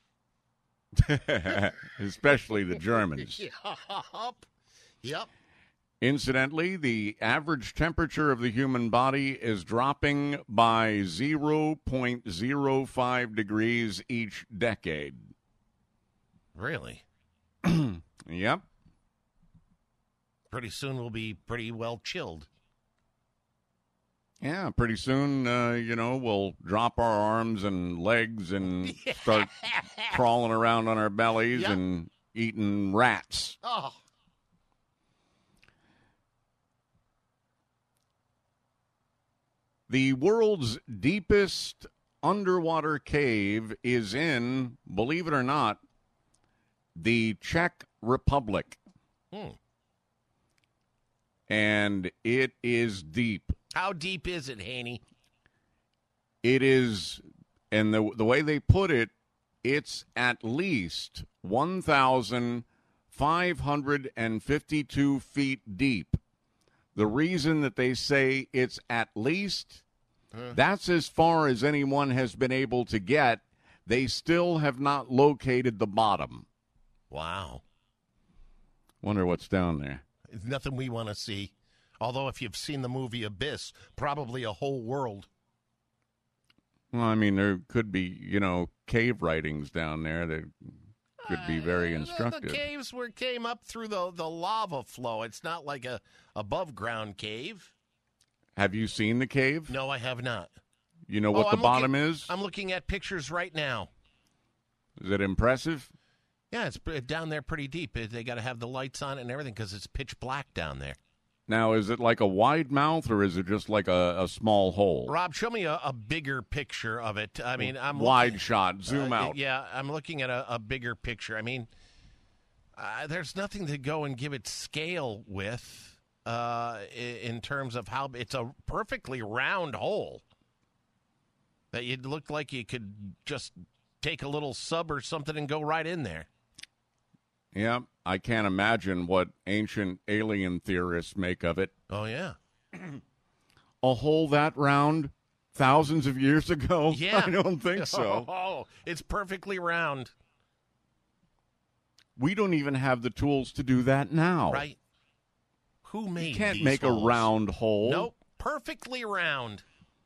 Especially the Germans. Yup. Yep. Incidentally, the average temperature of the human body is dropping by zero point zero five degrees each decade. Really? Yep. Pretty soon we'll be pretty well chilled. Yeah, pretty soon, uh, you know, we'll drop our arms and legs and start crawling around on our bellies Yep. and eating rats. Oh. The world's deepest underwater cave is in, believe it or not, the Czech Republic. Hmm. And it is deep. How deep is it, Haney? It is, and the the way they put it, it's at least one thousand five hundred fifty-two feet deep. The reason that they say it's at least, Huh. that's as far as anyone has been able to get. They still have not located the bottom. Wow. Wonder what's down there. It's nothing we want to see. Although if you've seen the movie Abyss, probably a whole world. Well, I mean, there could be, you know, cave writings down there that could be very The- instructive. The caves were came up through the, the lava flow. It's not like a above ground cave. Have you seen the cave? No, I have not. You know what Oh, the I'm bottom looking- is? I'm looking at pictures right now. Is it impressive? Yeah, it's p- down there pretty deep. They got to have the lights on it and everything because it's pitch black down there. Now, is it like a wide mouth or is it just like a, a small hole? Rob, show me a, a bigger picture of it. I mean, I'm wide shot, zoom uh, out. Yeah, I'm looking at a, a bigger picture. I mean, uh, there's nothing to go and give it scale with uh, in terms of how it's a perfectly round hole that you'd look like you could just take a little sub or something and go right in there. Yeah, I can't imagine what ancient alien theorists make of it. Oh, yeah. A hole that round thousands of years ago? Yeah. I don't think so. Oh, it's perfectly round. We don't even have the tools to do that now. Right. Who made You can't these make holes? a round hole. Nope. Perfectly round.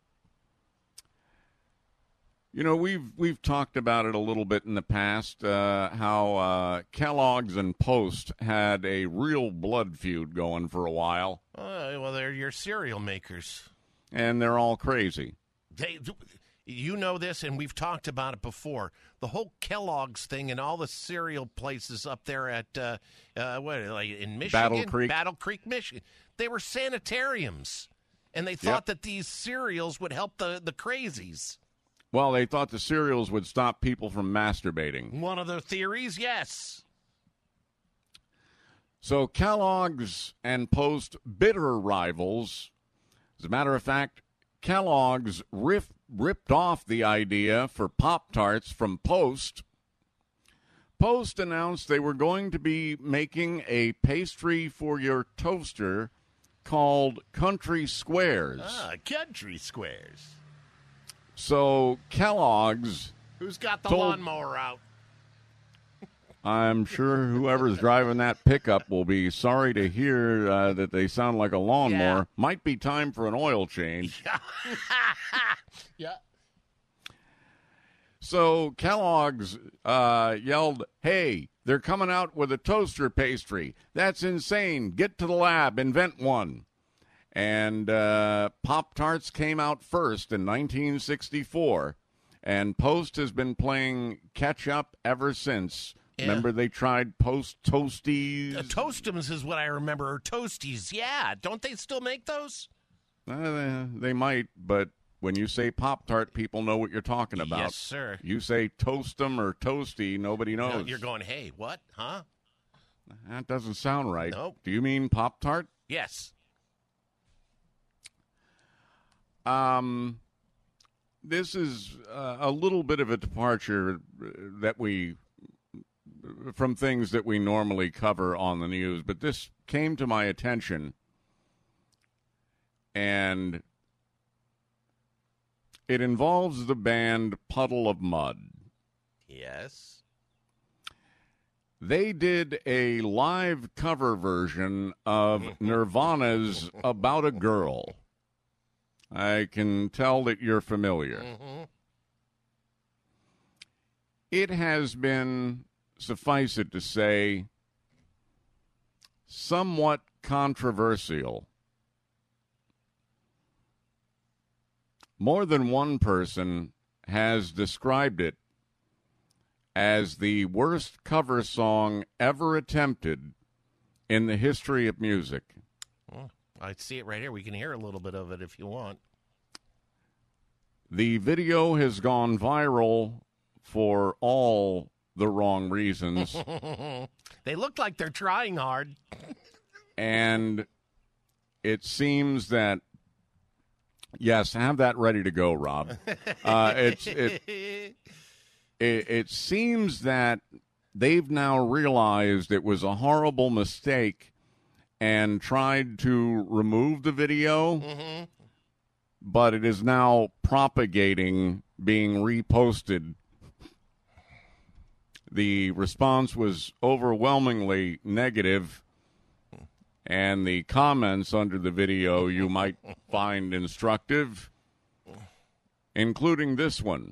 You know, we've we've talked about it a little bit in the past, uh, how uh, Kellogg's and Post had a real blood feud going for a while. Uh, well, they're your cereal makers. And they're all crazy. They, you know this, and we've talked about it before. The whole Kellogg's thing and all the cereal places up there at, uh, uh, what, like in Michigan? Battle Creek. Battle Creek, Michigan. They were sanitariums, and they thought Yep. that these cereals would help the, the crazies. Well, they thought the cereals would stop people from masturbating. One of the theories, yes. So Kellogg's and Post, bitter rivals. As a matter of fact, Kellogg's riff, ripped off the idea for Pop-Tarts from Post. Post announced they were going to be making a pastry for your toaster called Country Squares. Ah, country squares. So Kellogg's, Who's got the Told- lawnmower out? I'm sure whoever's driving that pickup will be sorry to hear uh, that they sound like a lawnmower. Yeah. Might be time for an oil change. Yeah. So Kellogg's uh, yelled, "Hey, they're coming out with a toaster pastry. That's insane. Get to the lab, invent one." And uh, Pop-Tarts came out first in nineteen sixty-four, and Post has been playing catch-up ever since. Yeah. Remember they tried Post Toasties? Uh, Toastums is what I remember, or Toasties. Yeah, don't they still make those? Uh, they might, but when you say Pop-Tart, people know what you're talking about. Yes, sir. You say Toastum or Toasty, nobody No, knows. you're going, hey, what? Huh? That doesn't sound right. Nope. Do you mean Pop-Tart? Yes. Um, this is uh, a little bit of a departure uh, that we from things that we normally cover on the news, but this came to my attention, and it involves the band Puddle of Mud. Yes. They did a live cover version of Nirvana's About a Girl. I can tell that you're familiar. Mm-hmm. It has been, suffice it to say, somewhat controversial. More than one person has described it as the worst cover song ever attempted in the history of music. Well, I see it right here. We can hear a little bit of it if you want. The video has gone viral for all the wrong reasons. They look like they're trying hard. And it seems that, yes, have that ready to go, Rob. Uh, it's it, it, it seems that they've now realized it was a horrible mistake and tried to remove the video, Mm-hmm. but it is now propagating, being reposted. The response was overwhelmingly negative, and the comments under the video you might find instructive, including this one.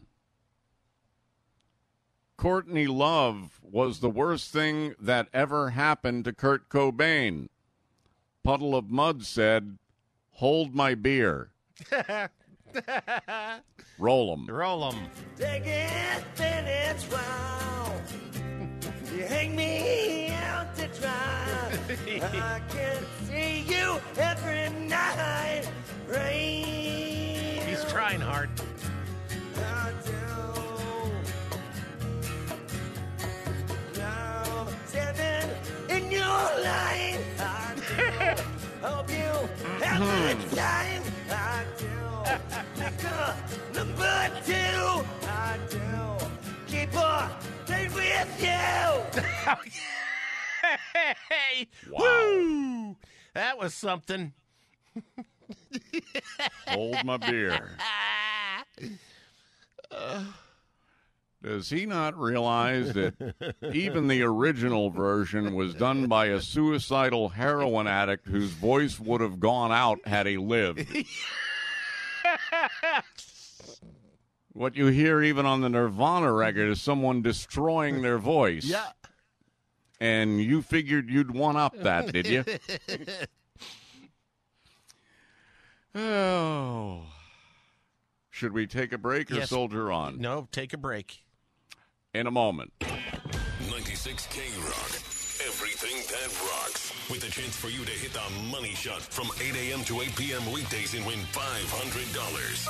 Courtney Love was the worst thing that ever happened to Kurt Cobain. Puddle of Mud said, "Hold my beer." Roll 'em. Roll 'em. Take it, then it's wrong. You hang me out to try. I can see you every night. Rain. He's trying hard. I do. Now standing in your line. I do. Hope you have a good time. I do. Liquor number two. I do. Keep on playing with you. Hey, woo! That was something. Hold my beer. Does he not realize that even the original version was done by a suicidal heroin addict whose voice would have gone out had he lived? What you hear even on the Nirvana record is someone destroying their voice. Yeah. And you figured you'd one-up that, did you? Oh. Should we take a break or Yes. soldier on? No, take a break. In a moment. ninety-six K Rock. Everything that rocks. With a chance for you to hit the money shot from eight a.m. to eight p.m. weekdays and win five hundred dollars.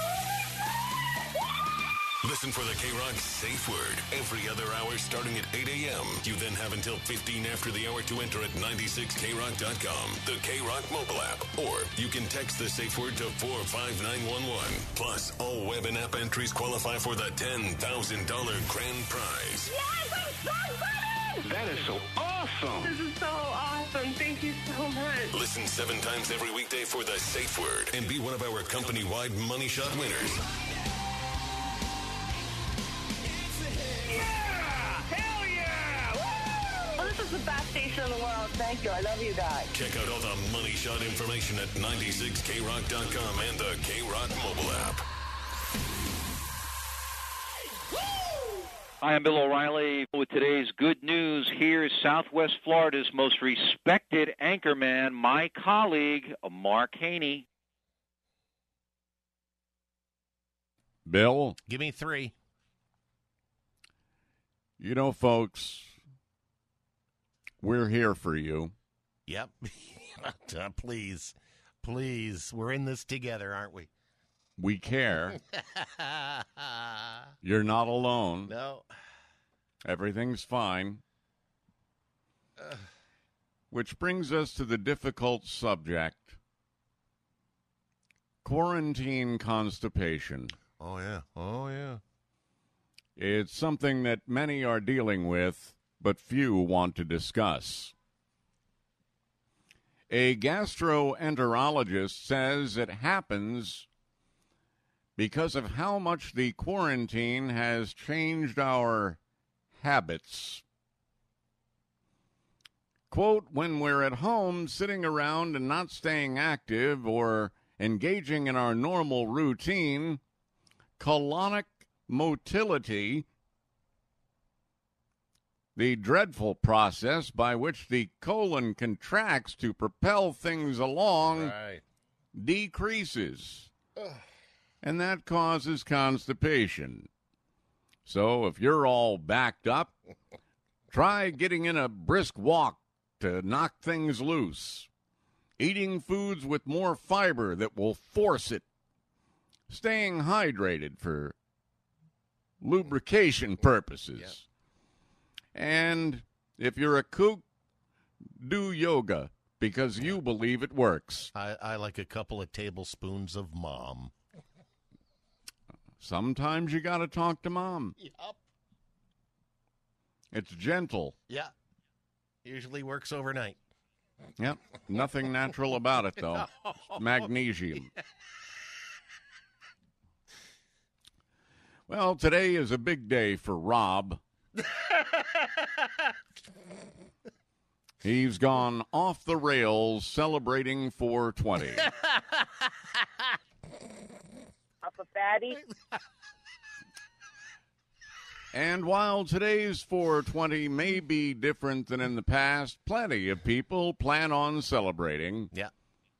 Listen for the K-Rock Safe Word every other hour starting at eight a.m. You then have until fifteen after the hour to enter at nine six K rock dot com, the K-Rock mobile app, or you can text the safe word to four five nine one one. Plus, all web and app entries qualify for the ten thousand dollars grand prize. Yes, I'm so funny! That is so awesome! This is so awesome. Thank you so much. Listen seven times every weekday for the safe word and be one of our company-wide money shot winners. Oh, this is the best station in the world. Thank you. I love you guys. Check out all the money shot information at nine six K rock dot com and the K-Rock mobile app. Hi, I'm Bill O'Reilly with today's good news. Here's Southwest Florida's most respected anchorman, my colleague, Mark Haney. Bill? Give me three. You know, folks, we're here for you. Yep. Uh, please. Please. We're in this together, aren't we? We care. You're not alone. No. Everything's fine. Which brings us to the difficult subject. Quarantine constipation. Oh, yeah. Oh, yeah. It's something that many are dealing with, but few want to discuss. A gastroenterologist says it happens because of how much the quarantine has changed our habits. Quote, when we're at home sitting around and not staying active or engaging in our normal routine, colonic motility, the dreadful process by which the colon contracts to propel things along, Right. decreases. And that causes constipation. So if you're all backed up, try getting in a brisk walk to knock things loose. Eating foods with more fiber that will force it. Staying hydrated for lubrication purposes. Yep. And if you're a kook, do yoga because you believe it works. I, I like a couple of tablespoons of mom. Sometimes you got to talk to mom. Yep. It's gentle. Yeah. Usually works overnight. Yep. Nothing natural about it, though. No. Magnesium. Well, today is a big day for Rob. He's gone off the rails celebrating four twenty. Up a fatty. And while today's four twenty may be different than in the past, plenty of people plan on celebrating. Yeah.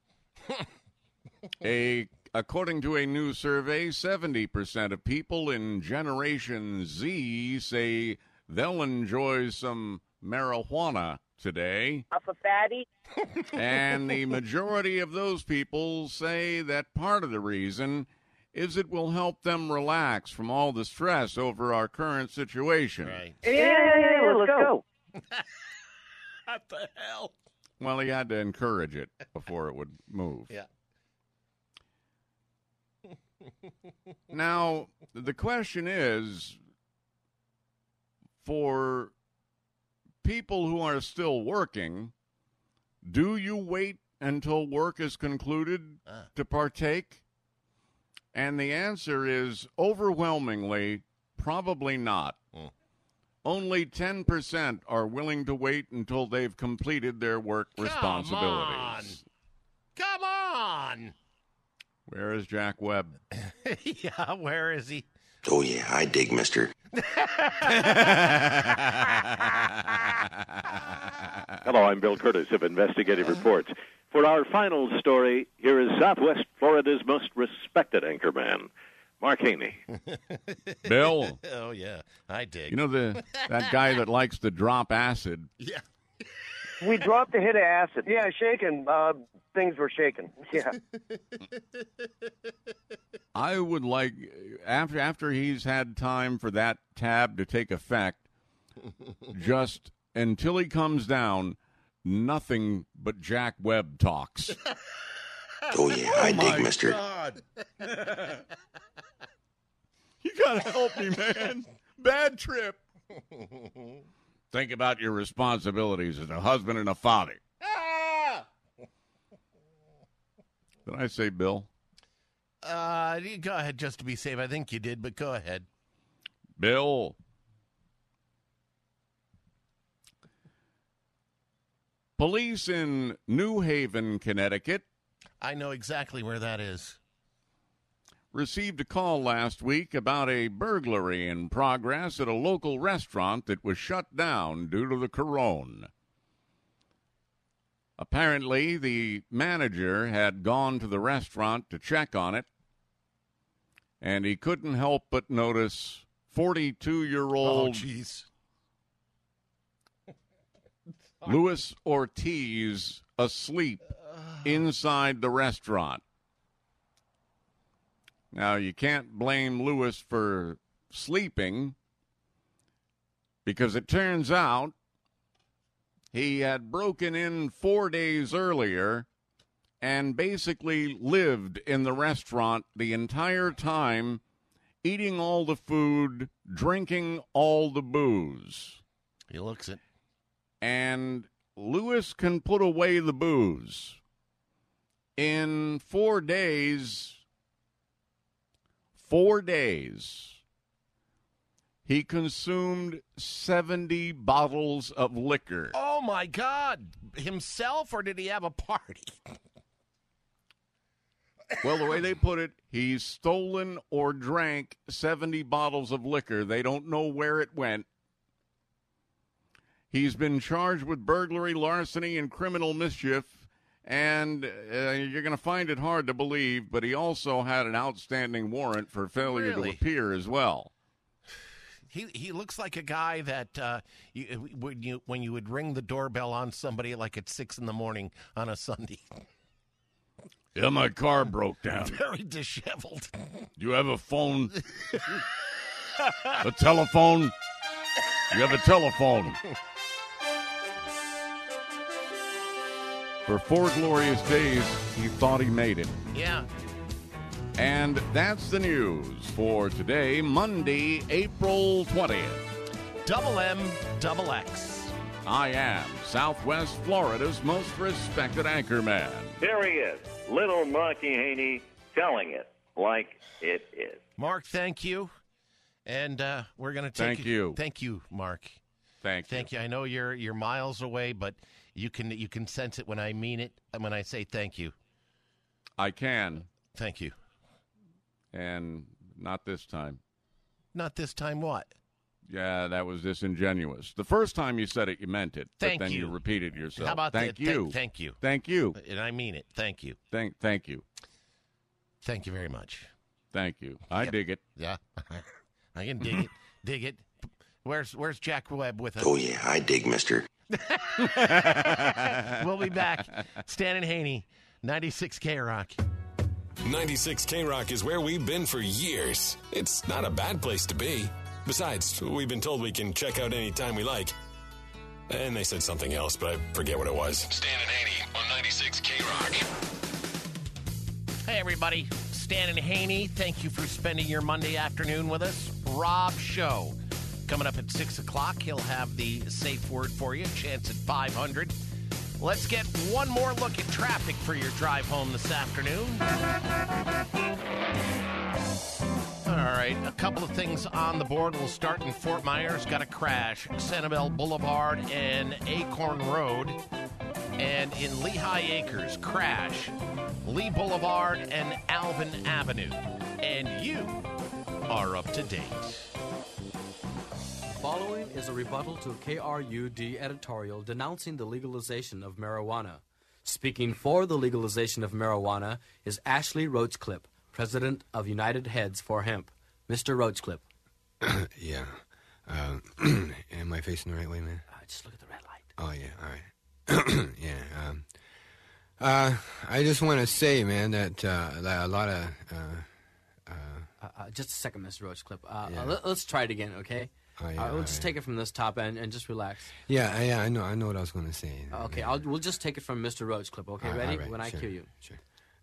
a according to a new survey, seventy percent of people in Generation Z say they'll enjoy some marijuana today. Off a fatty. And the majority of those people say that part of the reason is it will help them relax from all the stress over our current situation. Right. Yeah, yeah, yeah, let's go. What the hell? Well, he had to encourage it before it would move. Yeah. Now, the question is, for people who are still working, do you wait until work is concluded Ah. to partake? And the answer is overwhelmingly, probably not. Mm. Only ten percent are willing to wait until they've completed their work Come responsibilities. Come on. Where is Jack Webb? Yeah, where is he? Oh, yeah, I dig, mister. Hello, I'm Bill Curtis of Investigative Reports. For our final story, here is Southwest Florida's most respected anchorman, Mark Haney. Bill. Oh, yeah, I dig. You know the that guy that likes to drop acid? Yeah. We dropped a hit of acid. Yeah, shaking. Uh, things were shaking. Yeah. I would like, after after he's had time for that tab to take effect, just until he comes down, nothing but Jack Webb talks. Oh, yeah, I dig, mister. God. You gotta help me, man. Bad trip. Think about your responsibilities as a husband and a father. Ah! Did I say Bill? Uh, you go ahead just to be safe. I think you did, but go ahead. Bill. Police in New Haven, Connecticut, I know exactly where that is. received a call last week about a burglary in progress at a local restaurant that was shut down due to the corona. Apparently, the manager had gone to the restaurant to check on it, and he couldn't help but notice forty-two-year-old Oh, jeez. Luis Ortiz asleep inside the restaurant. Now, you can't blame Luis for sleeping because it turns out he had broken in four days earlier and basically lived in the restaurant the entire time, eating all the food, drinking all the booze. He looks it. And Luis can put away the booze. In four days, four days, he consumed seventy bottles of liquor. Oh, my God. Himself, or did he have a party? Well, the way they put it, he's stolen or drank seventy bottles of liquor. They don't know where it went. He's been charged with burglary, larceny, and criminal mischief, and uh, you're going to find it hard to believe, but he also had an outstanding warrant for failure Really? to appear as well. He he looks like a guy that uh, you, when you when you would ring the doorbell on somebody like at six in the morning on a Sunday. Yeah, my car broke down. Very disheveled. Do you have a phone? A telephone? You have a telephone. For four glorious days, he thought he made it. Yeah. And that's the news for today, Monday, April twentieth. Double M, double X. I am Southwest Florida's most respected anchorman. There he is, little Marky Haney, telling it like it is. Mark, thank you. And uh, we're going to take Thank you. Thank you, Mark. Thank you. Thank you. I know you're you're miles away, but you can you can sense it when I mean it and when I say thank you. I can. Thank you. And not this time. Not this time what? Yeah, that was disingenuous. The first time you said it, you meant it. Thank but then you. you repeated yourself. How about thank that? you? Thank, thank you. Thank you. And I mean it. Thank you. Thank thank you. Thank you very much. Thank you. I Yep. dig it. Yeah. I can dig it. Dig it. Where's Where's Jack Webb with us? Oh, yeah, I dig, mister. We'll be back. Stan and Haney, ninety-six K Rock. ninety-six K Rock is where we've been for years. It's not a bad place to be. Besides, we've been told we can check out any time we like. And they said something else, but I forget what it was. Stan and Haney on ninety-six K Rock. Hey, everybody. Stan and Haney, thank you for spending your Monday afternoon with us. Rob Show. Coming up at six o'clock, he'll have the safe word for you. Chance at five hundred. Let's get one more look at traffic for your drive home this afternoon. All right, a couple of things on the board. We'll start in Fort Myers. Got a crash. Sanibel Boulevard and Acorn Road. And in Lehigh Acres, crash. Lee Boulevard and Alvin Avenue. And you are up to date. Following is a rebuttal to a K R U D editorial denouncing the legalization of marijuana. Speaking for the legalization of marijuana is Ashley Roachcliffe, president of United Heads for Hemp. Mister Roachcliffe. Yeah. Uh, am I facing the right way, man? Uh, just look at the red light. Oh, yeah, all right. yeah. Um, uh, I just want to say, man, that, uh, that a lot of... Uh, uh, uh, just a second, Mister Roachcliffe. Uh, yeah. uh, let, let's try it again, okay? Oh, yeah, uh, we'll just right. take it from this top end and just relax. Yeah, yeah, I know, I know what I was going to say. Uh, okay, I'll, we'll just take it from Mister Roachcliffe. Okay, All right, ready? all right, when I sure, cue you. Sure.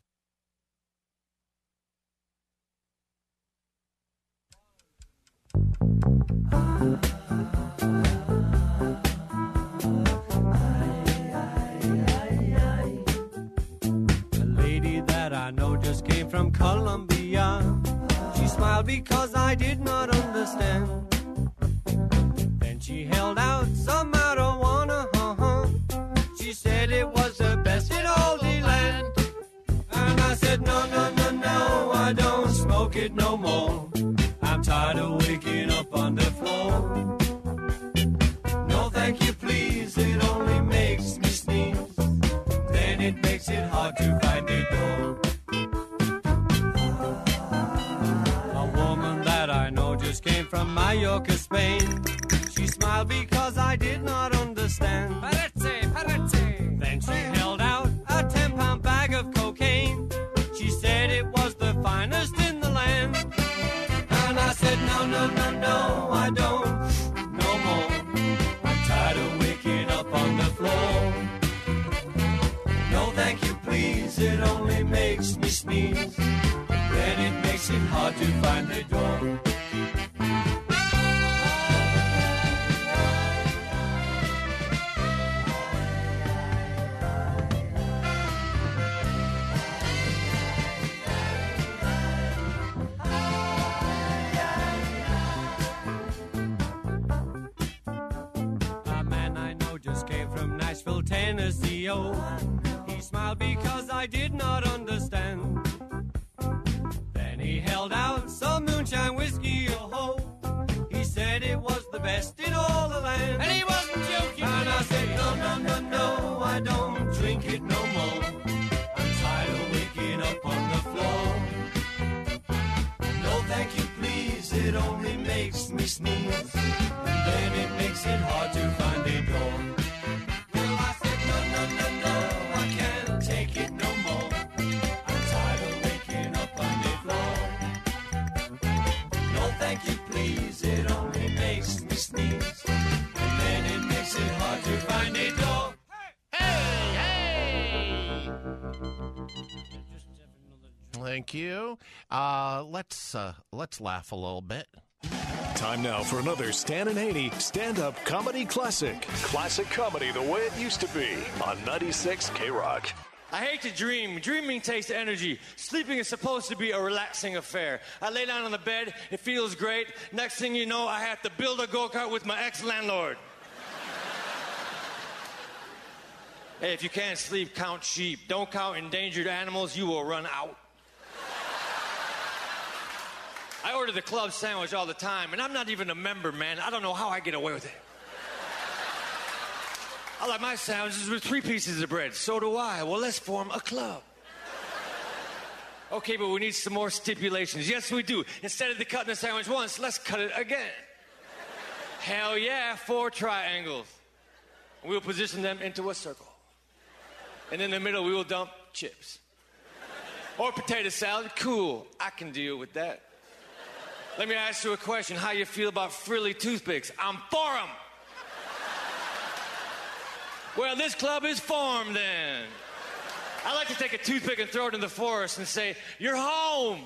A lady that I know just came from Colombia. She smiled because I did not understand. Then she held out some marijuana. Uh-huh. She said it was the best in all the land. And I said, no, no, no, no, I don't smoke it no more. I'm tired of waking up on the floor. No, thank you, please, it only makes me sneeze. Then it makes it hard to find a door. A woman that I know just came from Mallorca, Spain. She smiled because I did not understand. Parete, parete. Then she held out a ten-pound bag of cocaine. She said it was the finest in the land. And I said, no, no, no, no, I don't, no more. I'm tired of waking up on the floor. No, thank you, please, it only makes me sneeze. Then it makes it hard to find the door. Tennessee, oh, he smiled because I did not understand. Then he held out some moonshine whiskey, oh ho. He said it was the best in all the land. And he wasn't joking. And I said, no, no, no, no, I don't drink it no more. I'm tired of waking up on the floor. No, thank you, please, it only makes me sneeze. Then it makes it hard to find a door. It only makes me sneeze, and then it makes it hard to find a door. Hey, hey! Thank you. Uh, let's uh, let's laugh a little bit. Time now for another Stan and Haney stand-up comedy classic. Classic comedy the way it used to be on ninety-six K Rock. I hate to dream. Dreaming takes energy. Sleeping is supposed to be a relaxing affair. I lay down on the bed. It feels great. Next thing you know, I have to build a go-kart with my ex-landlord. Hey, if you can't sleep, count sheep. Don't count endangered animals. You will run out. I order the club sandwich all the time, and I'm not even a member, man. I don't know how I get away with it. I like my sandwiches with three pieces of bread. So do I. Well, let's form a club. Okay, but we need some more stipulations. Yes, we do. Instead of the cutting the sandwich once, let's cut it again. Hell yeah, four triangles. and we will position them into a circle. And in the middle, we will dump chips. Or potato salad. Cool. I can deal with that. Let me ask you a question. How you feel about frilly toothpicks? I'm for 'em. Well, this club is formed then. I like to take a toothpick and throw it in the forest and say, you're home.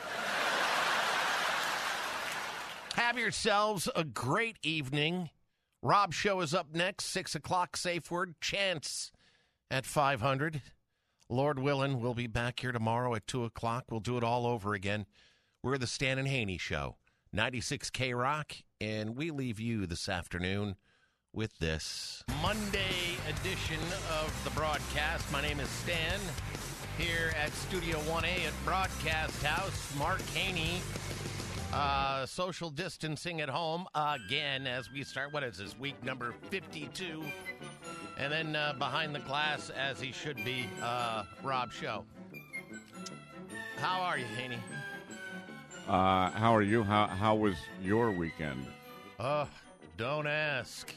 Have yourselves a great evening. Rob Show is up next, six o'clock, safe word, chance at five hundred. Lord willing, we'll be back here tomorrow at two o'clock. We'll do it all over again. We're the Stan and Haney Show, ninety-six K Rock, and we leave you this afternoon with this Monday edition of the broadcast. My name is Stan, here at Studio one A at Broadcast House. Mark Haney, uh, social distancing at home again as we start, what is this, week number fifty-two. And then uh, behind the glass, as he should be, uh, Rob Show. How are you, Haney? Uh, how are you? How how was your weekend? Oh, don't ask.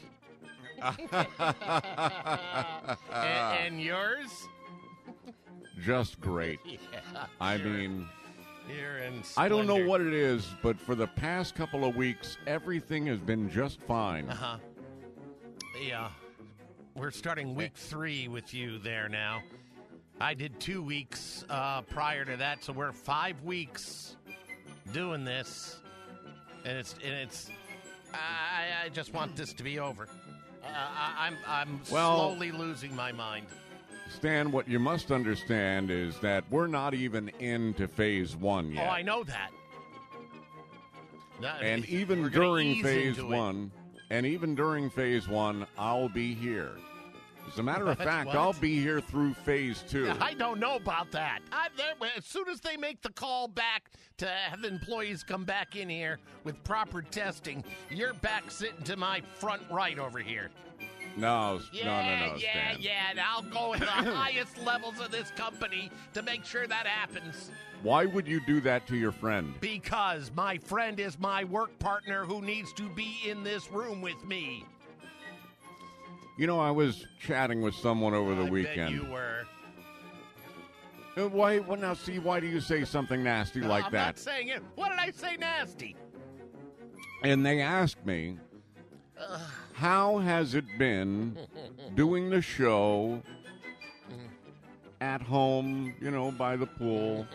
and, and yours? Just great. Yeah, I sure. mean, You're in I don't know splendor. what it is, but for the past couple of weeks, everything has been just fine. Uh-huh. Yeah. We're starting week three with you there now. I did two weeks uh, prior to that, so we're five weeks doing this, and it's and it's. I, I just want this to be over. Uh, I, I'm I'm Well- slowly losing my mind. Stan, what you must understand is that we're not even into phase one yet. Oh, I know that. No, And even we're gonna during ease phase into it. one, and even during phase one, I'll be here. As a matter of What? fact, What? I'll be here through phase two. I don't know about that. I, there- as soon as they make the call back to have employees come back in here with proper testing, you're back sitting to my front right over here. No, Yeah, no, no, no, yeah, Stan. yeah. And I'll go in the highest levels of this company to make sure that happens. Why would you do that to your friend? Because my friend is my work partner who needs to be in this room with me. You know, I was chatting with someone over the I bet weekend. you were. Uh, Why? Well, now, see, why do you say something nasty No, like I'm that? not saying it. What did I say nasty? And they asked me, how has it been doing the show at home, you know, by the pool?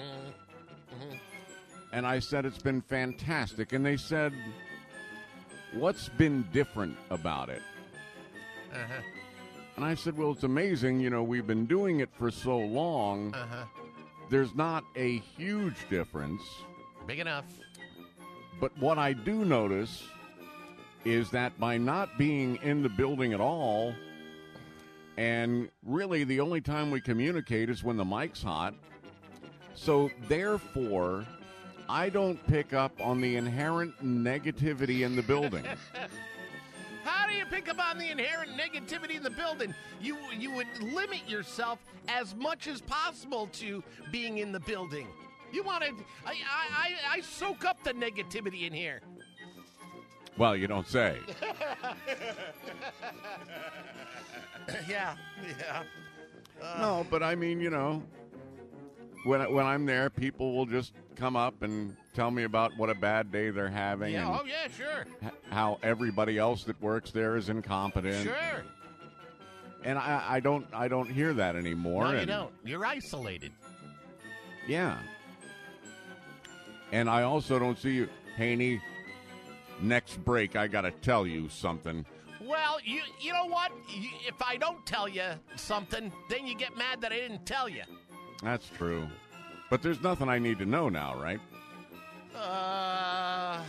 And I said, it's been fantastic. And they said, what's been different about it? Uh-huh. And I said, well, it's amazing. You know, we've been doing it for so long. Uh-huh. There's not a huge difference. Big enough. But what I do notice is that by not being in the building at all, and really the only time we communicate is when the mic's hot, so therefore, I don't pick up on the inherent negativity in the building. How do you pick up on the inherent negativity in the building? You you would limit yourself as much as possible to being in the building. You want to? I, I I I soak up the negativity in here. Well, you don't say. yeah, yeah. Uh, No, but I mean, you know, when when I'm there, people will just come up and tell me about what a bad day they're having Yeah. and Oh yeah. Sure. h- how everybody else that works there is incompetent. Sure. And I, I don't I don't hear that anymore. No, you and- don't. You're isolated. Yeah. And I also don't see you, Haney. Next break, I got to tell you something. Well, you you know what? You, if I don't tell you something, then you get mad that I didn't tell you. That's true. But there's nothing I need to know now, right? Uh,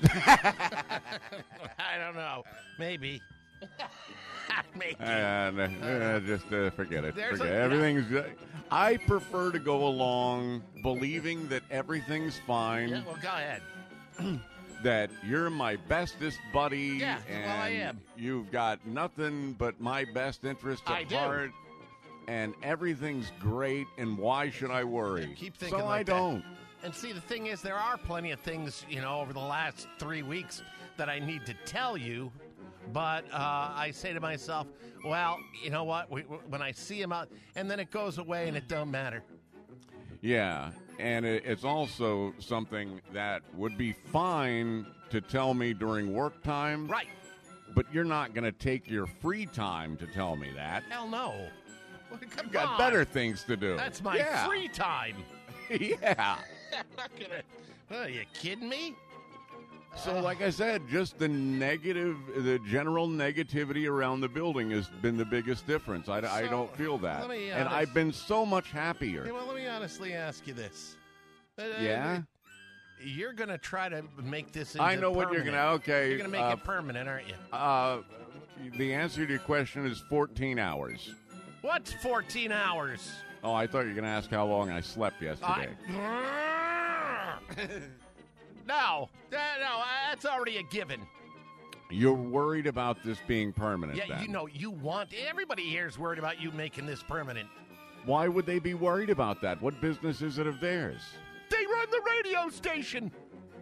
I don't know. Maybe. Maybe. And uh, just uh, forget it. There's Forget a- everything's. Uh, I prefer to go along believing that everything's fine. Yeah, well, go ahead. That you're my bestest buddy. Yeah, and well, I am. You've got nothing but my best interest at I do. heart. And everything's great, and why should I worry? Keep thinking so like I don't. That. And see, the thing is, there are plenty of things, you know, over the last three weeks that I need to tell you, But uh, I say to myself, well, you know what? We, when I see him out, and then it goes away and it don't matter. Yeah, and it, it's also something that would be fine to tell me during work time. Right. But you're not going to take your free time to tell me that. Hell no. Well, come You've got on. better things to do. That's my Yeah. free time. Yeah. I'm not gonna. Are you kidding me? So, like I said, just the negative, the general negativity around the building has been the biggest difference. I, I So, don't feel that. let me And honest- I've been so much happier. Yeah, well, let me honestly ask you this. Uh, Yeah? You're going to try to make this into I know what you're permanent. going to, okay. You're going to make uh, it permanent, aren't you? Uh, the answer to your question is fourteen hours. What's fourteen hours? Oh, I thought you were going to ask how long I slept yesterday. No, uh, no, that's already a given. You're worried about this being permanent, Yeah, then. you know, you want, everybody here is worried about you making this permanent. Why would they be worried about that? What business is it of theirs? They run the radio station.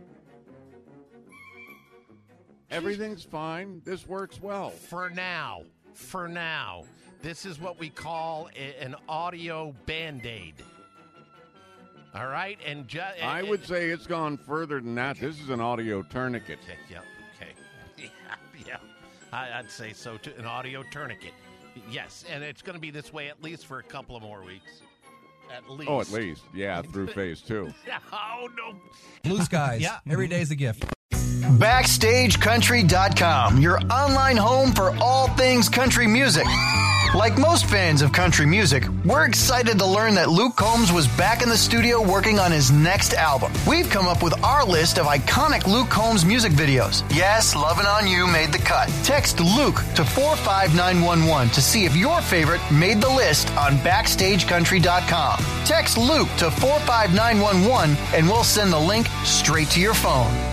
Everything's fine. This works well. For now. For now. This is what we call a, an audio Band-Aid. All right? And ju- I would say it's gone further than that. This is an audio tourniquet. Okay, yeah, okay. Yeah, yeah. I, I'd say so, too. An audio tourniquet. Yes, and it's going to be this way at least for a couple of more weeks. At least. Oh, at least. Yeah, through phase two. Oh, no. Blue skies. Yeah. Every day's a gift. Backstage Country dot com, your online home for all things country music. Like most fans of country music, we're excited to learn that Luke Combs was back in the studio working on his next album. We've come up with our list of iconic Luke Combs music videos. Yes, Lovin' On You made the cut. Text Luke to four five nine one one to see if your favorite made the list on Backstage Country dot com. Text Luke to four five nine one one and we'll send the link straight to your phone.